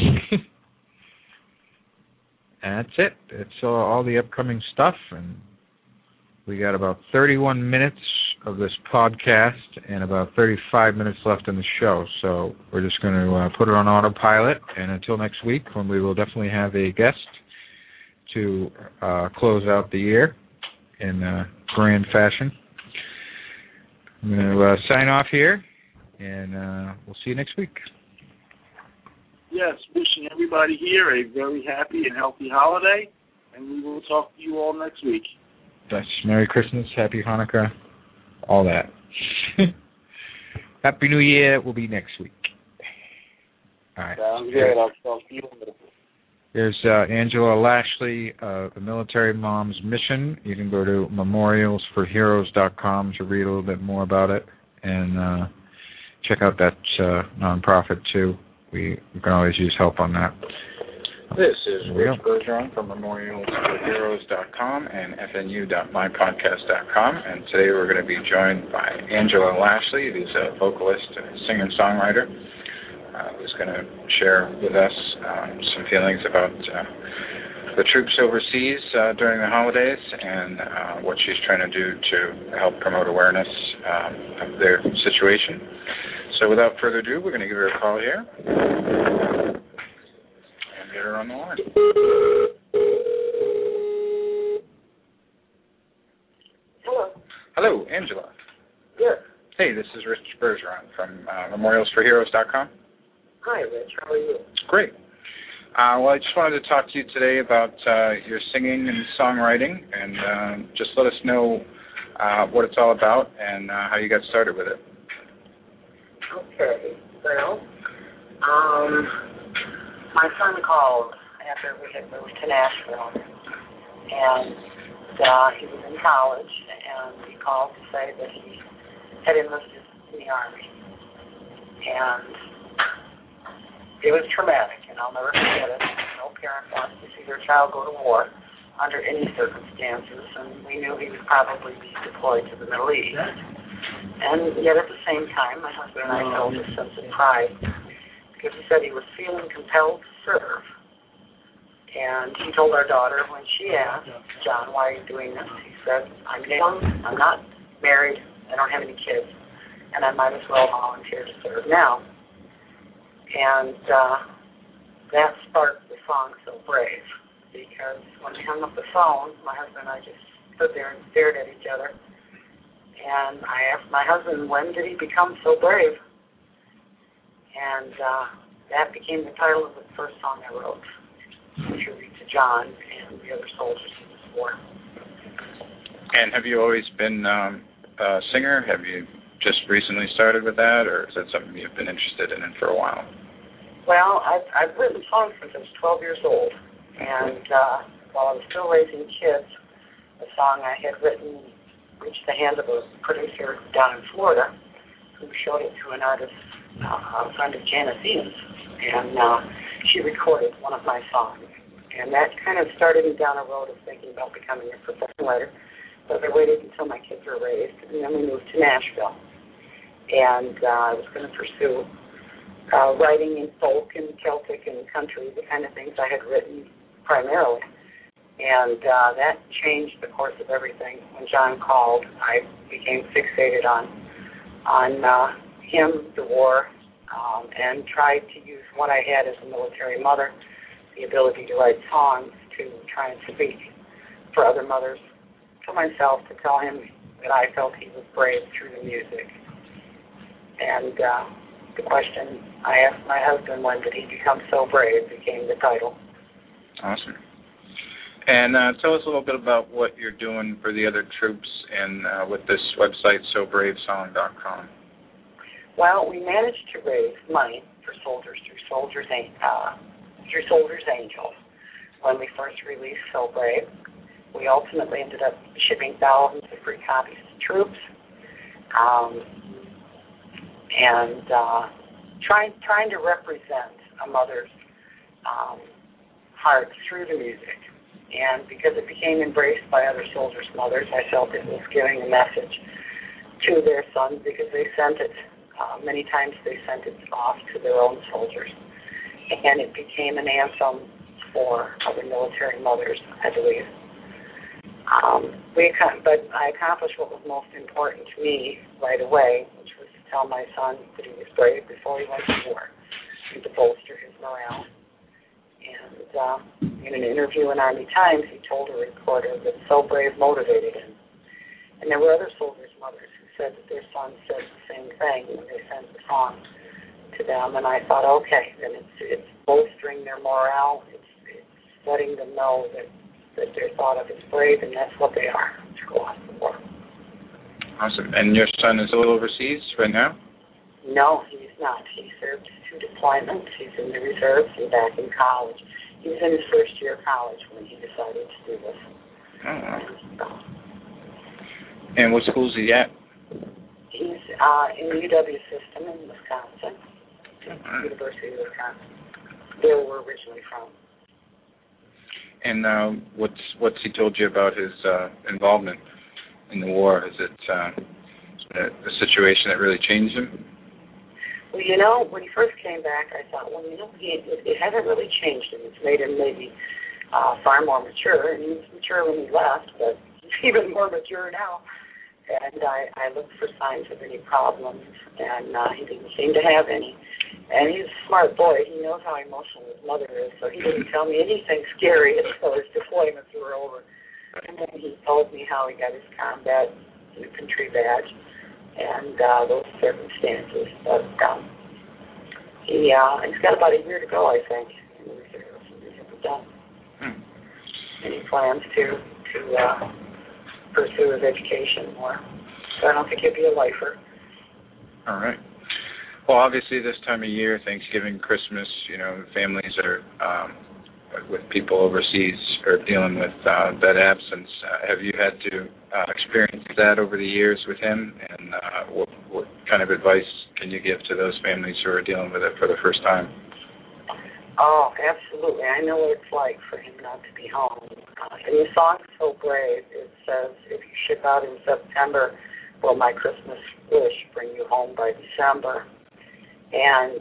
And that's it. It's all the upcoming stuff, and we got about 31 minutes of this podcast and about 35 minutes left in the show. So we're just going to put it on autopilot, and until next week, when we will definitely have a guest to close out the year in grand fashion. I'm going to sign off here, and we'll see you next week. Yes, wishing everybody here a very happy and healthy holiday, and we will talk to you all next week. That's Merry Christmas, Happy Hanukkah, all that. Happy New Year will be next week. All right. Sounds good. I'll talk to you later. There's Angela Lashley, the Military Mom's Mission. You can go to memorialsforheroes.com to read a little bit more about it, and check out that nonprofit too. We can always use help on that. This is Rich Bergeron from memorialsforheroes.com and fnu.mypodcast.com, and today we're going to be joined by Angela Lashley, who's a vocalist and singer-songwriter, who's going to share with us some feelings about the troops overseas during the holidays and what she's trying to do to help promote awareness of their situation. So without further ado, we're going to give her a call here and get her on the line. Rich Bergeron from memorialsforheroes.com. Hi, Rich. How are you? Great. Well, I just wanted to talk to you today about your singing and songwriting, and just let us know what it's all about and how you got started with it. Okay. Well, my son called after we had moved to Nashville, and he was in college, and he called to say that he had enlisted in the Army. And it was traumatic, and I'll never forget it. No parent wants to see their child go to war under any circumstances, and we knew he would probably be deployed to the Middle East. And yet at the same time, my husband and I felt a sense of pride because he said he was feeling compelled to serve. And he told our daughter when she asked, John, why are you doing this? He said, I'm young, I'm not married, I don't have any kids, and I might as well volunteer to serve now. And that sparked the song So Brave, because when we hung up the phone, my husband and I just stood there and stared at each other. And I asked my husband, when did he become so brave? And that became the title of the first song I wrote, in tribute to John and the other soldiers in this war. And have you always been a singer? Have you just recently started with that, or is that something you've been interested in for a while? Well, I've written songs since I was 12 years old, and while I was still raising kids, a song I had written reached the hand of a producer down in Florida who showed it to an artist, a friend of Janis Ian's, and she recorded one of my songs. And that kind of started me down a road of thinking about becoming a professional writer, but I waited until my kids were raised, and then we moved to Nashville. And I was going to pursue writing in folk and Celtic and country, the kind of things I had written primarily. And that changed the course of everything. When John called, I became fixated on him, the war, and tried to use what I had as a military mother, the ability to write songs, to try and speak for other mothers, to myself, to tell him that I felt he was brave through the music. And the question I asked my husband, when did he become so brave, became the title. Awesome. And tell us a little bit about what you're doing for the other troops and with this website, SoBraveSong.com. Well, we managed to raise money for soldiers through Soldiers Angels when we first released So Brave. We ultimately ended up shipping thousands of free copies to troops, and trying to represent a mother's heart through the music. And because it became embraced by other soldiers' mothers, I felt it was giving a message to their sons because they sent it. Many times they sent it off to their own soldiers. And it became an anthem for other military mothers, I believe. But I accomplished what was most important to me right away, which was to tell my son that he was brave before he went to war and to bolster his morale. And in an interview in Army Times, he told a reporter that So Brave motivated him. And there were other soldiers' mothers who said that their sons said the same thing when they sent the song to them. And I thought, okay, then it's bolstering their morale. It's letting them know that they're thought of as brave, and that's what they are to go off to war. Awesome. And your son is still overseas right now? No, he's not. He served 2 deployments. He's in the reserves and back in college. He was in his first year of college when he decided to do this. Oh. And what school is he at? He's in the UW system in Wisconsin, University of Wisconsin. Where we're originally from. And what's he told you about his involvement in the war? Is it a situation that really changed him? Well, when he first came back, I thought, it hasn't really changed him. It's made him maybe far more mature, and he was mature when he left, but he's even more mature now. And I looked for signs of any problems, and he didn't seem to have any. And he's a smart boy. He knows how emotional his mother is, so he didn't tell me anything scary until his deployments were over. And then he told me how he got his combat infantry badge. and those circumstances. But he's got about a year to go, I think, in the reserves. He's done. And he plans to pursue his education more. So I don't think he'll be a lifer. All right. Well, obviously this time of year, Thanksgiving, Christmas, families are with people overseas are dealing with that absence. Have you had to experience that over the years with him? And what kind of advice can you give to those families who are dealing with it for the first time? Oh, absolutely. I know what it's like for him not to be home. And the song is so brave. It says, if you ship out in September, will my Christmas wish bring you home by December? And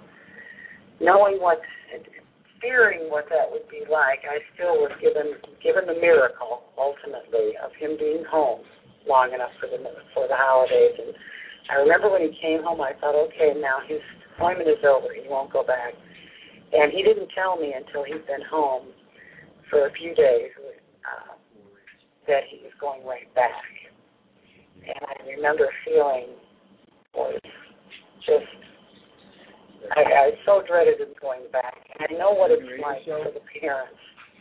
fearing what that would be like, I still was given the miracle, ultimately, of him being home long enough for the holidays. And I remember when he came home, I thought, okay, now his deployment is over. He won't go back. And he didn't tell me until he'd been home for a few days that he was going right back. And I remember feeling was just, I so dreaded him going back. And I know what it's like for the parents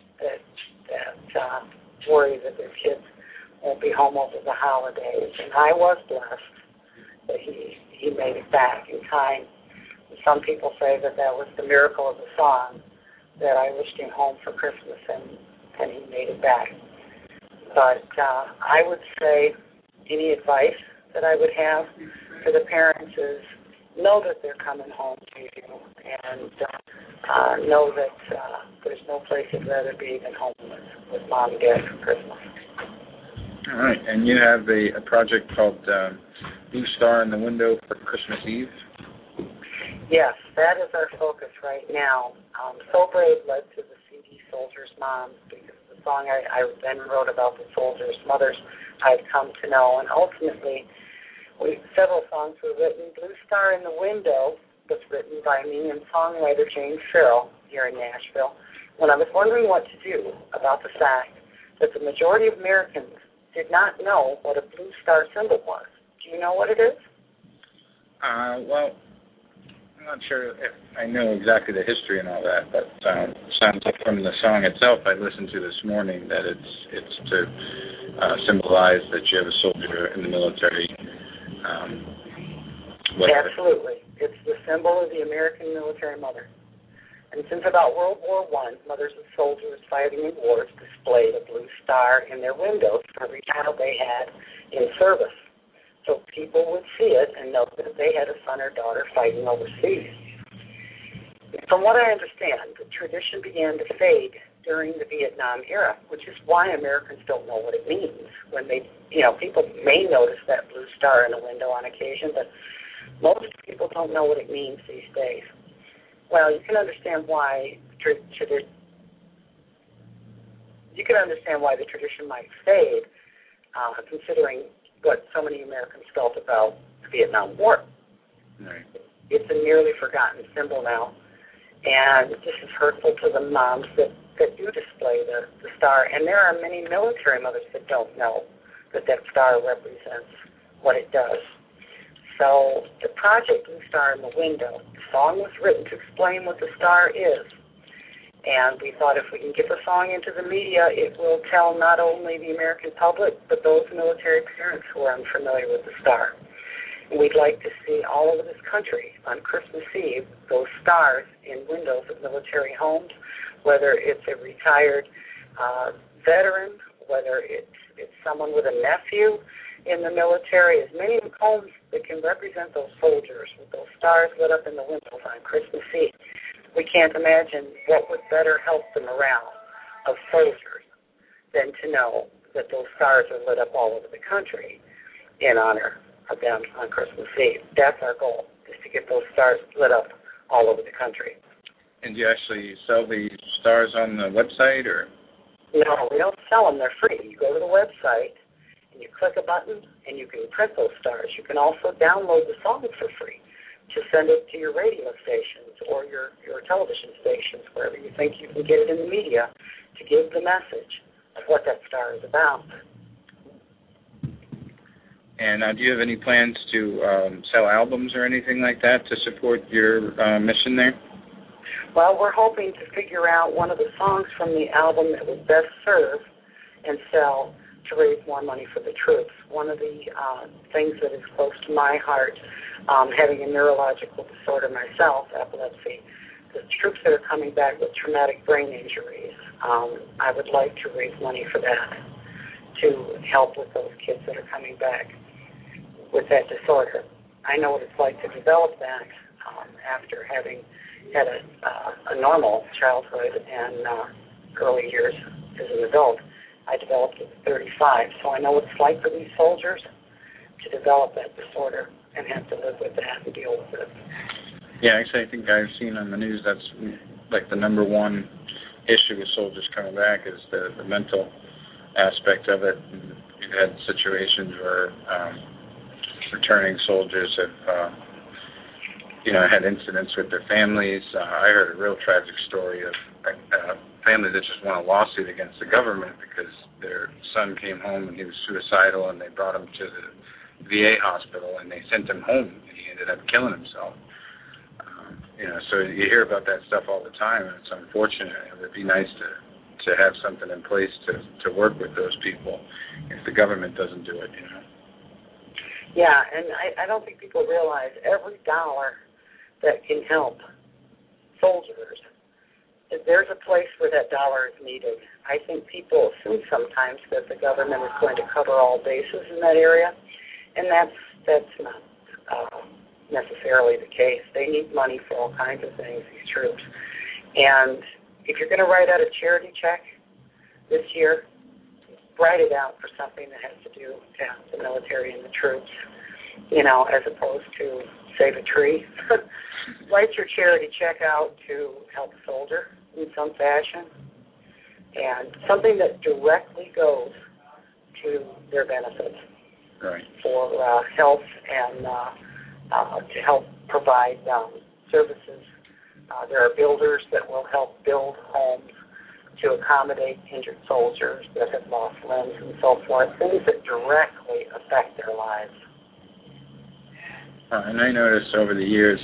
that worry that their kids won't be home over the holidays. And I was blessed that he made it back in time. Some people say that was the miracle of the song, that I wished him home for Christmas and he made it back. But I would say any advice that I would have for the parents is know that they're coming home to you and know that there's no place you'd rather be than home with Mom and Dad for Christmas. All right. And you have a project called Blue Star in the Window for Christmas Eve? Yes, that is our focus right now. So Brave led to the CD Soldiers' Moms, because the song I then wrote about the soldiers' mothers I'd come to know. And ultimately, several songs were written. Blue Star in the Window was written by me and songwriter James Farrell here in Nashville when I was wondering what to do about the fact that the majority of Americans did not know what a blue star symbol was. Do you know what it is? Well, I'm not sure if I know exactly the history and all that, but it sounds like from the song itself I listened to this morning that it's to symbolize that you have a soldier in the military. Absolutely. It's the symbol of the American military mother. And since about World War I, mothers of soldiers fighting in wars displayed a blue star in their windows for every child they had in service. So people would see it and know that they had a son or daughter fighting overseas. From what I understand, the tradition began to fade during the Vietnam era, which is why Americans don't know what it means. When people may notice that blue star in a window on occasion, but most people don't know what it means these days. Well, you can understand why the tradition might fade, considering what so many Americans felt about the Vietnam War. Right. It's a nearly forgotten symbol now, and this is hurtful to the moms that do display the star. And there are many military mothers that don't know that star represents what it does. So the project Blue Star in the Window, the song was written to explain what the star is. And we thought if we can get the song into the media, it will tell not only the American public, but those military parents who are unfamiliar with the star. And we'd like to see all over this country on Christmas Eve those stars in windows of military homes, whether it's a retired veteran, whether it's someone with a nephew in the military, as many homes that can represent those soldiers with those stars lit up in the windows on Christmas Eve. We can't imagine what would better help the morale of soldiers than to know that those stars are lit up all over the country in honor of them on Christmas Eve. That's our goal, is to get those stars lit up all over the country. And do you actually sell the stars on the website, or? No, we don't sell them. They're free. You go to the website, and you click a button, and you can print those stars. You can also download the song for free to send it to your radio stations or your television stations, wherever you think you can get it in the media, to give the message of what that star is about. And do you have any plans to sell albums or anything like that to support your mission there? Well, we're hoping to figure out one of the songs from the album that would best serve and sell to raise more money for the troops. One of the things that is close to my heart, having a neurological disorder myself, epilepsy, the troops that are coming back with traumatic brain injuries, I would like to raise money for that, to help with those kids that are coming back with that disorder. I know what it's like to develop that after having had a normal childhood and early years as an adult. I developed it at 35, so I know what it's like for these soldiers to develop that disorder and have to live with that and deal with it. Yeah, actually, I think I've seen on the news that's like the number one issue with soldiers coming back is the mental aspect of it. We've had situations where returning soldiers have, had incidents with their families. I heard a real tragic story of a family that just won a lawsuit against the government because their son came home and he was suicidal, and they brought him to the VA hospital and they sent him home, and he ended up killing himself. So you hear about that stuff all the time, and it's unfortunate. It would be nice to have something in place to work with those people if the government doesn't do it, Yeah, and I don't think people realize every dollar that can help soldiers, there's a place where that dollar is needed. I think people assume sometimes that the government is going to cover all bases in that area, and that's not necessarily the case. They need money for all kinds of things, these troops. And if you're going to write out a charity check this year, write it out for something that has to do with the military and the troops, as opposed to save a tree. Write your charity check out to help a soldier in some fashion, and something that directly goes to their benefits, right, for health and to help provide services. There are builders that will help build homes to accommodate injured soldiers that have lost limbs and so forth, things that directly affect their lives. And I noticed over the years,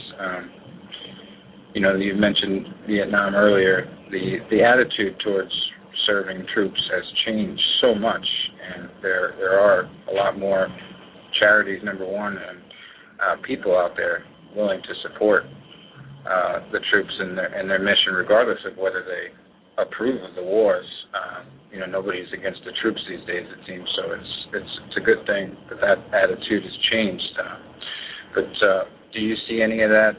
you mentioned Vietnam earlier, the attitude towards serving troops has changed so much, and there are a lot more charities, number one, and people out there willing to support the troops in their mission, regardless of whether they approve of the wars. Nobody's against the troops these days, it seems. So it's a good thing that attitude has changed. But do you see any of that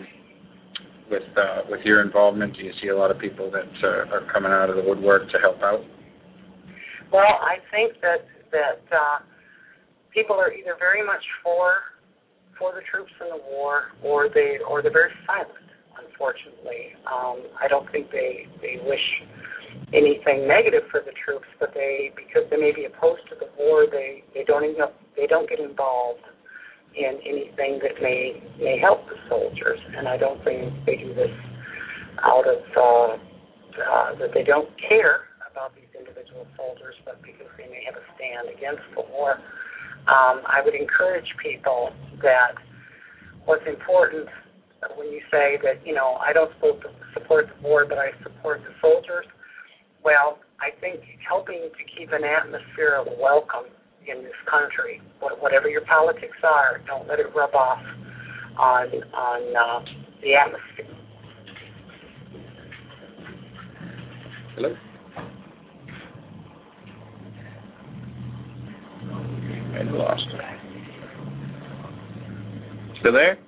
with your involvement? Do you see a lot of people that are coming out of the woodwork to help out? Well, I think that people are either very much for the troops in the war, or they're very silent, unfortunately. I don't think they wish anything negative for the troops, but because they may be opposed to the war, they don't get involved in anything that may help the soldiers. And I don't think they do this out of that they don't care about these individual soldiers, but because they may have a stand against the war. I would encourage people that what's important when you say that, I don't support the war, but I support the soldiers, well, I think helping to keep an atmosphere of welcome in this country, whatever your politics are, don't let it rub off on the atmosphere. Hello? I lost her. Still there?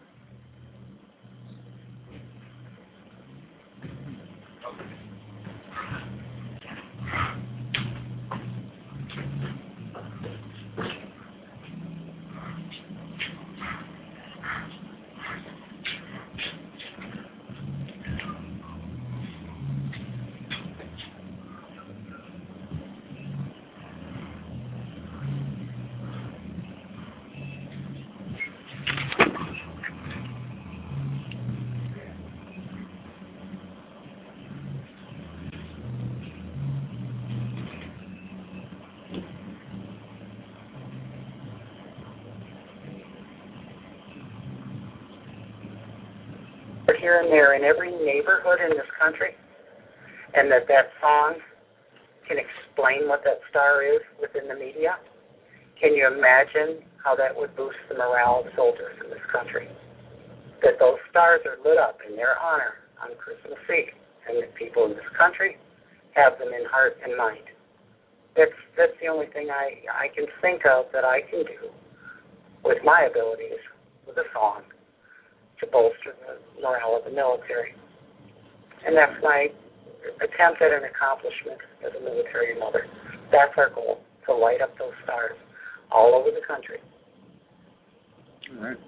here and there in every neighborhood in this country, and that song can explain what that star is within the media, can you imagine how that would boost the morale of soldiers in this country? That those stars are lit up in their honor on Christmas Eve, and that people in this country have them in heart and mind. That's the only thing I can think of that I can do with my abilities with a song to bolster the morale of the military. And that's my attempt at an accomplishment as a military mother. That's our goal, to light up those stars all over the country. All right.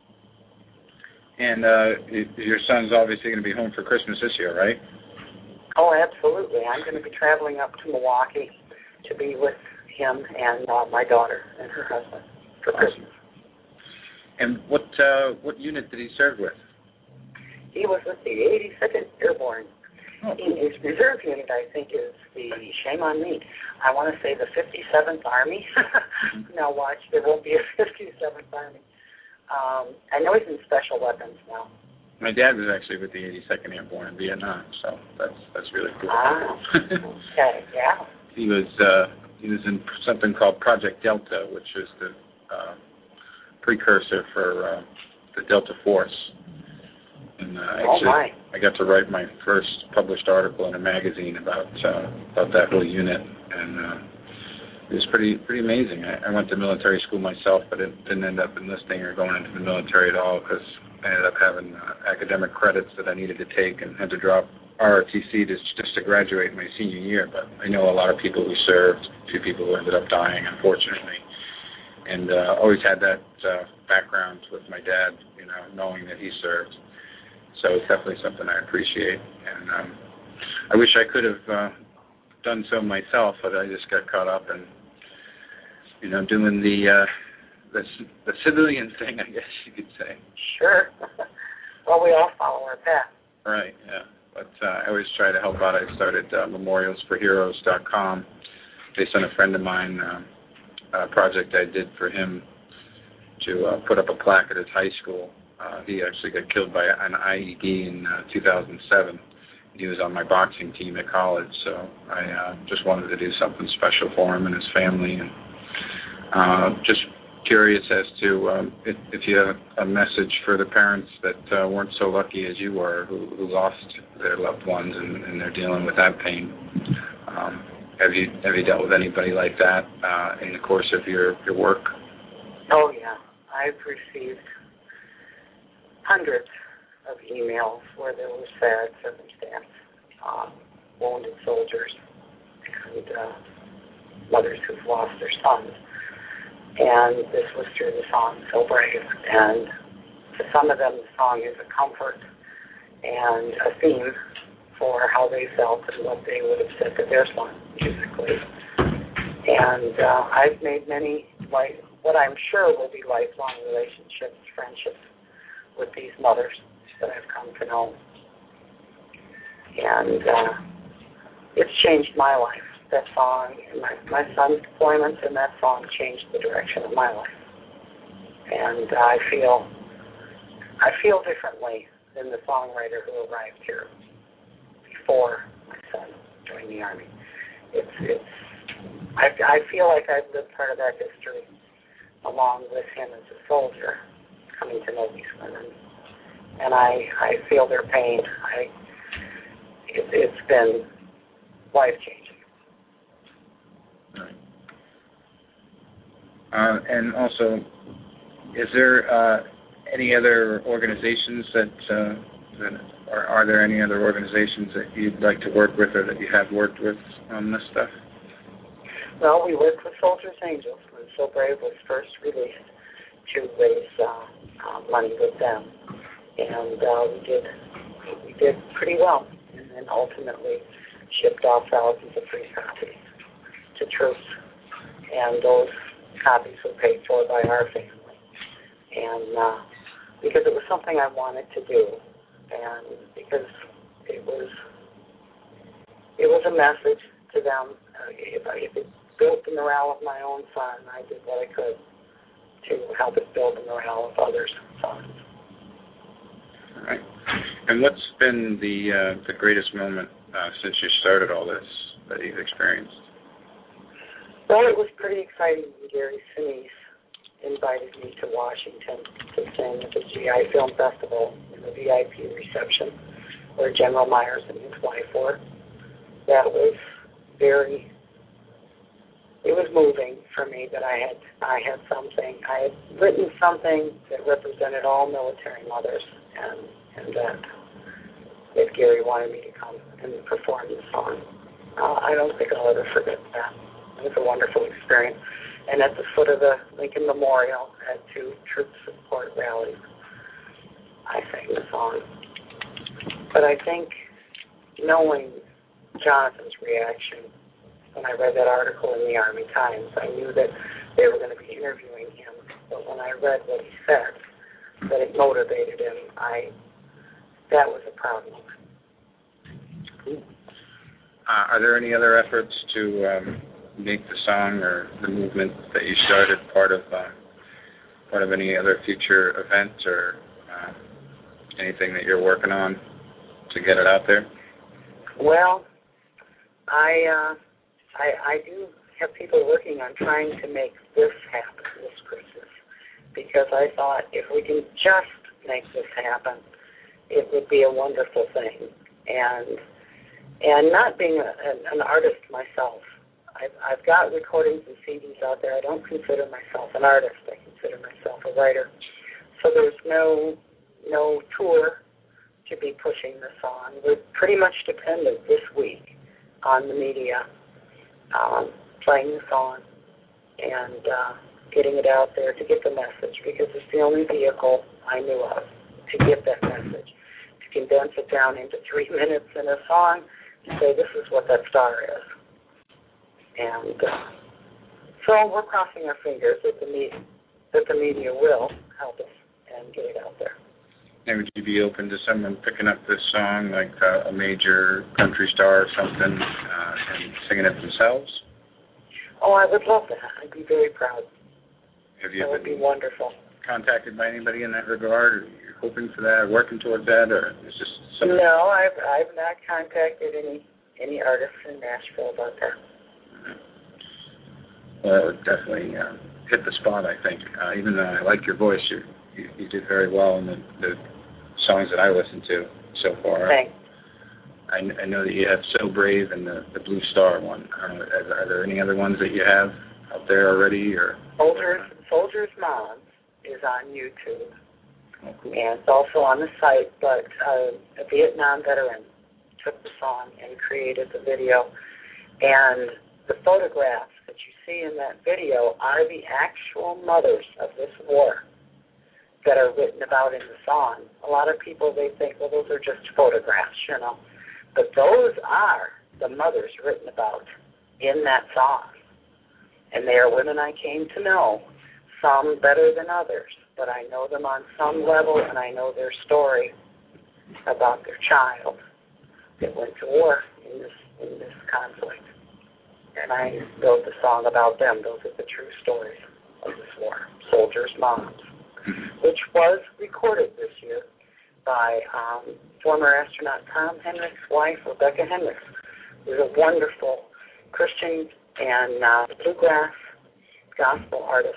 And your son's obviously going to be home for Christmas this year, right? Oh, absolutely. I'm going to be traveling up to Milwaukee to be with him and my daughter and her husband for Christmas. And what unit did he serve with? He was with the 82nd Airborne. Oh. In his reserve unit, I think, is the, shame on me, I want to say the 57th Army. Now watch, there won't be a 57th Army. I know he's in special weapons now. My dad was actually with the 82nd Airborne in Vietnam, so that's really cool. Ah, okay, yeah. He was in something called Project Delta, which is the precursor for the Delta Force. And I got to write my first published article in a magazine about that whole unit, and it was pretty amazing. I went to military school myself, but it didn't end up enlisting or going into the military at all because I ended up having academic credits that I needed to take and had to drop ROTC just to graduate my senior year. But I know a lot of people who served, a few people who ended up dying, unfortunately, and always had that background with my dad, knowing that he served. So it's definitely something I appreciate, and I wish I could have done so myself, but I just got caught up in, doing the civilian thing, I guess you could say. Sure. Well, we all follow our path. Right. Yeah. But I always try to help out. I started memorialsforheroes.com based on a friend of mine, a project I did for him to put up a plaque at his high school. He actually got killed by an IED in 2007. He was on my boxing team at college, so I just wanted to do something special for him and his family. And just curious as to if you have a message for the parents that weren't so lucky as you were, who lost their loved ones and they're dealing with that pain. Have you dealt with anybody like that in the course of your work? Oh, yeah. I've received hundreds of emails where there was sad circumstance, wounded soldiers and mothers who've lost their sons. And this was through the song So Brave. And to some of them, the song is a comfort and a theme for how they felt and what they would have said to their son musically. And I've made many, what I'm sure will be lifelong relationships, friendships with these mothers that I've come to know. And it's changed my life. That song, and my son's deployment, and that song changed the direction of my life. And I feel differently than the songwriter who arrived here before my son joined the Army. I feel like I've lived part of that history along with him as a soldier, coming to know these women, and I feel their pain. It's been life-changing. Right. And also, is there any other organizations are there any other organizations that you'd like to work with or that you have worked with on this stuff? Well, we worked with Soldiers Angels when So Brave was first released to raise money with them, and we did pretty well, and then ultimately shipped off thousands of free copies to troops, and those copies were paid for by our family, and because it was something I wanted to do, and because it was a message to them. If it built the morale of my own son, I did what I could to help it build the morale of others' sons. All right. And what's been the greatest moment since you started all this that you've experienced? Well, it was pretty exciting when Gary Sinise invited me to Washington to sing at the GI Film Festival in the VIP reception where General Myers and his wife were. That was it was moving for me that I had something. I had written something that represented all military mothers, and that Gary wanted me to come and perform the song. I don't think I'll ever forget that. It was a wonderful experience. And at the foot of the Lincoln Memorial at 2 troop support rallies, I sang the song. But I think knowing Jonathan's reaction when I read that article in the Army Times, I knew that they were going to be interviewing him. But when I read what he said, that it motivated him, that was a proud moment. Cool. Are there any other efforts to make the song or the movement that you started part of any other future events or anything that you're working on to get it out there? Well, I do have people working on trying to make this happen this Christmas, because I thought if we can just make this happen, it would be a wonderful thing. And not being an artist myself, I've got recordings and CDs out there. I don't consider myself an artist. I consider myself a writer. So there's no tour to be pushing this on. We're pretty much dependent this week on the media playing the song and getting it out there to get the message, because it's the only vehicle I knew of to get that message, to condense it down into 3 minutes in a song, to say this is what that star is. And so we're crossing our fingers that the media will help us and get it out there. And would you be open to someone picking up this song, like a major country star or something, and singing it themselves? Oh, I would love that. I'd be very proud. That would be wonderful. Contacted by anybody in that regard, or you're hoping for that, or working towards that, or it's just something? No, I've not contacted any artists in Nashville about that. Well, that would definitely hit the spot, I think. Even though I like your voice, you did very well in the songs that I listened to so far. Thanks. I know that you have So Brave and the Blue Star one. Are there any other ones that you have out there already? Or Soldier's Mom is on YouTube. Oh, cool. And it's also on the site, but a Vietnam veteran took the song and created the video. And the photographs that you see in that video are the actual mothers of this war that are written about in the song. A lot of people, they think, well, those are just photographs, But those are the mothers written about in that song. And they are women I came to know, some better than others, but I know them on some level, and I know their story about their child that went to war in this conflict. And I wrote the song about them. Those are the true stories of this war, Soldiers' Moms, which was recorded this year by former astronaut Tom Henrich's wife, Rebecca Henrich, who's a wonderful Christian and bluegrass gospel artist.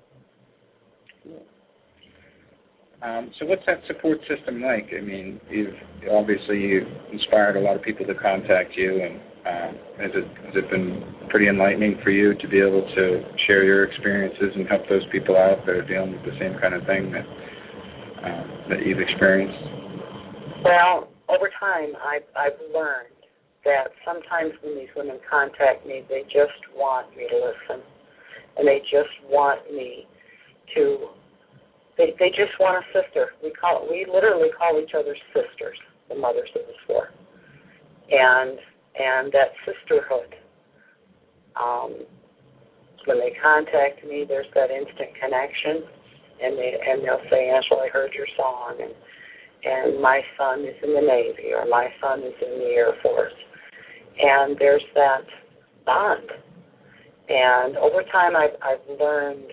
So what's that support system like? I mean, you've inspired a lot of people to contact you, and has it been pretty enlightening for you to be able to share your experiences and help those people out that are dealing with the same kind of thing that you've experienced? Well, over time, I've learned that sometimes when these women contact me, they just want me to listen, and they just want me to. They just want a sister. We literally call each other sisters, the mothers of this war, and that sisterhood. When they contact me, there's that instant connection, and they'll say, Angela, I heard your song, and my son is in the Navy, or my son is in the Air Force, and there's that bond. And over time, I've learned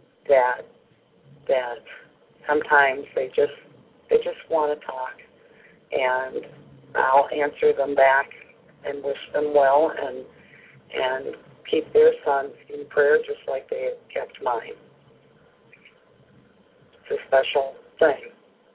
that sometimes they just want to talk, and I'll answer them back and wish them well and keep their sons in prayer just like they have kept mine. It's a special thing.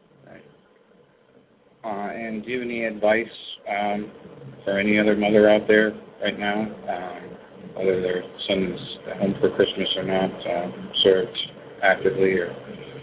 Right. And do you have any advice for any other mother out there right now, whether their son's at home for Christmas or not, served actively, or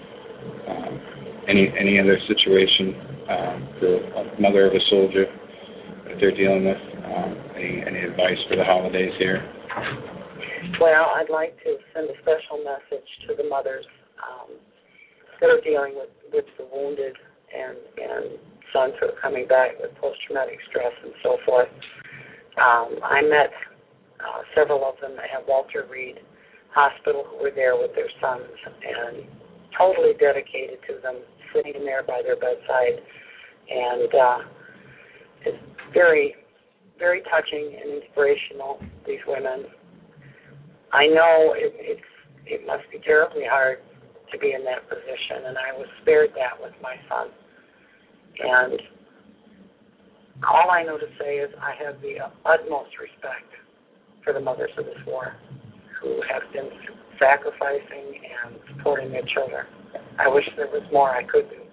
any other situation for a mother of a soldier that they're dealing with? Any advice for the holidays here? Well, I'd like to send a special message to the mothers that are dealing with the wounded and sons who are coming back with post-traumatic stress and so forth. I met several of them at Walter Reed Hospital who were there with their sons and totally dedicated to them, sitting there by their bedside. And it's very, very touching and inspirational, these women. I know it must be terribly hard to be in that position, and I was spared that with my son. And all I know to say is I have the utmost respect for the mothers of this war who have been sacrificing and supporting their children. I wish there was more I could do.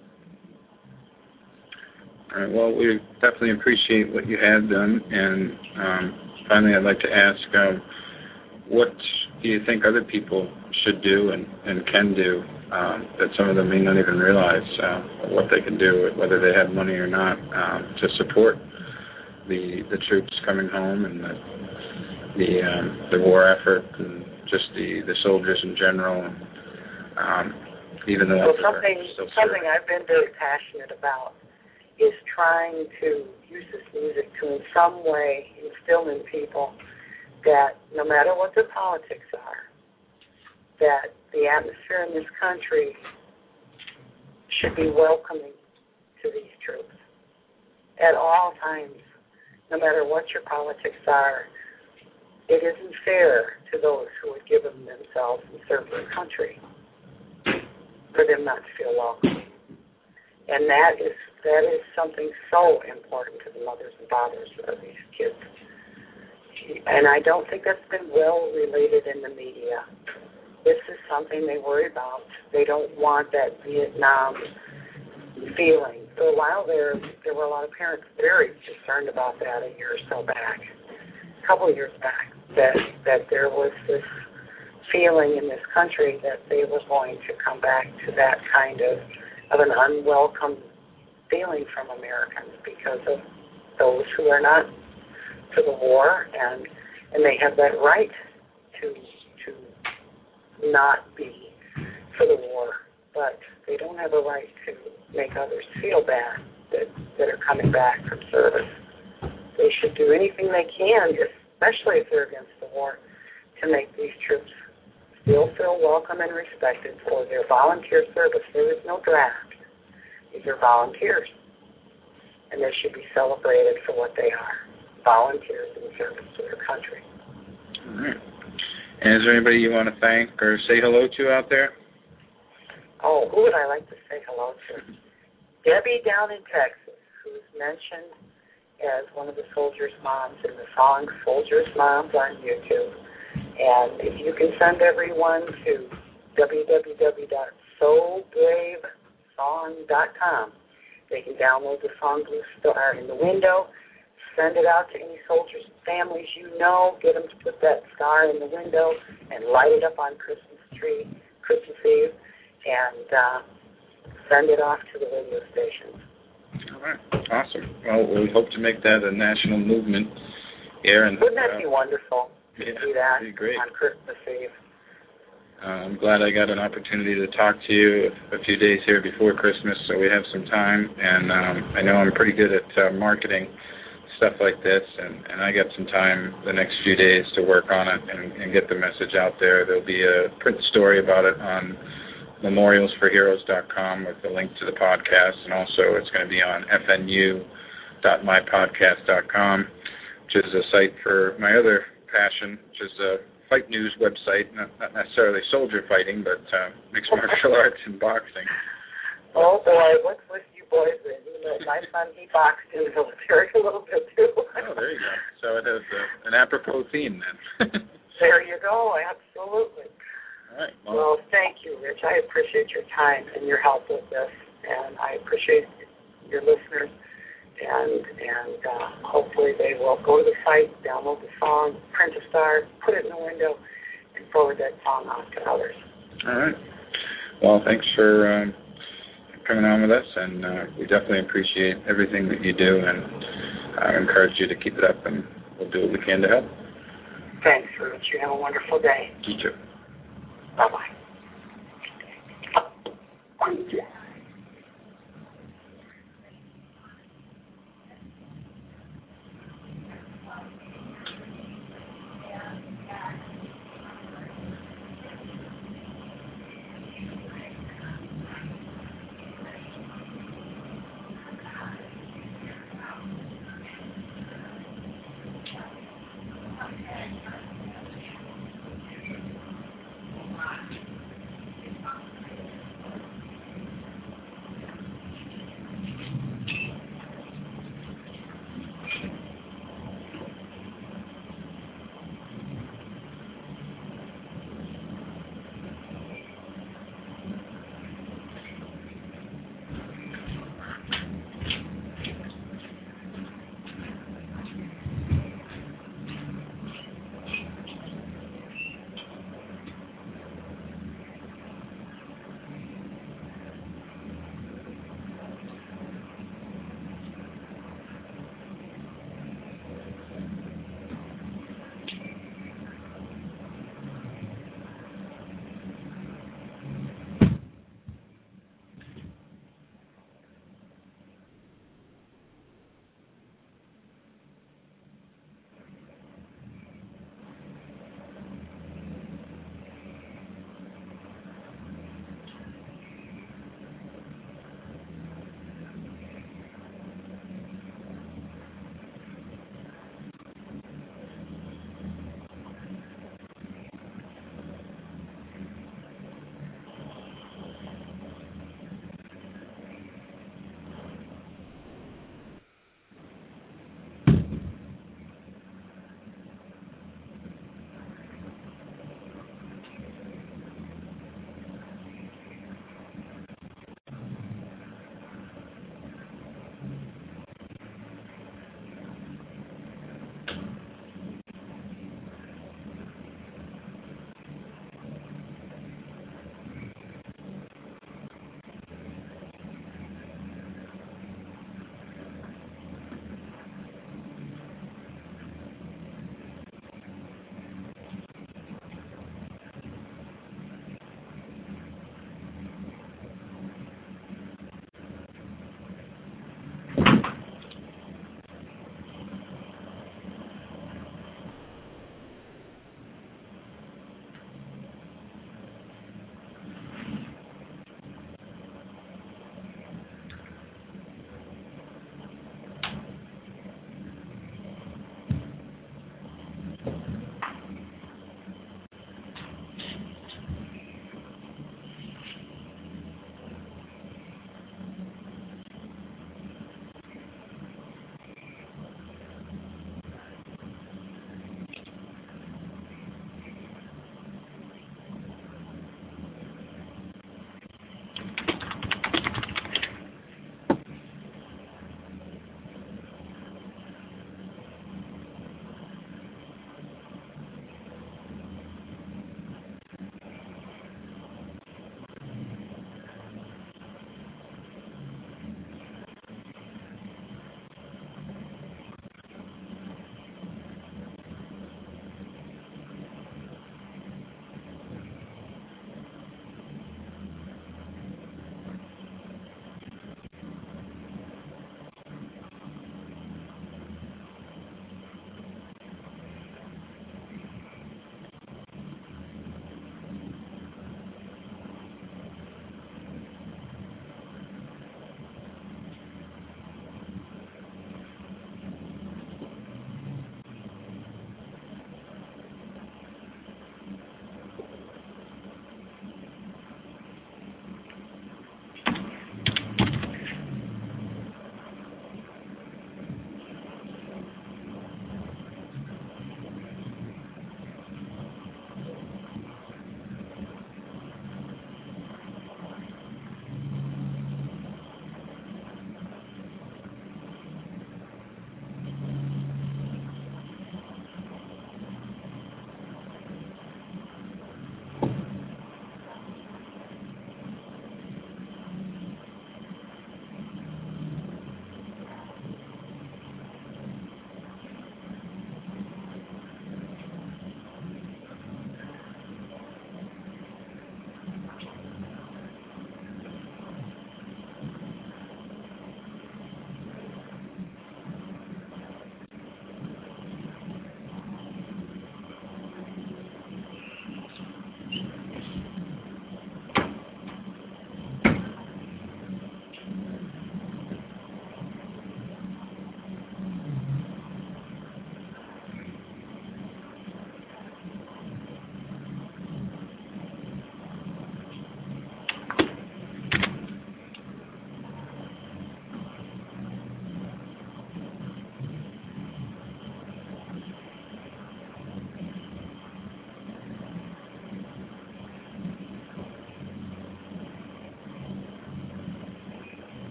All right, well, we definitely appreciate what you have done. And finally, I'd like to ask, what do you think other people should do and can do that some of them may not even realize what they can do, whether they have money or not, to support the troops coming home and the war effort and just the soldiers in general, even though something I've been very passionate about is trying to use this music to in some way instill in people that no matter what their politics are, that the atmosphere in this country should be welcoming to these troops at all times, no matter what your politics are. It isn't fair to those who would give them themselves and serve their country for them not to feel welcome. And that is something so important to the mothers and fathers of these kids. And I don't think that's been well related in the media. This is something they worry about. They don't want that Vietnam feeling. For a while there were a lot of parents very concerned about that a year or so back, a couple of years back, that there was this feeling in this country that they were going to come back to that kind of an unwelcome feeling from Americans because of those who are not for the war, and they have that right to not be for the war, but they don't have a right to make others feel bad that are coming back from service. They should do anything they can, especially if they're against the war, to make these troops still feel welcome and respected for their volunteer service. There is no draft. These are volunteers, and they should be celebrated for what they are, volunteers in service to their country. All right. And is there anybody you want to thank or say hello to out there? Oh, who would I like to say hello to? Debbie down in Texas, who's mentioned as one of the soldiers' moms in the song Soldiers' Moms on YouTube. And if you can send everyone to www.sobravesong.com, they can download the song Blue Star in the Window, send it out to any soldiers' families you know, get them to put that star in the window and light it up on Christmas Eve, and send it off to the radio stations. All right. Awesome. Well, we hope to make that a national movement here. And wouldn't that be wonderful to do that that'd be great. On Christmas Eve? I'm glad I got an opportunity to talk to you a few days here before Christmas, so we have some time. And I know I'm pretty good at marketing stuff like this, and I got some time the next few days to work on it and get the message out there. There'll be a print story about it on memorialsforheroes.com with a link to the podcast, and also it's going to be on fnu.mypodcast.com, which is a site for my other passion, which is a fight news website, not necessarily soldier fighting, but mixed martial arts and boxing. Oh boy, what's with you boys. And my son, he boxed in the military a little bit, too. Oh, there you go. So it has an apropos theme, then. There you go, absolutely. All right. Well, thank you, Rich. I appreciate your time and your help with this, and I appreciate your listeners. And hopefully they will go to the site, download the song, print a star, put it in the window, and forward that song off to others. All right. Well, thanks for coming on with us, and we definitely appreciate everything that you do, and I encourage you to keep it up, and we'll do what we can to help. Thanks, Rich. You have a wonderful day. You too. Bye-bye.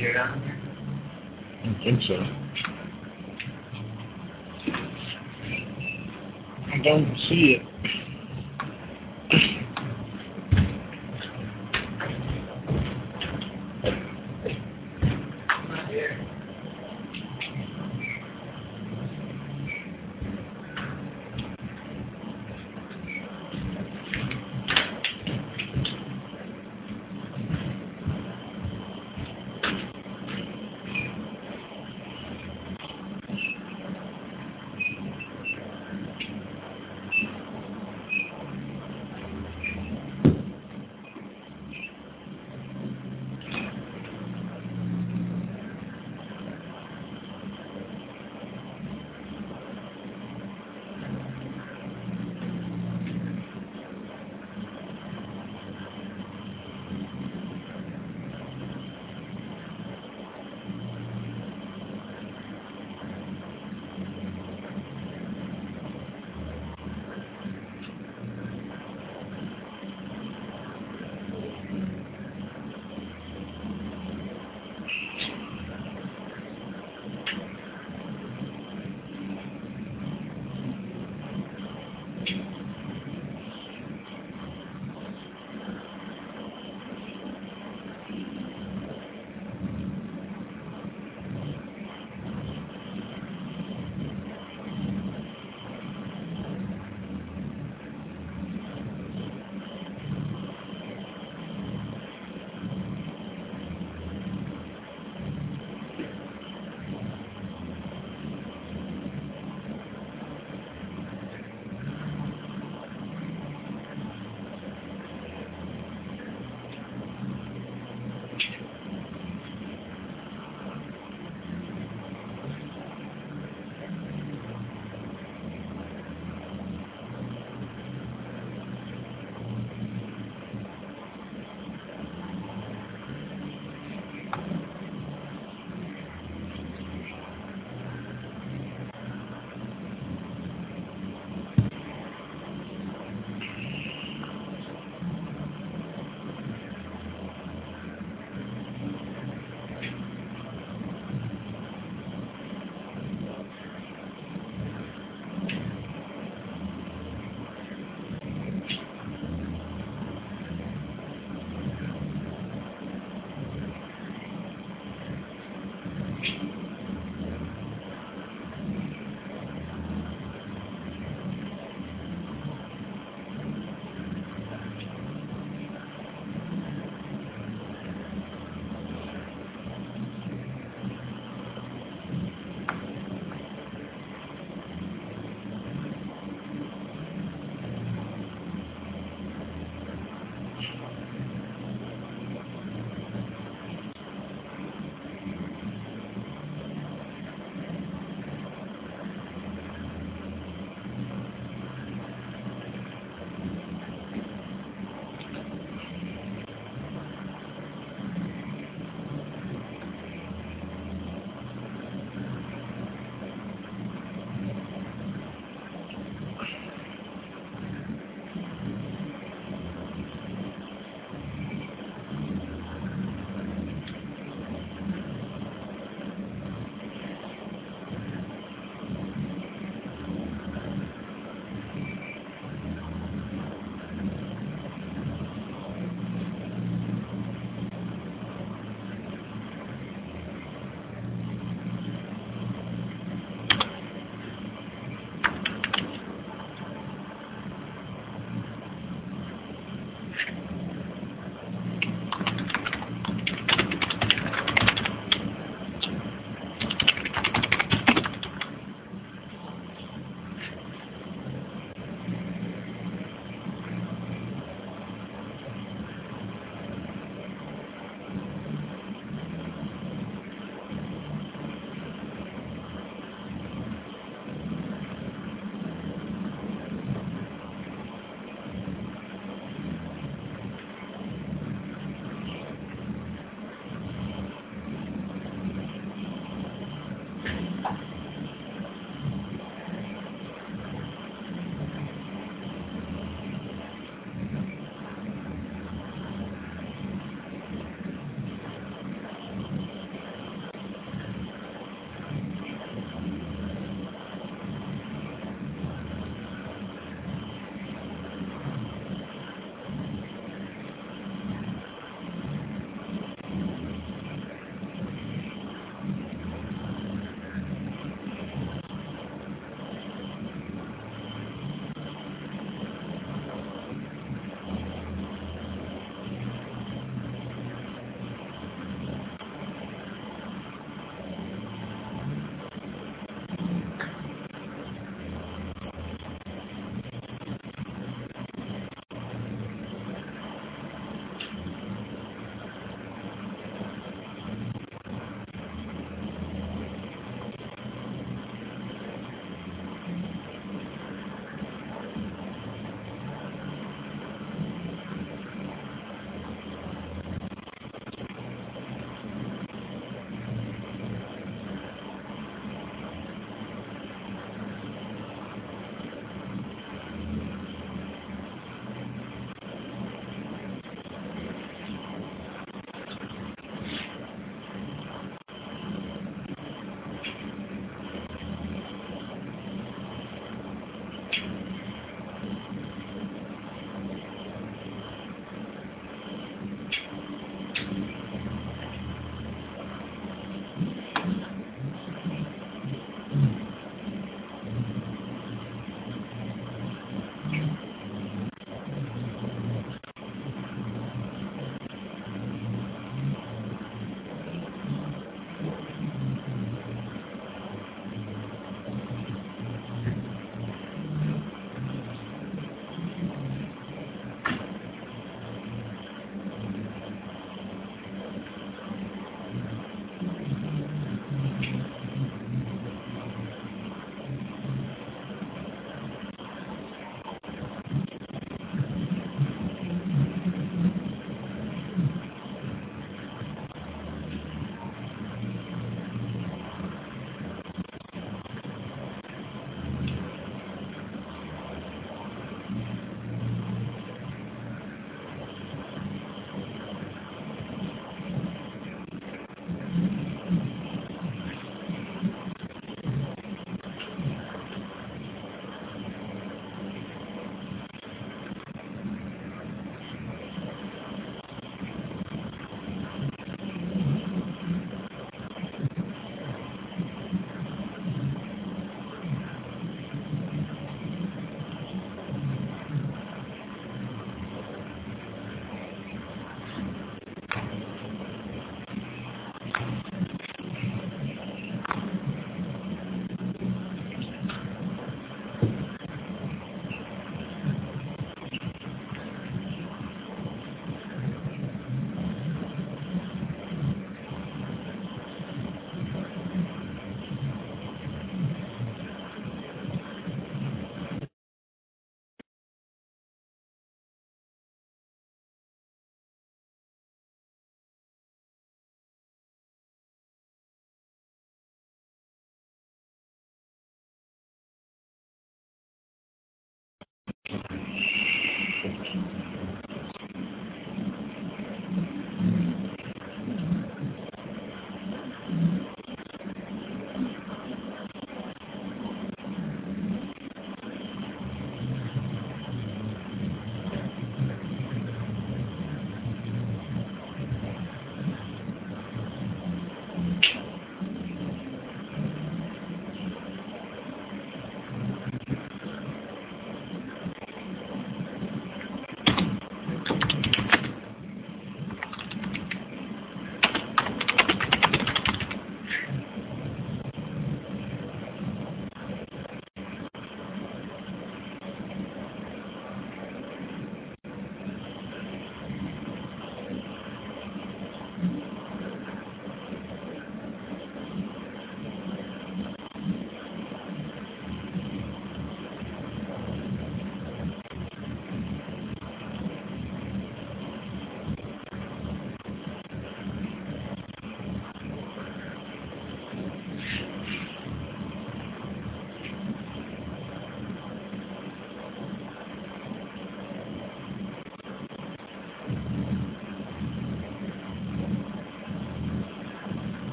here down here? I don't think so. I don't see it. Right here.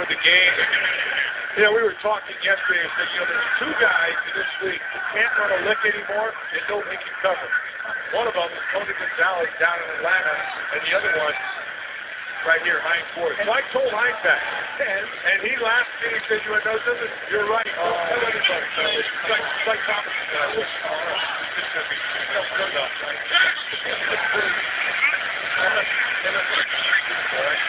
the game. You know, we were talking yesterday and said, you know, there's two guys in this league who can't run a lick anymore and nobody can cover. One of them is Tony Gonzalez down in Atlanta, and the other one right here, Heinz Ward. So I told Heinz that, and he laughed at me and said, you're right. Don't tell anybody. It's like Thomas said, I wish. It's going to be good enough. All right.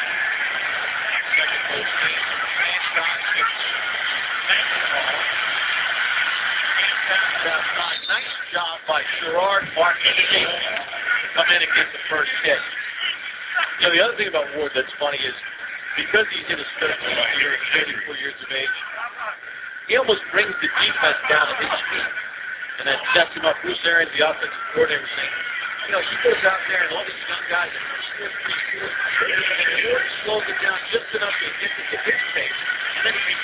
Nice job by Gerard Martin to come in and get the first hit. You know, the other thing about Ward that's funny is because he's in his third year, 34 years of age, he almost brings the defense down to his feet and then sets him up. Bruce Arians, the offensive coordinator, saying, you know, he goes out there and all these young guys are and Ward slows it down just enough to get to his pace. And then he makes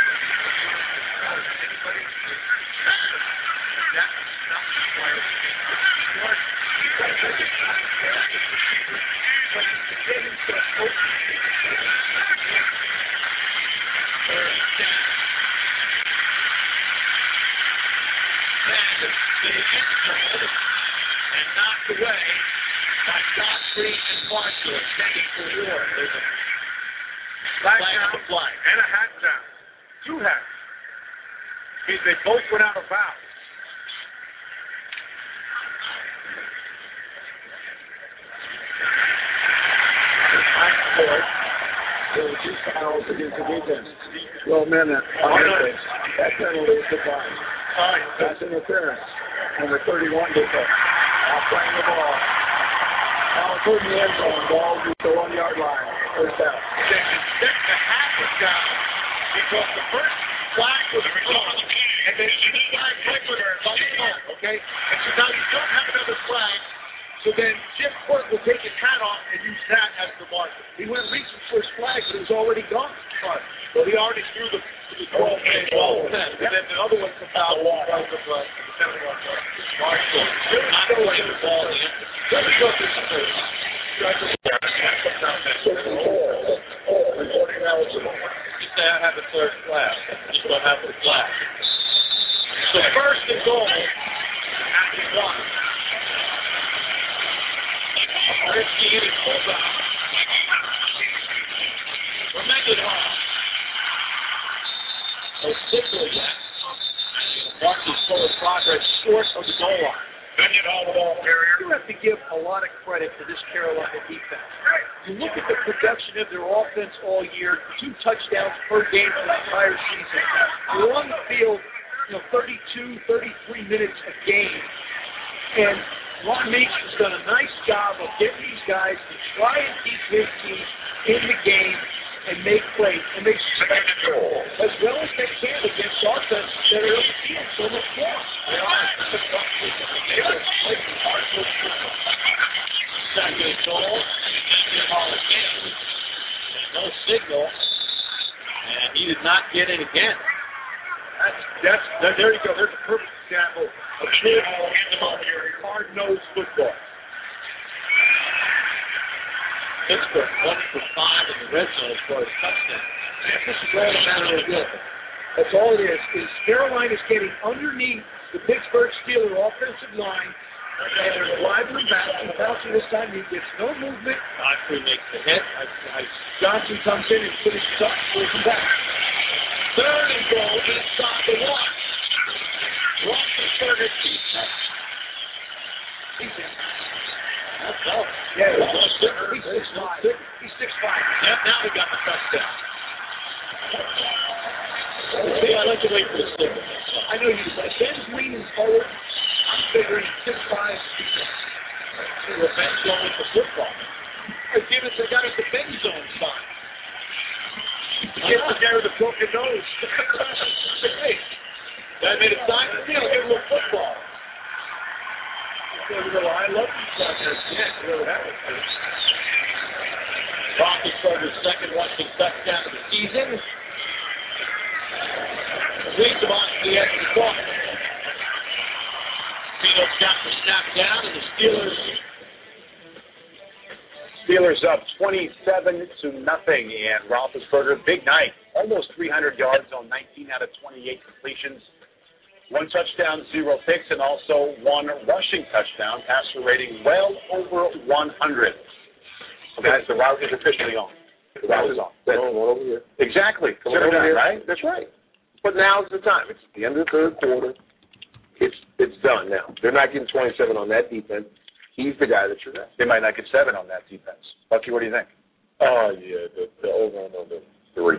and knocked away by Godfrey and Marshall, extending for Ward. There's a flag down and a hat down. Two hats. Means they both went out of bounds. There were two fouls against the defense. 12 men that penalty is defined. That's interference. Number 31 defense. Playing the ball. Ball toward the end zone. Ball to the 1 yard line. First down. The hat was down because the first flag was thrown, and then the flag went with her by the phone, okay? And so now you don't have another flag. So then Jim Quirk will take his hat off and use that as the marker. He went reaching for his flag, but it was already gone. So he already threw the 12 man ball. And then the other one comes out because of the 71 Marshall. Not playing the ball in. Let me go through some things. Just say I have a third flag. Just don't have the flag. So first and goal at the 1. Risky hitting fullback. We're making it hard. No signal yet. Marshall's forward progress short of the goal line. You have to give a lot of credit to this Carolina defense. You look at the production of their offense all year, 2 touchdowns per game for the entire season. They're on the field, 32, 33 minutes a game. And Ron Meeks has done a nice job of getting these guys to try and keep his team in the game and make plays and make spectacle as well as they can against offenses that are seeing so much more. Second goal, no signal, and he did not get it again. There you go. There's a perfect example of good, hard-nosed football. Pittsburgh 1 for 5 in the red zone as far as touchdowns. This is all a matter of will. That's all it is Carolina's getting underneath the Pittsburgh Steelers offensive line, and they're driving back and bouncing this time. He gets no movement. Godfrey makes the hit. Johnson comes in and finishes up, pulls him back. Third and goal inside the 1. Roethlisberger keeps it. He's in. That's all. Yeah, he's 6'5". He's 6'5". Yep, now we got the touchdown. See, I like to wait for the signal. I know you do. Ben's leaning forward. I'm figuring 6'5". So Ben's going with the football. Give it the guy at the Ben's zone sign. Get the guy with the broken nose. Hey, that made a sign. Give him a football. I love these guys. Roethlisberger's second rushing touchdown of the season. Leads him on to the edge of the ball. Pino's got the snap down, and the Steelers Steelers up 27-0, and Roethlisberger, big night, almost 300 yards on 19 out of 28 completions, 1 touchdown, 0 picks, and also 1 rushing touchdown, passer rating well over 100. Guys, the route is officially on. The route is on. Over here. Exactly. Over here. Right? That's right. But now's the time. It's the end of the third quarter. It's done now. They're not getting 27 on that defense. He's the guy that you're at. They might not get 7 on that defense. Bucky, what do you think? Oh, yeah, the over and under 3.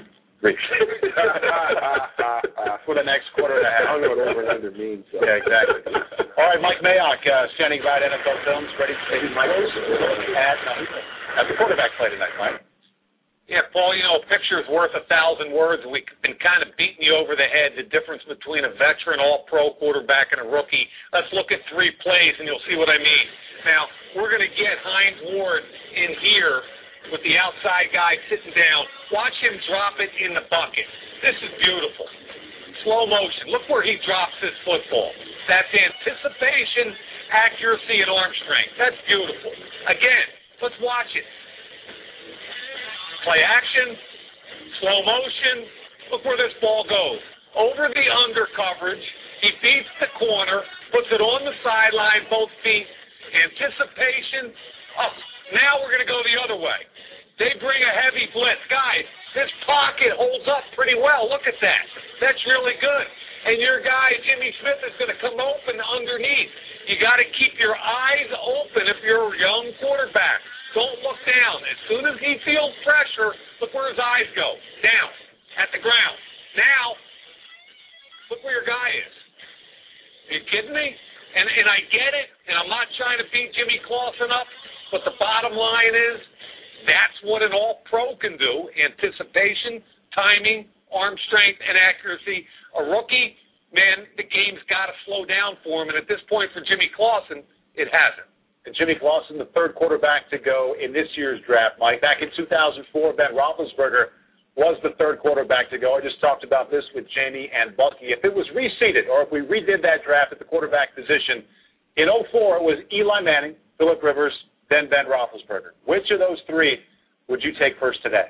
For the next quarter and a half. I don't know what over and under means. So. Yeah, exactly. All right, Mike Mayock, standing by at NFL Films, ready to take his microphone at the quarterback play tonight, Mike. Yeah, Paul, a picture's worth 1,000 words. We've been kind of beating you over the head, the difference between a veteran all-pro quarterback and a rookie. Let's look at 3 plays, and you'll see what I mean. Now, we're going to get Hines Ward in here with the outside guy sitting down. Watch him drop it in the bucket. This is beautiful. Slow motion. Look where he drops this football. That's anticipation, accuracy, and arm strength. That's beautiful. Again, let's watch it. Play action, slow motion. Look where this ball goes. Over the under coverage. He beats the corner, puts it on the sideline, both feet. Anticipation. Up. Now we're going to go the other way. They bring a heavy blitz. Guys, this pocket holds up pretty well. Look at that. That's really good. And your guy, Jimmy Smith, is going to come open underneath. You got to keep your eyes open if you're a young quarterback. Don't look down. As soon as he feels pressure, look where his eyes go. Down, at the ground. Now, look where your guy is. Are you kidding me? And I get it, and I'm not trying to beat Jimmy Clausen up, but the bottom line is that's what an all-pro can do. Anticipation, timing, arm strength, and accuracy. A rookie, man, the game's got to slow down for him, and at this point for Jimmy Clausen, it hasn't. And Jimmy Clausen, the 3rd quarterback to go in this year's draft, Mike. Back in 2004, Ben Roethlisberger was the 3rd quarterback to go. I just talked about this with Jamie and Bucky. If it was reseeded, or if we redid that draft at the quarterback position, in 2004 it was Eli Manning, Phillip Rivers, then Ben Roethlisberger. Which of those 3 would you take first today?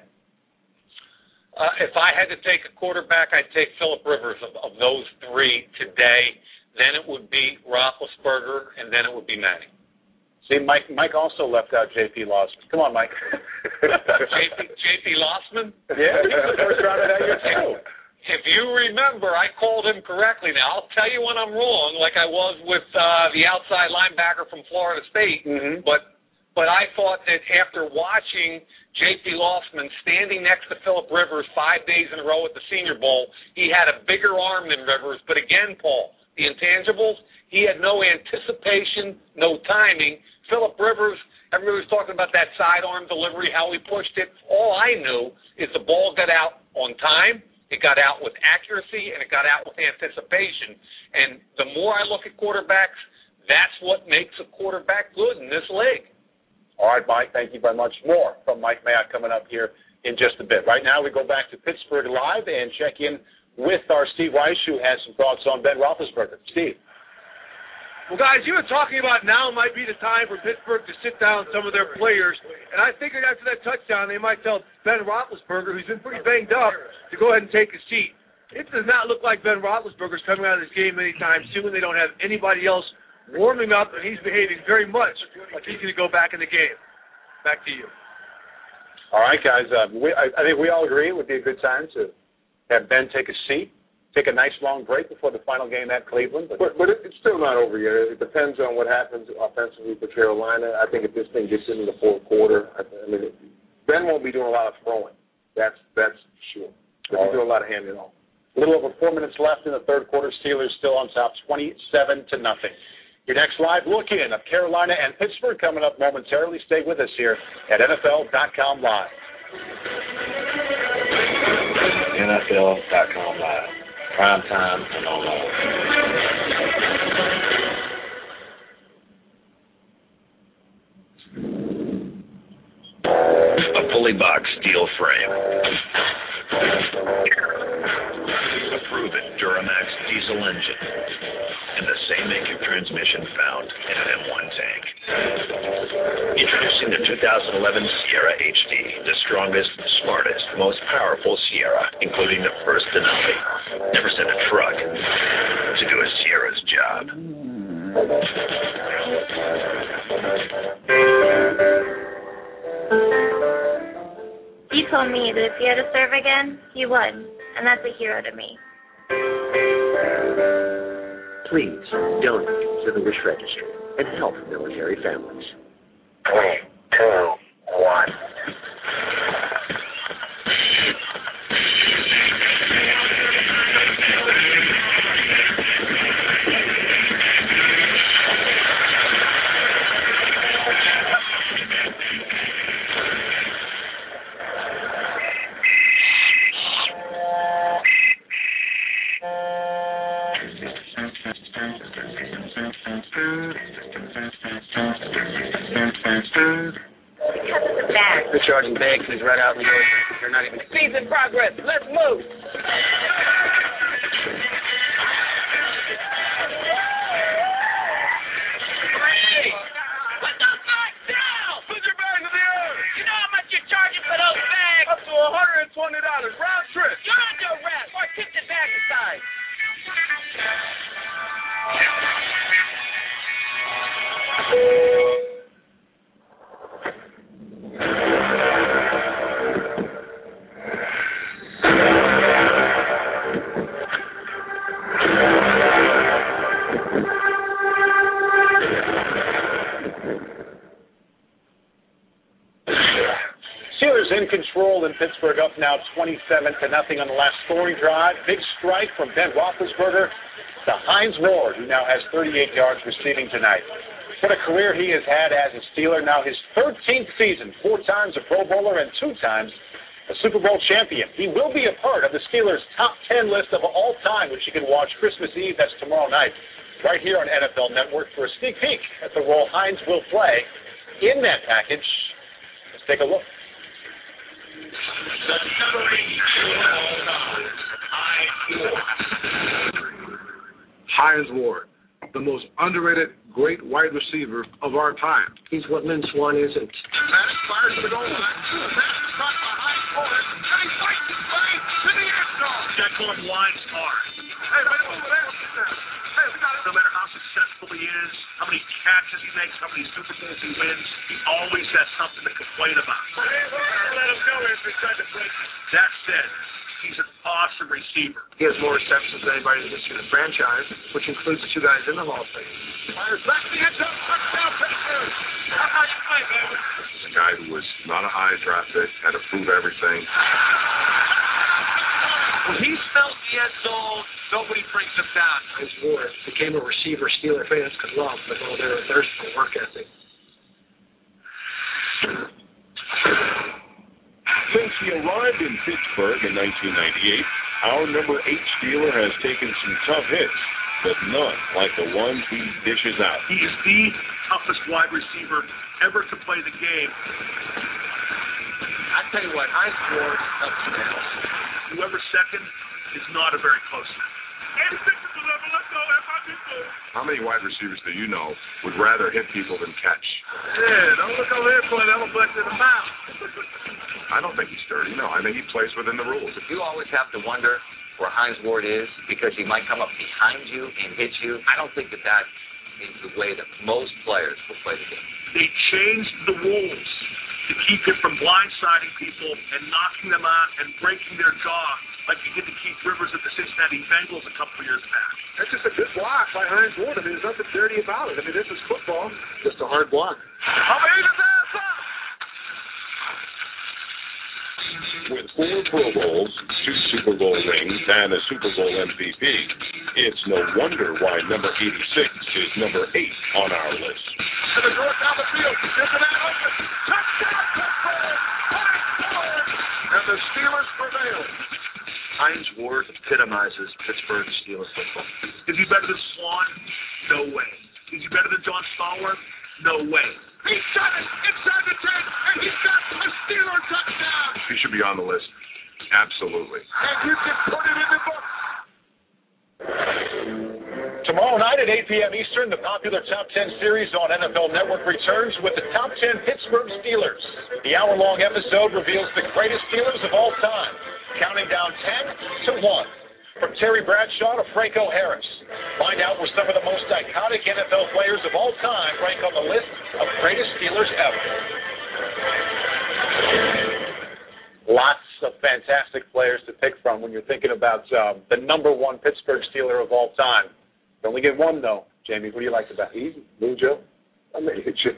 If I had to take a quarterback, I'd take Phillip Rivers of those 3 today. Then it would be Roethlisberger, and then it would be Manning. See, Mike also left out J.P. Lossman. Come on, Mike. J.P. Lossman? Yeah, he was the first rounder that year, too. If you remember, I called him correctly. Now, I'll tell you when I'm wrong, like I was with the outside linebacker from Florida State. Mm-hmm. But I thought that after watching J.P. Lossman standing next to Phillip Rivers 5 days in a row at the Senior Bowl, he had a bigger arm than Rivers. But again, Paul, the intangibles, he had no anticipation, no timing. Phillip Rivers, everybody was talking about that sidearm delivery, how he pushed it. All I knew is the ball got out on time, it got out with accuracy, and it got out with anticipation. And the more I look at quarterbacks, that's what makes a quarterback good in this league. All right, Mike, thank you very much. More from Mike Mayock coming up here in just a bit. Right now we go back to Pittsburgh Live and check in with our Steve Weiss, who has some thoughts on Ben Roethlisberger. Steve. Well, guys, you were talking about now might be the time for Pittsburgh to sit down some of their players, and I figured after that touchdown they might tell Ben Roethlisberger, who's been pretty banged up, to go ahead and take a seat. It does not look like Ben Roethlisberger's coming out of this game anytime soon. They don't have anybody else warming up, and he's behaving very much like he's going to go back in the game. Back to you. All right, guys. I think we all agree it would be a good time to have Ben take a seat. Take a nice long break before the final game at Cleveland. But it's still not over yet. It depends on what happens offensively for Carolina. I think if this thing gets into the 4th quarter, Ben won't be doing a lot of throwing. That's sure. But he's doing a lot of handing off. A little over 4 minutes left in the 3rd quarter. Steelers still on top, 27-0. Your next live look-in of Carolina and Pittsburgh coming up momentarily. Stay with us here at NFL.com Live. NFL.com Live. Prime time and online. A pulley box steel frame. A proven Duramax diesel engine. And the same make of transmission found in an M1 tank. Introducing the 2005 2011 Sierra HD, the strongest, smartest, most powerful Sierra, including the first Denali. Never send a truck to do a Sierra's job. You told me that if you had to serve again, you would, and that's a hero to me. Please donate to the Wish Registry and help military families. 3, 2, 1. They're charging bags, he's right out in the door. They're not even. Speed's in progress. Let's move. Round trip. You're under arrest. Or kick the bag aside. In control in Pittsburgh, up now 27-0 on the last scoring drive. Big strike from Ben Roethlisberger to Hines Ward, who now has 38 yards receiving tonight. What a career he has had as a Steeler. Now his 13th season, 4 times a Pro Bowler and 2 times a Super Bowl champion. He will be a part of the Steelers' top 10 list of all time, which you can watch Christmas Eve. That's tomorrow night, right here on NFL Network for a sneak peek at the role Hines will play in that package. Let's take a look. Hines Ward, the most underrated great wide receiver of our time. He's what Lynn Swann isn't. Maddox fires to the goal line. Maddox caught by Hines Ward, and he fights his way to the end zone. Declan Wines hard. Hey, no matter how successful he is, how many catches he makes, how many Super Bowls he wins, he always has something to complain about. Let him go after he tried to break it. That said, he's an awesome receiver. He has more receptions than anybody in the history of the franchise, which includes the 2 guys in the Hall of Fame. Fires back to the end zone. Touchdown, Pittsburgh. How about you play, baby? A guy who was not a high draft pick, had to prove everything. When he smells the end zone, nobody brings him down. His Ward became a receiver Steeler fans could love, but all their thirst for work ethic. Since he arrived in Pittsburgh in 1998, our number 8 Steeler has taken some tough hits, but none like the ones he dishes out. He is the toughest wide receiver ever to play the game. I tell you what, Hines Ward helps him out. Whoever's second is not a very close one. How many wide receivers do you know would rather hit people than catch? Yeah, don't look over here for an elephant in the mouth. I don't think he's dirty. No, I think he plays within the rules. You always have to wonder where Hines Ward is because he might come up behind you and hit you. I don't think that is the way that most players will play the game. They changed the rules to keep him from blindsiding people and knocking them out and breaking their jaw like he did to Keith Rivers of the Cincinnati Bengals a couple of years back. That's just a good block by Hines Ward. I mean, there's nothing dirty about it. I mean, this is football. Just a hard block. With 4 Pro Bowls, 2 Super Bowl rings, and a Super Bowl MVP, it's no wonder why number 86 is number 8 on our list. To the door down the field. Cincinnati open. Touchdown, Pittsburgh. Hines Ward. And the Steelers prevail. Hines Ward epitomizes Pittsburgh Steelers football. Is he better than Swan? No way. Is he better than John Stallworth? No way. He shot it inside the 10, and he's got a Steeler touchdown. He should be on the list. Absolutely. And you can put it in the book. To Tomorrow night at 8 p.m. Eastern, the popular Top 10 series on NFL Network returns with the Top 10 Pittsburgh Steelers. The hour-long episode reveals the greatest Steelers of all time, counting down 10 to 1. From Terry Bradshaw to Franco Harris. Find out where some of the most iconic NFL players of all time rank on the list of greatest Steelers ever. Lots of fantastic players to pick from when you're thinking about the number one Pittsburgh Steeler of all time. You only get one, though. Jamie, who do you like the best? Easy. Mean Joe. I mean,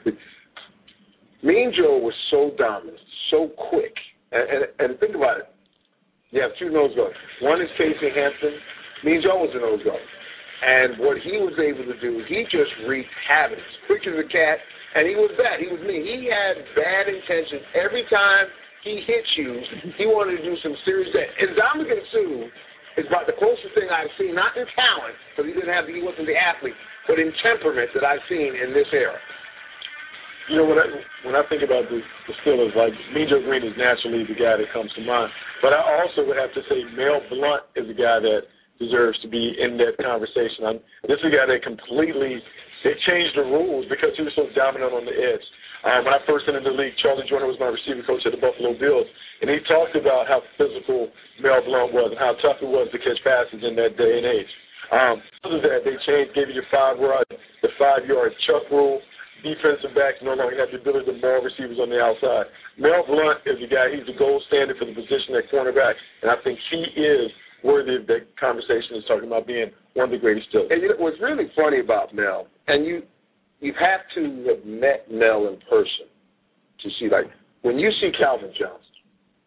Mean Joe was so dominant, so quick. And think about it. You have two nose guards. One is Casey Hampton. Mean Joe was a nose guard. And what he was able to do, he just wreaked havoc. Quick as a cat, and he was bad. He was mean. He had bad intentions. Every time he hit you, he wanted to do some serious damage. And Ndamukong Suh is about the closest thing I've seen, not in talent, because he wasn't the athlete, but in temperament that I've seen in this era. You know, when I think about the Steelers, like Mean Joe Green is naturally the guy that comes to mind. But I also would have to say Mel Blount is a guy that deserves to be in that conversation. This is a guy that they changed the rules because he was so dominant on the edge. When I first entered the league, Charlie Joyner was my receiver coach at the Buffalo Bills, and he talked about how physical Mel Blount was and how tough it was to catch passes in that day and age. Other than that, they gave you the 5-yard chuck rule. Defensive backs no longer have the ability to maul receivers on the outside. Mel Blount is the guy, he's the gold standard for the position at cornerback, and I think he is worthy of that conversation is talking about being one of the greatest Steelers. And you know, what's really funny about Mel, and you have to have met Mel in person to see, like, when you see Calvin Johnson,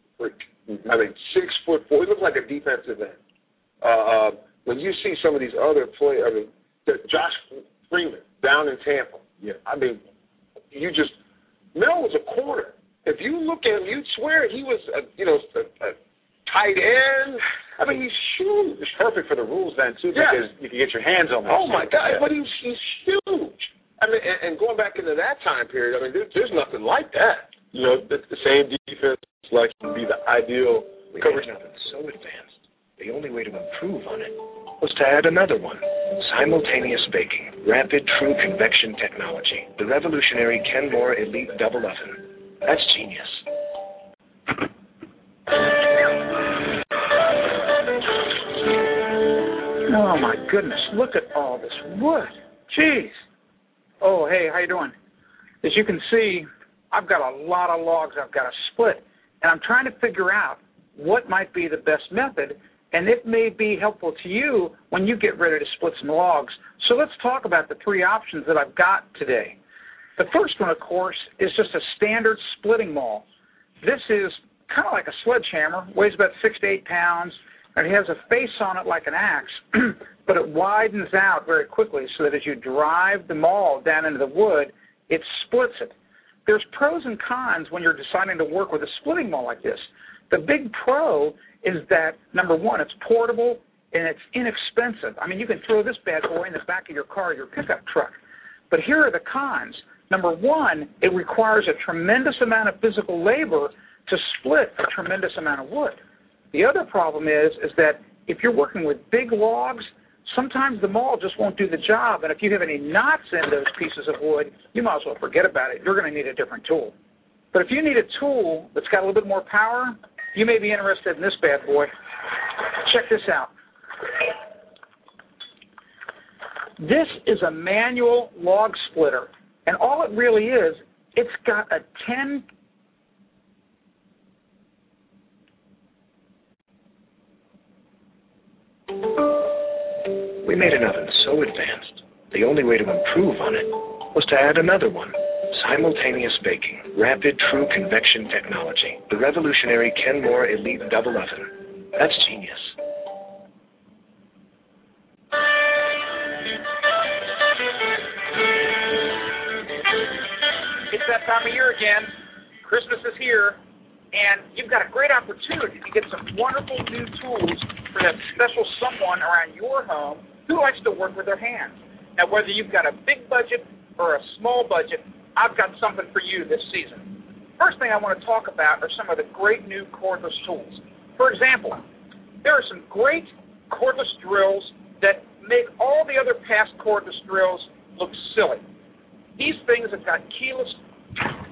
I mean, 6'4", he looked like a defensive end. When you see some of these other players, I mean, Josh Freeman down in Tampa, I mean, Mel was a corner. If you look at him, you'd swear he was, a tight end. I mean, he's huge. It's perfect for the rules then, too, because you can get your hands on him. Oh, my God, but he's huge. I mean, and going back into that time period, I mean, there's nothing like that. You know, the same defense like would be the ideal coverage. Nothing so advanced. The only way to improve on it was to add another one. Simultaneous baking. Rapid True Convection Technology. The revolutionary Kenmore Elite Double Oven. That's genius. Oh, my goodness. Look at all this wood. Jeez. Oh, hey, how you doing? As you can see, I've got a lot of logs I've got to split, and I'm trying to figure out what might be the best method, and it may be helpful to you when you get ready to split some logs. So let's talk about the three options that I've got today. The first one, of course, is just a standard splitting maul. This is kind of like a sledgehammer, weighs about 6 to 8 pounds, and it has a face on it like an axe, but it widens out very quickly so that as you drive the maul down into the wood, it splits it. There's pros and cons when you're deciding to work with a splitting maul like this. The big pro is that, number one, it's portable and it's inexpensive. I mean, you can throw this bad boy in the back of your car or your pickup truck. But here are the cons. Number one, it requires a tremendous amount of physical labor to split a tremendous amount of wood. The other problem is that if you're working with big logs, sometimes the maul just won't do the job, and if you have any knots in those pieces of wood, you might as well forget about it. You're going to need a different tool. But if you need a tool that's got a little bit more power, you may be interested in this bad boy. Check this out. This is a manual log splitter, and all it really is, it's got a 10... We made an oven so advanced, the only way to improve on it was to add another one. Simultaneous baking. Rapid True Convection Technology. The revolutionary Kenmore Elite Double Oven. That's genius. It's that time of year again. Christmas is here, and you've got a great opportunity to get some wonderful new tools for that special someone around your home who likes to work with their hands. Now, whether you've got a big budget or a small budget, I've got something for you this season. First thing I want to talk about are some of the great new cordless tools. For example, there are some great cordless drills that make all the other past cordless drills look silly. These things have got keyless